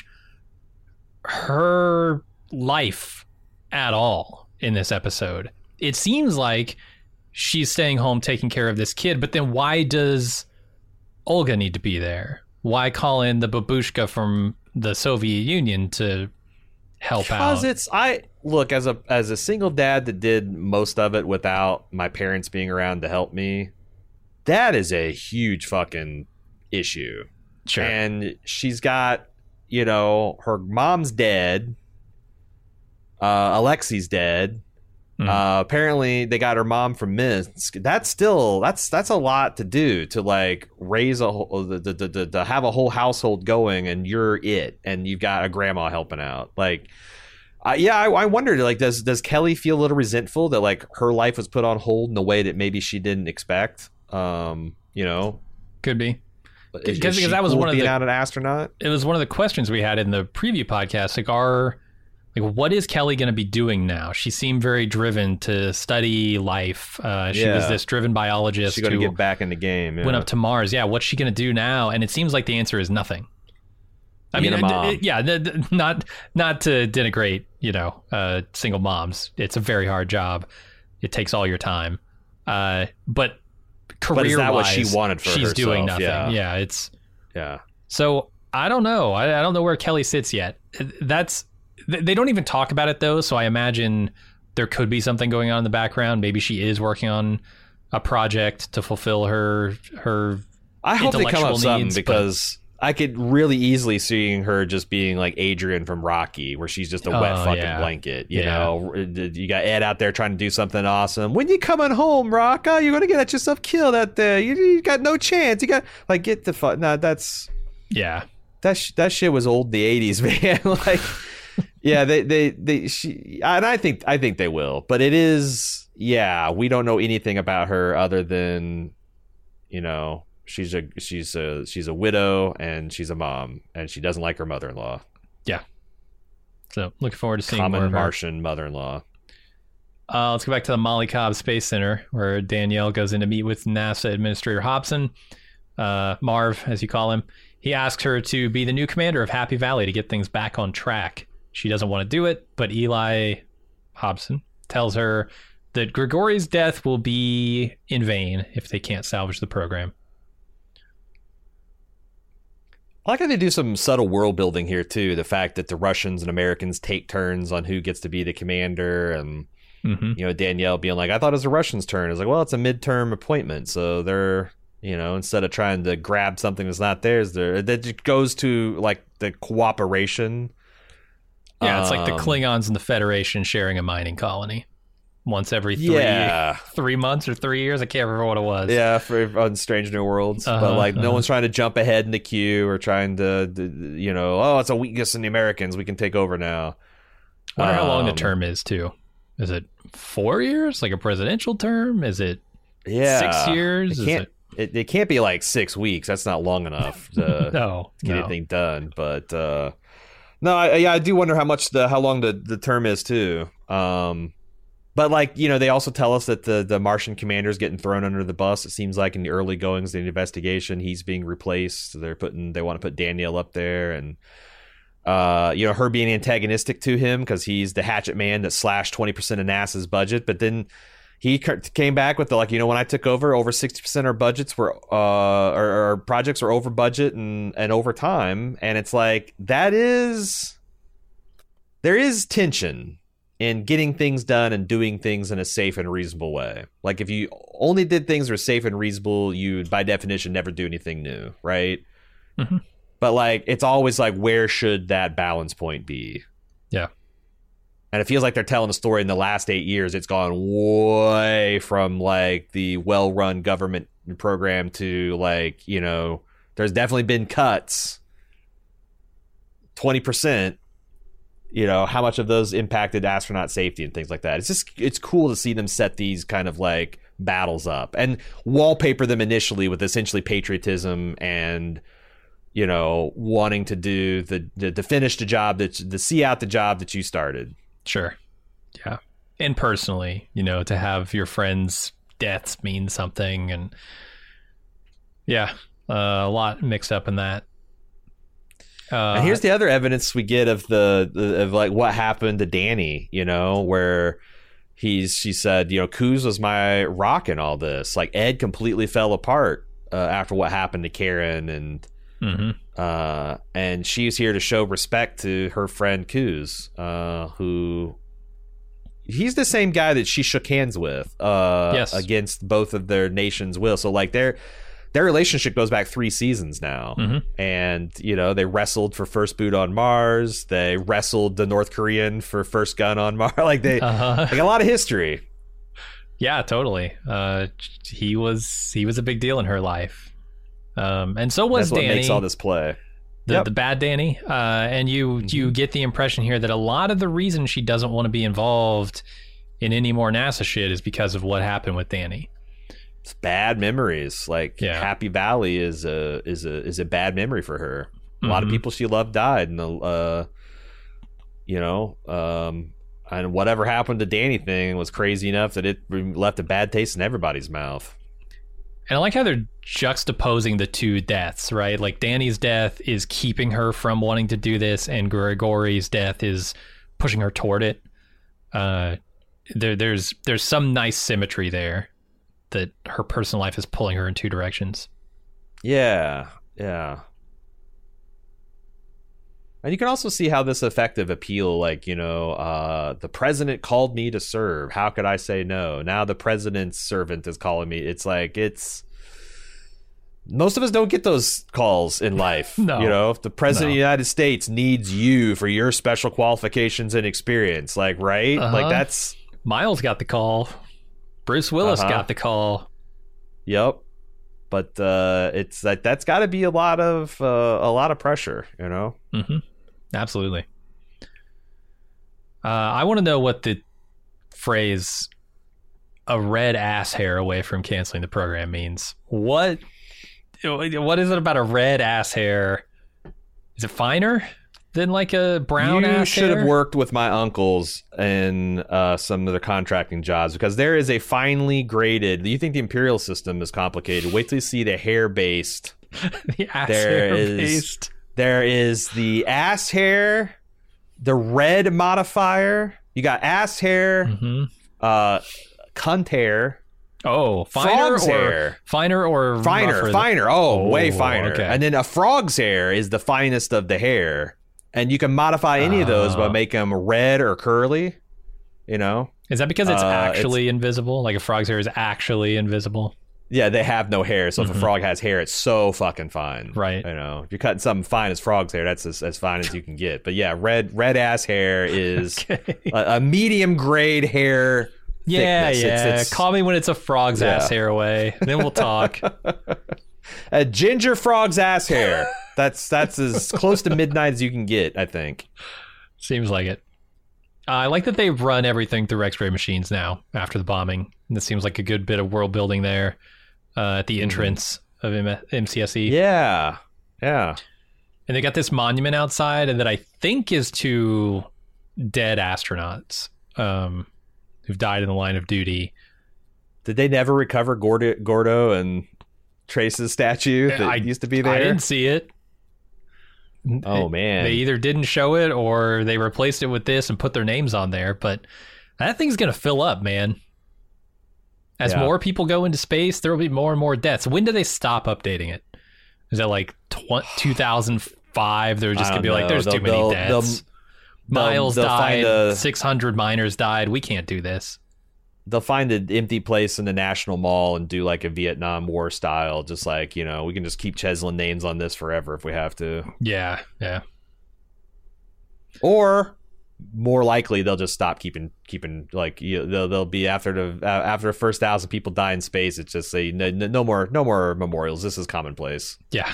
her life at all in this episode. It seems like she's staying home taking care of this kid, but then why does Olga need to be there? Why call in the babushka from the Soviet Union to help out? Because it's I look as a as a single dad that did most of it without my parents being around to help me. That is a huge fucking issue. Sure. And she's got, you know, her mom's dead. Uh, Alexi's dead. Mm. Uh, apparently, they got her mom from Minsk. That's still that's that's a lot to do to like raise a whole the, the, the, to have a whole household going, and you're it, and you've got a grandma helping out. Like, uh, yeah, I, I wondered like does does Kelly feel a little resentful that like her life was put on hold in a way that maybe she didn't expect? Um, you know, Could be. is, Because- is she because that was cool one of being the- out an astronaut. It was one of the questions we had in the preview podcast. Like, are like, what is Kelly going to be doing now? She seemed very driven to study life. Uh, she Yeah. was this driven biologist She's going to who get back in the game. Yeah. went up to Mars. Yeah, what's she going to do now? And it seems like the answer is nothing. I Being mean, a uh, mom. d- yeah, th- th- not not to denigrate, you know, uh, single moms. It's a very hard job. It takes all your time. Uh, but career But is that what she wise, wanted for she's doing herself? nothing. Yeah. yeah, it's. yeah. So I don't know. I, I don't know where Kelly sits yet. That's th- they don't even talk about it though. So I imagine there could be something going on in the background. Maybe she is working on a project to fulfill her her. I hope they come up intellectual with something needs, but- because I could really easily seeing her just being like Adrian from Rocky, where she's just a wet Oh, fucking yeah. blanket. You Yeah. know, you got Ed out there trying to do something awesome. When you coming home, Rocka? You're gonna get yourself killed out there. You, you got no chance. You got like get the fuck. Nah, that's Yeah, that sh- that shit was old in the eighties, man. Like, yeah, they they they she and I think I think they will, but it is yeah. We don't know anything about her other than, you know, she's a she's a she's a widow and she's a mom and she doesn't like her mother-in-law. so looking forward to seeing more Common of her. Martian mother-in-law. Uh, let's go back to the Molly Cobb Space Center, where Danielle goes in to meet with NASA Administrator Hobson, uh, Marv, as you call him. He asks her to be the new commander of Happy Valley to get things back on track. She doesn't want to do it, but Eli Hobson tells her that Grigori's death will be in vain if they can't salvage the program. I like how they do some subtle world building here too. The fact that the Russians and Americans take turns on who gets to be the commander, and Mm-hmm. you know, Danielle being like, I thought it was the Russians' turn. It's like, well, it's a midterm appointment, so they're, you know, instead of trying to grab something that's not theirs, there that just goes to like the cooperation. Yeah, it's like the Um, Klingons and the Federation sharing a mining colony once every three Yeah. three months or three years. I can't remember what it was. Yeah, for on Strange New Worlds, Uh-huh, but like no uh-huh. one's trying to jump ahead in the queue or trying to, you know, oh, it's a weakness in the Americans. We can take over now. I wonder how long the Um, term is too. Is it four years, like a presidential term? Is it Yeah, six years? It Is can't. it- It, it can't be like six weeks. That's not long enough to No, get no. anything done. But uh, no, I, yeah, I do wonder how much the how long the, the term is too. Um, But like, you know, they also tell us that the, the Martian commander is getting thrown under the bus. It seems like in the early goings of the investigation, he's being replaced. They're putting, they want to put Danielle up there, and uh, you know, her being antagonistic to him because he's the hatchet man that slashed twenty percent of NASA's budget. But then he came back with the, like, you know, when I took over, over sixty percent of our budgets were, uh, or, or projects were over budget and, and over time. And it's like, that is, there is tension in getting things done and doing things in a safe and reasonable way. Like, if you only did things that were safe and reasonable, you would, by definition, never do anything new, right? Mm-hmm. But, like, it's always like, where should that balance point be? Yeah. And it feels like they're telling a story in the last eight years. It's gone way from, like, the well-run government program to, like, you know, there's definitely been cuts. twenty percent. You know, how much of those impacted astronaut safety and things like that. It's just, it's cool to see them set these kind of like battles up and wallpaper them initially with essentially patriotism and, you know, wanting to do the, the to finish the job that, to see out the job that you started. Sure. Yeah. And personally, you know, to have your friends' deaths mean something, and yeah, uh, a lot mixed up in that. Uh, and here's the other evidence we get of the, the of like what happened to Danny, you know, where he's she said, you know, Kuz was my rock in all this. Like, Ed completely fell apart uh, after what happened to Karen, and mm-hmm. uh, and she's here to show respect to her friend Kuz, uh, who he's the same guy that she shook hands with uh, yes. against both of their nations' will. So like they're. Their relationship goes back three seasons now. Mm-hmm. And, you know, they wrestled for first boot on Mars. They wrestled the North Korean for first gun on Mars. Like, they, uh-huh. they got a lot of history. Yeah, totally. Uh, he was he was a big deal in her life. Um, and so was That's what Danny. makes all this play. The, Yep. the bad Danny. Uh, and you, Mm-hmm. you get the impression here that a lot of the reason she doesn't want to be involved in any more NASA shit is because of what happened with Danny. It's bad memories. Like, Yeah. Happy Valley is a is a is a bad memory for her. A lot of Mhm. people she loved died, and the uh, you know, um, and whatever happened to Danny thing was crazy enough that it left a bad taste in everybody's mouth. And I like how they're juxtaposing the two deaths, right? Like, Danny's death is keeping her from wanting to do this, and Grigori's death is pushing her toward it. Uh, there, there's there's some nice symmetry there, that her personal life is pulling her in two directions. Yeah, yeah. And you can also see how this effective appeal, like, you know, uh, the president called me to serve. How could I say no? Now the president's servant is calling me. It's like, it's... Most of us don't get those calls in life. No. You know, if the president No. of the United States needs you for your special qualifications and experience, like, right? Uh-huh. Like, that's... Miles got the call. Bruce Willis Uh-huh. got the call. Yep. But uh, it's like, that's got to be a lot of uh, a lot of pressure, you know? Mm-hmm. Absolutely. Uh, I want to know what the phrase "a red ass hair away from canceling the program" means. What? What is it about a red ass hair? Is it finer than like a brown you ass should hair? have worked with my uncles in uh, some of their contracting jobs, because there is a finely graded. You think the imperial system is complicated? Wait till you see the hair based. the ass There hair is- based. There is the ass hair, the red modifier. You got ass hair, Mm-hmm. uh, cunt hair, Oh, finer frog's or hair. finer or finer, rougher? finer. Oh, Oh, way finer. okay. And then a frog's hair is the finest of the hair, and you can modify any of those by Oh. making them red or curly. You know. Is that because it's Uh, actually invisible? Like a frog's hair is actually invisible? Yeah, they have no hair, so if Mhm. a frog has hair, it's so fucking fine. Right. You know, if you're cutting something fine as frog's hair, that's as, as fine as you can get. But yeah, red red ass hair is Okay. a, a medium grade hair. Yeah, thickness. yeah. It's, it's Call me when it's a frog's Yeah. ass hair away. Then we'll talk. a ginger frog's ass hair. That's that's as close to midnight as you can get, I think. Seems like it. Uh, I like that they run everything through X-ray machines now after the bombing. And this seems like a good bit of world building there uh, at the entrance of M- MCSE. Yeah, yeah. And they got this monument outside, and that I think is to dead astronauts um, who've died in the line of duty. Did they never recover Gordo, Gordo and Trace's statue that I, used to be there? I didn't see it. Oh, man. They either didn't show it or they replaced it with this and put their names on there. But that thing's going to fill up, man. As Yeah. more people go into space, there will be more and more deaths. When do they stop updating it? Is that like two thousand five? They're just I going to be don't like, know. there's They'll- too many they'll- deaths. they'll- Miles they'll died. find a- six hundred miners died. We can't do this. They'll find an empty place in the National Mall and do like a Vietnam War style. Just like, you know, we can just keep chiseling names on this forever if we have to. Yeah, yeah. Or more likely, they'll just stop keeping keeping like you, they'll they'll be after the uh, after the first thousand people die in space. It's just say no, no more no more memorials. This is commonplace. Yeah.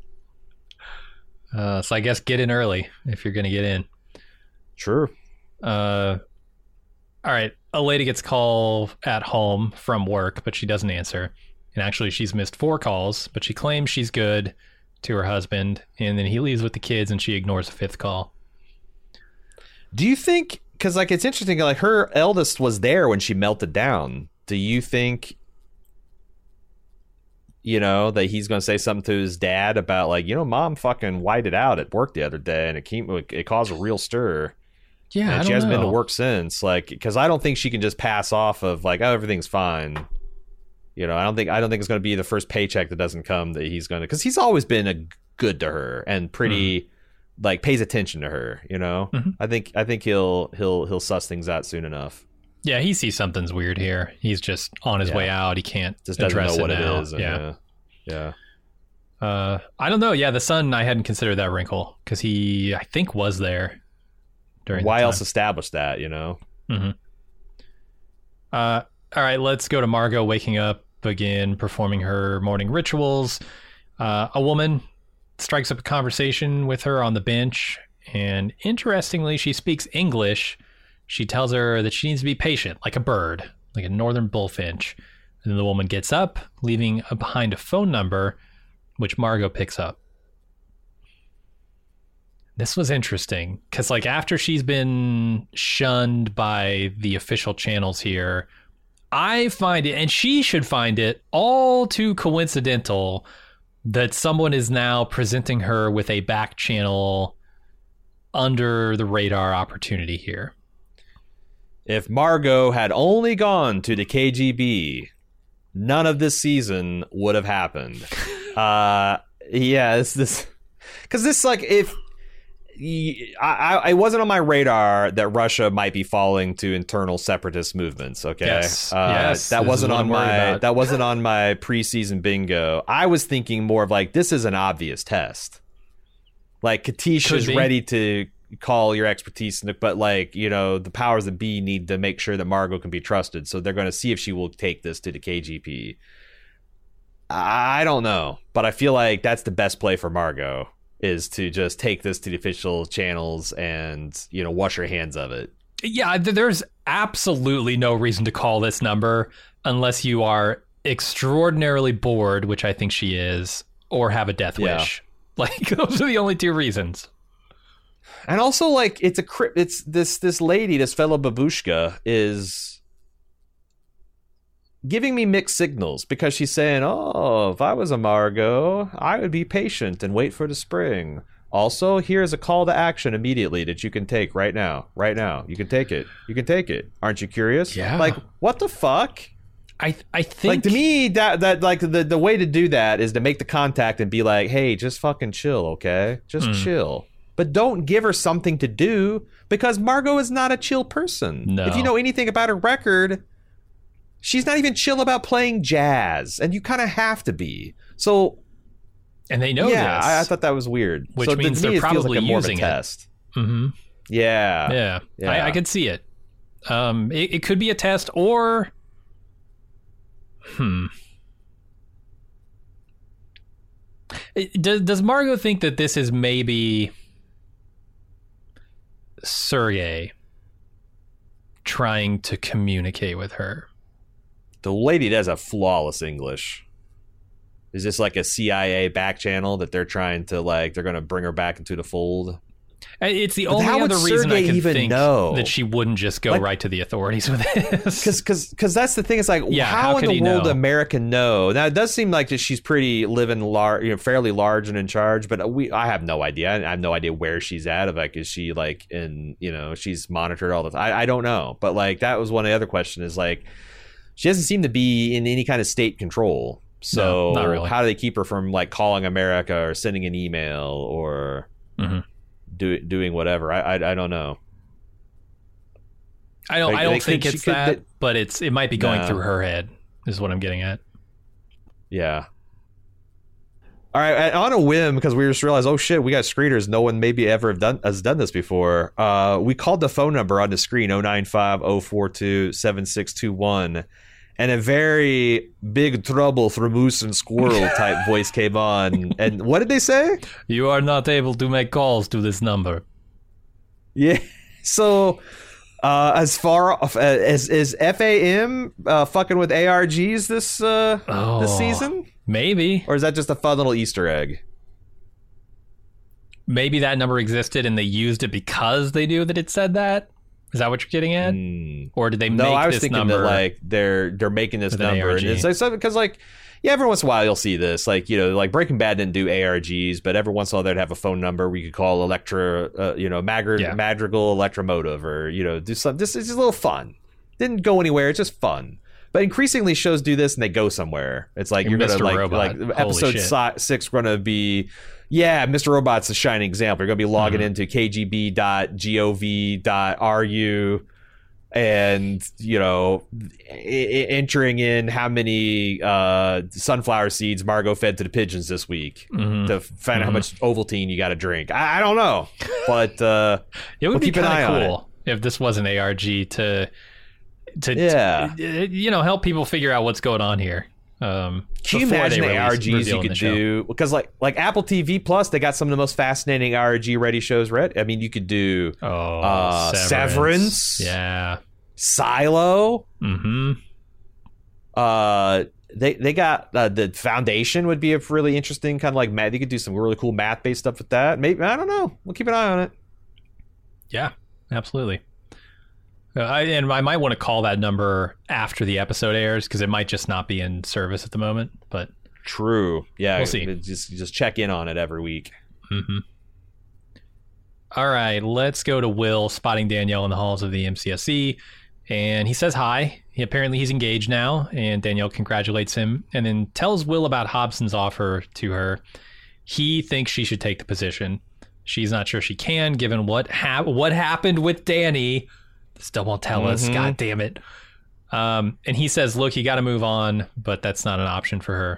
Uh, so I guess get in early if you're going to get in. Sure. Uh, all right. A lady gets a call at home from work, but she doesn't answer. And actually, she's missed four calls, but she claims she's good to her husband. And then he leaves with the kids and she ignores a fifth call. Do you think? Because like it's interesting. Like her eldest was there when she melted down. Do you think? You know, that he's going to say something to his dad about like, you know, mom fucking whited out at work the other day and it came, it caused a real stir. Yeah, And I she don't hasn't know. been to work since. Like, because I don't think she can just pass off of like, oh, everything's fine. You know, I don't think I don't think it's going to be the first paycheck that doesn't come that he's going to, because he's always been a good to her and pretty mm-hmm. like pays attention to her. You know, mm-hmm. I think I think he'll he'll he'll suss things out soon enough. Yeah, he sees something's weird here. He's just on his Yeah. way out. He can't Just doesn't address know what it, it now. is. and, Yeah. yeah, yeah. Uh, I don't know. Yeah, the son, I hadn't considered that wrinkle because he, I think, was there during. Why the time. else establish that? You know. Mm-hmm. Uh, all right, let's go to Margot waking up again, performing her morning rituals. Uh, a woman strikes up a conversation with her on the bench, and interestingly, she speaks English. She tells her that she needs to be patient, like a bird, like a northern bullfinch. And then the woman gets up, leaving behind a phone number, which Margot picks up. This was interesting because, like, after she's been shunned by the official channels here, I find it, and she should find it, all too coincidental that someone is now presenting her with a back channel under the radar opportunity here. If Margot had only gone to the K G B, none of this season would have happened. uh, yeah, it's this because this like if I, I I wasn't on my radar that Russia might be falling to internal separatist movements. Okay, Yes, uh, yes, that this is wasn't what on I'm worried my about. that wasn't on my preseason bingo. I was thinking more of like this is an obvious test. Like Katisha's Could be. ready to call your expertise, but like, you know, the powers that be need to make sure that Margot can be trusted. So they're going to see if she will take this to the K G B. I don't know, but I feel like that's the best play for Margot is to just take this to the official channels and, you know, wash her hands of it. Yeah, th- there's absolutely no reason to call this number unless you are extraordinarily bored, which I think she is, or have a death Yeah. wish. Like, those are the only two reasons. And also, like, it's a cri- it's this this lady, this fellow babushka, is giving me mixed signals because she's saying, "Oh, if I was a Margot, I would be patient and wait for the spring." Also, here's a call to action immediately that you can take right now. Right now, you can take it. You can take it. Aren't you curious? Yeah. Like, what the fuck? I I think Like to me, that that like the the way to do that is to make the contact and be like, "Hey, just fucking chill, okay? Just Mm. chill." But don't give her something to do because Margot is not a chill person. No. If you know anything about her record, she's not even chill about playing jazz, and you kind of have to be. So, and they know yeah, this. I, I thought that was weird. Which so to means me, they're it feels probably like a more of a using it. test. Mm-hmm. Yeah, Yeah, Yeah. I, I could see it. Um, it, it could be a test, or hmm. It- Does Does Margot think that this is maybe Sergei trying to communicate with her? The lady does a flawless English. Is this like a C I A back channel that they're trying to like? They're going to bring her back into the fold. It's the But only how would other reason I Sergey can even think know? that she wouldn't just go Like- right to the authorities with this. Because because because that's the thing. It's like, Yeah, how, how in could the he world know? America know? Now it does seem like that she's pretty living large, you know, fairly large and in charge. But we, I have no idea. I have no idea where she's at. Of like, is she like in, you know, she's monitored all the time. I, I don't know. But like, that was one of the other questions. Is like, she doesn't seem to be in any kind of state control. So No, not really. how do they keep her from like calling America or sending an email or hmm do, doing whatever? I, I I don't know. I don't. Like, I don't they think could- she it's could- that, they- but it's it might be going No. through her head. Is what I'm getting at. Yeah. All right, and on a whim, because we just realized, oh shit, we got screeners. No one maybe ever have done has done this before. Uh, we called the phone number on the screen oh nine five oh four two seven six two one, and a very big trouble for moose and squirrel type voice came on. And what did they say? You are not able to make calls to this number. Yeah. So, uh, as far off as is F A M uh, fucking with A R Gs this uh, Oh. this season, Maybe, or is that just a fun little Easter egg? maybe that number existed and they used it because they knew that it said that. Is that what you're getting at? Hmm. Or did they make No, I was this thinking number? that like they're they're making this with an number, A R and G. it's like because like yeah, every once in a while you'll see this, like you know, like Breaking Bad didn't do A R Gs, but every once in a while they'd have a phone number we could call Electra, uh, you know, Magr- Yeah. Madrigal Electromotive, or you know, do something. This is just a little fun. Didn't go anywhere. It's just fun. But increasingly, shows do this and they go somewhere. It's like You're you're gonna Mister like Robot. like Holy episode shit. si- six gonna be. Yeah, Mister Robot's a shining example. You're gonna be logging Mhm. into k g b dot gov dot r u and you know I- I- entering in how many uh, sunflower seeds Margot fed to the pigeons this week Mhm. to find out how Mhm. much Ovaltine you got to drink. I, I don't know, but uh, It would we'll be keep an kind eye of on cool if this was an A R G to, to, Yeah. to, you know, help people figure out what's going on here. Um, can you before imagine they the release- A R Gs reveal you in the could show. do? Because like like Apple T V Plus, they got some of the most fascinating A R G ready shows. Read, I mean, you could do Oh, uh, Severance. Yeah. Silo. Mm-hmm. Uh, they they got uh, the Foundation would be a really interesting kind of like math. You could do some really cool math based stuff with that. Maybe I don't know. We'll keep an eye on it. Yeah, absolutely. Uh, I, and I might want to call that number after the episode airs because it might just not be in service at the moment. But True. Yeah. We'll see. Just just check in on it every week. mhm. All right, let's go to Will spotting Danielle in the halls of the M C S E, and he says hi. He apparently he's engaged now, and Danielle congratulates him, and then tells Will about Hobson's offer to her. He thinks she should take the position. She's not sure she can, given what ha- what happened with Danny. Still won't tell us. Mhm. God damn it. Um, and he says, look, you got to move on, but that's not an option for her.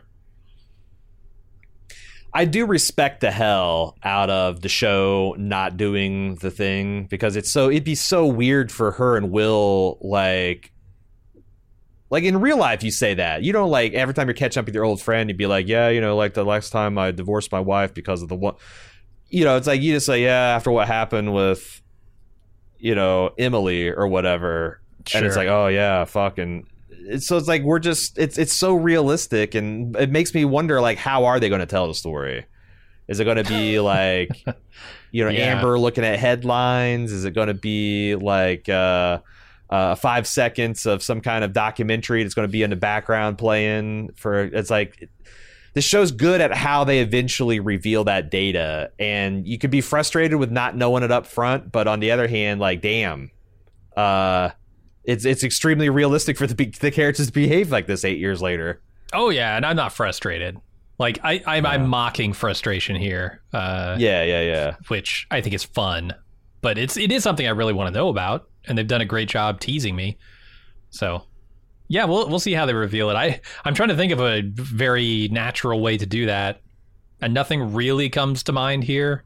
I do respect the hell out of the show not doing the thing because it's so it'd be so weird for her and Will like like in real life you say that. You don't like every time you're catching up with your old friend you'd be like, yeah, you know, like the last time I divorced my wife because of the one, you know, it's like you just say, yeah, after what happened with, you know, Emily or whatever. And it's Sure. like, oh yeah, fucking. It's, so it's like we're just it's it's so realistic, and it makes me wonder like how are they going to tell the story? Is it going to be like, you know, Yeah. Amber looking at headlines? Is it going to be like uh, uh, five seconds of some kind of documentary that's going to be in the background playing for? It's like the show's good at how they eventually reveal that data, and you could be frustrated with not knowing it up front, but on the other hand, like, damn. Uh, It's it's extremely realistic for the the characters to behave like this eight years later. Oh, yeah, and I'm not frustrated. Like, I, I'm, I'm mocking frustration here. Uh, Yeah, yeah, yeah. which I think is fun, but it's it is something I really want to know about, and they've done a great job teasing me. So, yeah, we'll we'll see how they reveal it. I I'm trying to think of a very natural way to do that, and nothing really comes to mind here.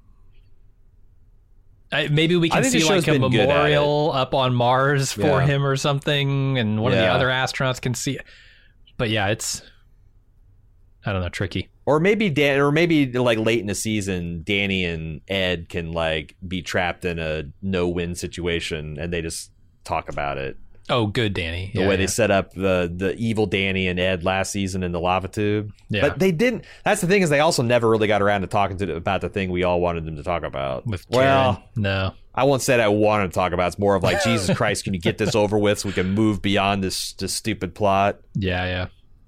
I, maybe we I can think the see show's like a been good at memorial up on Mars for Yeah. him or something, and one of the Yeah. other astronauts can see it. But yeah, it's I don't know, tricky. Or maybe Dan, or maybe like late in the season, Danny and Ed can like be trapped in a no-win situation, and they just talk about it. Oh, good Danny. The yeah, way yeah. they set up the the evil Danny and Ed last season in the lava tube. Yeah. But they didn't. That's the thing is they also never really got around to talking to about the thing we all wanted them to talk about. With Karen. Well, no. I won't say that I wanted to talk about. It's more of like, Jesus Christ, can you get this over with so we can move beyond this this stupid plot? Yeah, yeah.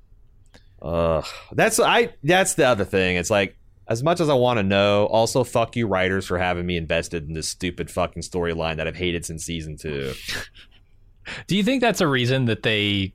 Uh, that's I. That's the other thing. It's like, as much as I want to know, also fuck you writers for having me invested in this stupid fucking storyline that I've hated since season two. Do you think that's a reason that they...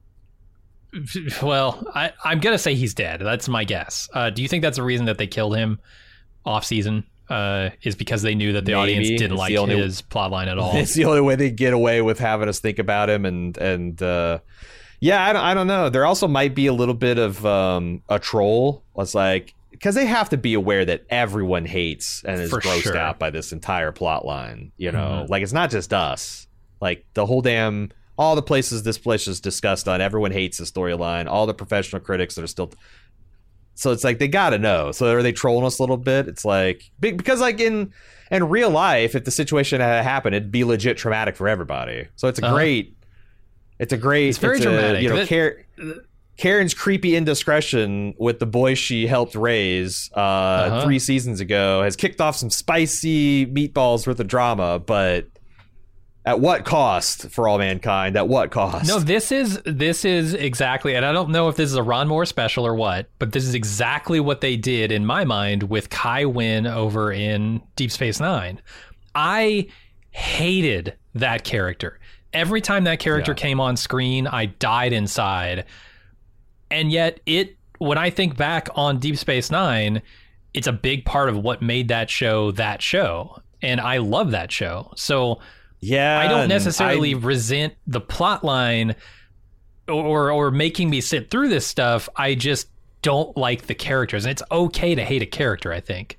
Well, I, I'm going to say he's dead. That's my guess. Uh, do you think that's a reason that they killed him off-season? Uh, is because they knew that the Maybe. audience didn't It's like the only- his plotline at all? It's the only way they get away with having us think about him, and and uh, yeah, I don't, I don't know. There also might be a little bit of um, a troll. It's like, because they have to be aware that everyone hates and is For grossed sure. out by this entire plot line. You know, Mhm. like it's not just us. Like the whole damn, all the places this place is discussed on, everyone hates the storyline. All the professional critics that are still. So it's like they gotta know. So are they trolling us a little bit? It's like be- because like in in real life, if the situation had happened, it'd be legit traumatic for everybody. So it's a Uh-huh. great, it's a great, It's very a, dramatic. You know, That- Karen, Karen's creepy indiscretion with the boy she helped raise uh, Uh-huh. three seasons ago has kicked off some spicy meatballs worth of drama, but. At what cost for all mankind? At what cost? No, this is this is exactly, and I don't know if this is a Ron Moore special or what, but this is exactly what they did in my mind with Kai Wynn over in Deep Space Nine. I hated that character. Every time that character Yeah. came on screen, I died inside. And yet, it when I think back on Deep Space Nine, it's a big part of what made that show that show, and I love that show. So. Yeah, I don't and necessarily I- resent the plot line or or making me sit through this stuff. I just don't like the characters. And it's okay to hate a character, I think.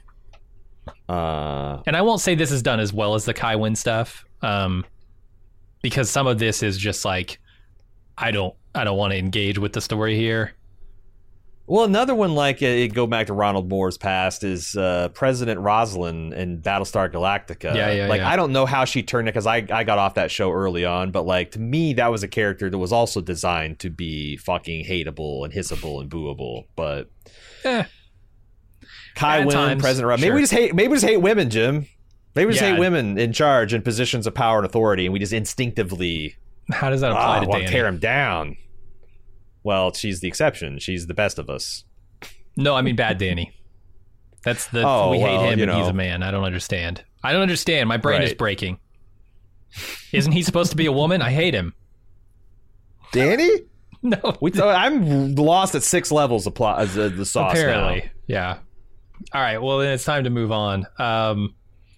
Uh, And I won't say this is done as well as the Kai Wynn stuff, um, because some of this is just like, I don't I don't want to engage with the story here. well, another one like uh, it go back to Ronald Moore's past is uh, President Rosalind in Battlestar Galactica. Yeah, yeah, Like yeah. I don't know how she turned it because I I got off that show early on, but like to me that was a character that was also designed to be fucking hateable and hissable and booable. But Eh. Kai Bad Wynn, times, President Rosalind. Maybe sure. we just hate maybe we just hate women, Jim. Maybe we just Yeah. hate women in charge in positions of power and authority, and we just instinctively How does that apply ah, to want to Danny? tear him down. Well, she's the exception. She's the best of us. No, I mean bad Danny. That's the Oh, we hate well, him you and he's know. a man. I don't understand. I don't understand. My brain is Right. breaking. Isn't he supposed to be a woman? I hate him. Danny? No, We th- I'm lost at six levels of plot as uh, the sauce apparently. now. Yeah. All right. Well, then it's time to move on. Um,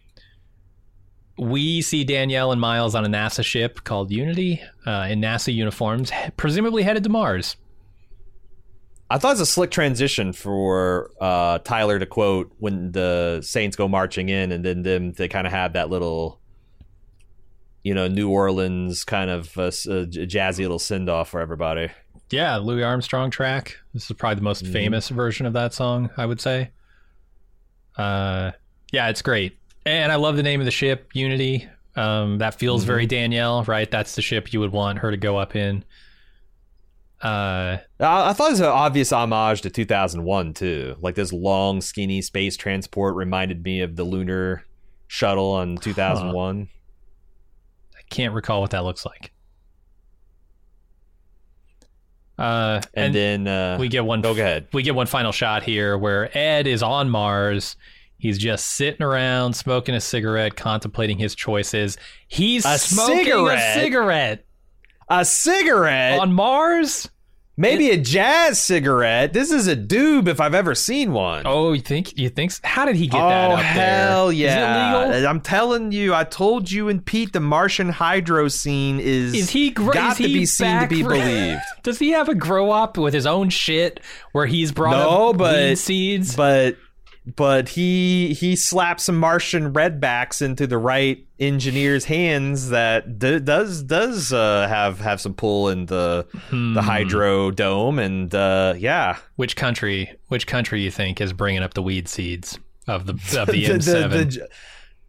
we see Danielle and Miles on a NASA ship called Unity uh, in NASA uniforms, presumably headed to Mars. I thought it was a slick transition for uh, Tyler to quote when the Saints go marching in, and then them to kind of have that little, you know, New Orleans kind of uh, s- uh, j- jazzy little send off for everybody. Yeah, Louis Armstrong track. This is probably the most Mhm. famous version of that song, I would say. Uh, yeah, it's great. And I love the name of the ship, Unity. Um, that feels Mhm. very Danielle, right? That's the ship you would want her to go up in. Uh, I, I thought it was an obvious homage to two thousand one too. Like this long, skinny space transport reminded me of the lunar shuttle on two thousand one. I can't recall what that looks like. Uh, And, then uh, we get one. go ahead. We get one final shot here where Ed is on Mars. He's just sitting around smoking a cigarette, contemplating his choices. He's A smoking cigarette? a cigarette A cigarette, on Mars. maybe a jazz cigarette. This is a doob if I've ever seen one. Oh, you think? You think? How did he get that Oh, up there? hell Is yeah. it legal? I'm telling you, I told you and Pete the Martian hydro scene is, Is he gr- got is to he be seen to back be for- believed. Does he have a grow up with his own shit where he's brought No, up but- weed seeds? But but he he slapped some Martian redbacks into the right engineer's hands that d- does does uh, have have some pull in the Hmm. the hydro dome, and uh, yeah. Which country? Which country you think is bringing up the weed seeds of the of the M seven? the-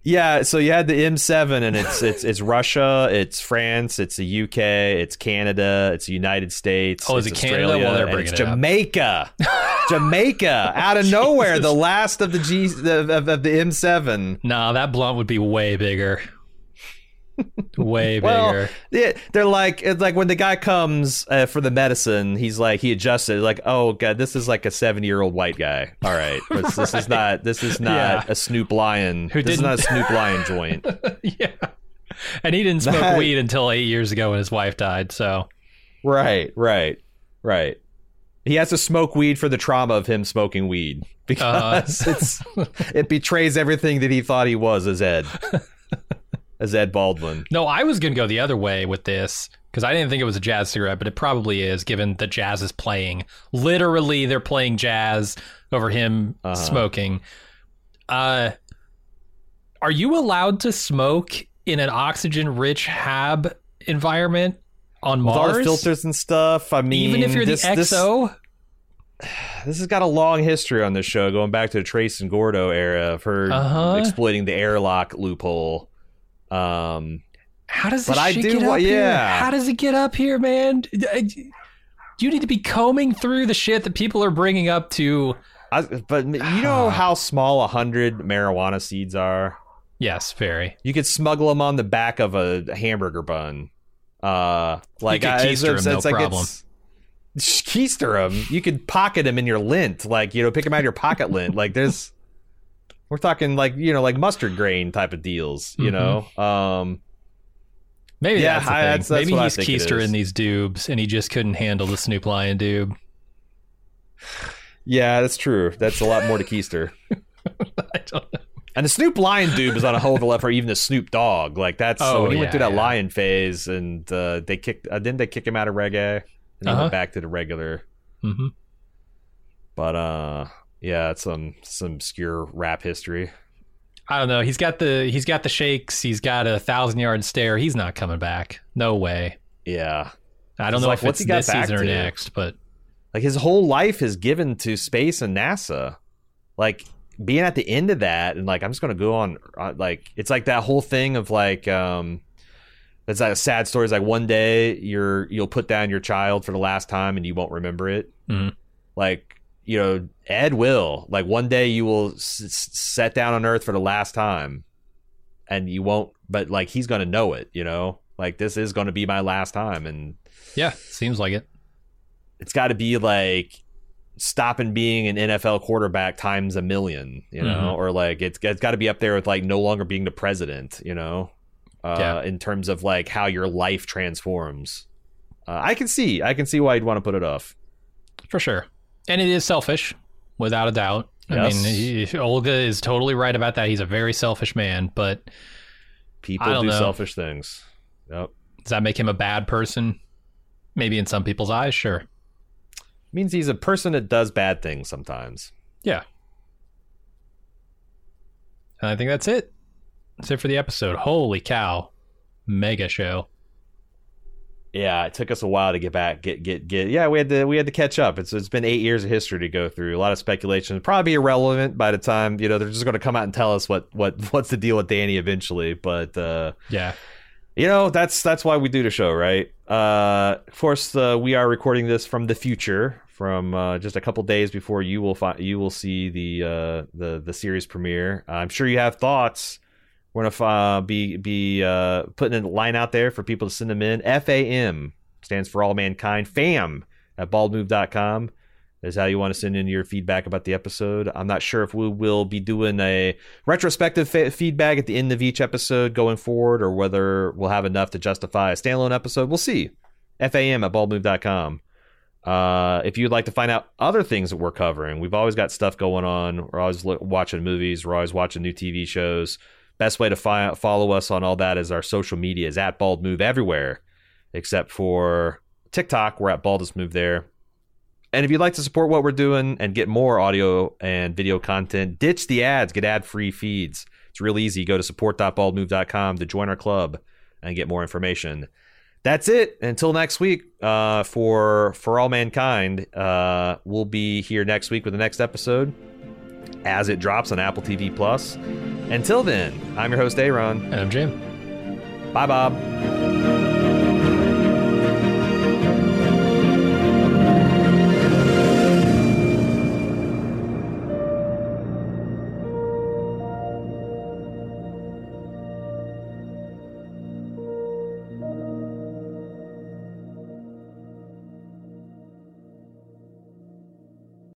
Yeah, so you had the M seven, and it's it's it's Russia, it's France, it's the U K, it's Canada, it's the United States. Oh, is it's it Canada? Australia, Well, they're and bringing it's it up. Jamaica. Jamaica, out of nowhere, the last of the G of, of, of the M seven. Nah, that blunt would be way bigger. Way Well, bigger. yeah, they're like it's like when the guy comes uh, for the medicine, he's like he adjusts it like, oh god, this is like a seventy year old white guy. All right, this, this is not this is not Yeah. a Snoop Lion. Who this is didn't- not a Snoop Lion joint. Yeah. And he didn't smoke That- weed until eight years ago when his wife died. So Right, right, right. He has to smoke weed for the trauma of him smoking weed because Uh. it's it betrays everything that he thought he was as Ed, as Ed Baldwin. no, I was gonna go the other way with this because I didn't think it was a jazz cigarette, but it probably is, given that jazz is playing. Literally, they're playing jazz over him Uh-huh. smoking. Uh, are you allowed to smoke in an oxygen-rich hab environment on With all Mars? the filters and stuff. I mean, Even if you're this, the X O? This, this has got a long history on this show, going back to the Trace and Gordo era of her Uh-huh. exploiting the airlock loophole. Um, How does this But I shit do get wa- up here? yeah. How does it get up here, man? You need to be combing through the shit that people are bringing up to. I, but you know how small a hundred marijuana seeds are. Yes, very. You could smuggle them on the back of a hamburger bun. Uh, like could I, it's, keister it's, 'em, no it's like problem. It's, keister them. You could pocket them in your lint, like you know, pick them out of your pocket lint. Like there's, we're talking like you know, like mustard grain type of deals. You Mhm. know, um, Maybe Yeah, that's the I- thing. that's- that's Maybe what I he's think it keister is. in these dubes, and he just couldn't handle the Snoop Lion dube. yeah, that's true. That's a lot more to keister. I don't know. And the Snoop Lion dude is on a whole other level for even the Snoop Dogg. Like that's so Oh, when he yeah, went through that yeah. lion phase, and uh, they kicked. Uh, didn't they kick him out of reggae? And he Uh-huh. went back to the regular. Mm-hmm. But uh, yeah, it's some some obscure rap history. I don't know. He's got the he's got the shakes. He's got a thousand yard stare. He's not coming back. No way. Yeah, I don't It's know like, if what's it's he got this back season or to? next, but like his whole life is given to space and NASA. Like being at the end of that, and like I'm just gonna go on. Uh, like it's like that whole thing of like um. It's like a sad story. It's like one day you're you'll put down your child for the last time and you won't remember it. Mhm. Like you know, Ed will. Like one day you will s- s- set down on Earth for the last time, and you won't. But like he's gonna know it. You know, like this is gonna be my last time, and yeah, seems like it. it's got to be like stopping being an N F L quarterback times a million. You know, Mhm. or like it's it's got to be up there with like no longer being the president. You know. Uh, Yeah. in terms of like how your life transforms. Uh, I can see, I can see why you'd want to put it off. For sure. And it is selfish, without a doubt. I Yes. mean, he, Olga is totally right about that. He's a very selfish man, but People I don't do know. selfish things. Yep. does that make him a bad person? Maybe in some people's eyes, sure. Means he's a person that does bad things sometimes. Yeah. And I think that's it. That's it for the episode. Holy cow. Mega show. Yeah, it took us a while to get back, get get get. Yeah, we had to we had to catch up. It's it's been eight years of history to go through. A lot of speculation, probably irrelevant by the time you know they're just going to come out and tell us what what what's the deal with Danny eventually. But uh, Yeah. you know that's that's why we do the show, right? Uh, of course, uh, we are recording this from the future, from uh, just a couple days before you will find you will see the uh, the the series premiere. I'm sure you have thoughts. We're gonna uh, be be uh, putting a line out there for people to send them in. F A M stands for All Mankind. Fam at bald move dot com is how you want to send in your feedback about the episode. I'm not sure if we will be doing a retrospective fa- feedback at the end of each episode going forward, or whether we'll have enough to justify a standalone episode. We'll see. F A M at bald move dot com. Uh, if you'd like to find out other things that we're covering, we've always got stuff going on. We're always lo- watching movies. We're always watching new T V shows. Best way to fi- follow us on all that is our social media is at Bald Move everywhere, except for TikTok. We're at Baldest Move there. And if you'd like to support what we're doing and get more audio and video content, ditch the ads, get ad-free feeds. It's real easy. Go to support dot bald move dot com to join our club and get more information. That's it. Until next week, uh, for for All Mankind, uh, we'll be here next week with the next episode as it drops on Apple T V Plus. Until then, I'm your host, Aaron. And I'm Jim. Bye, Bob.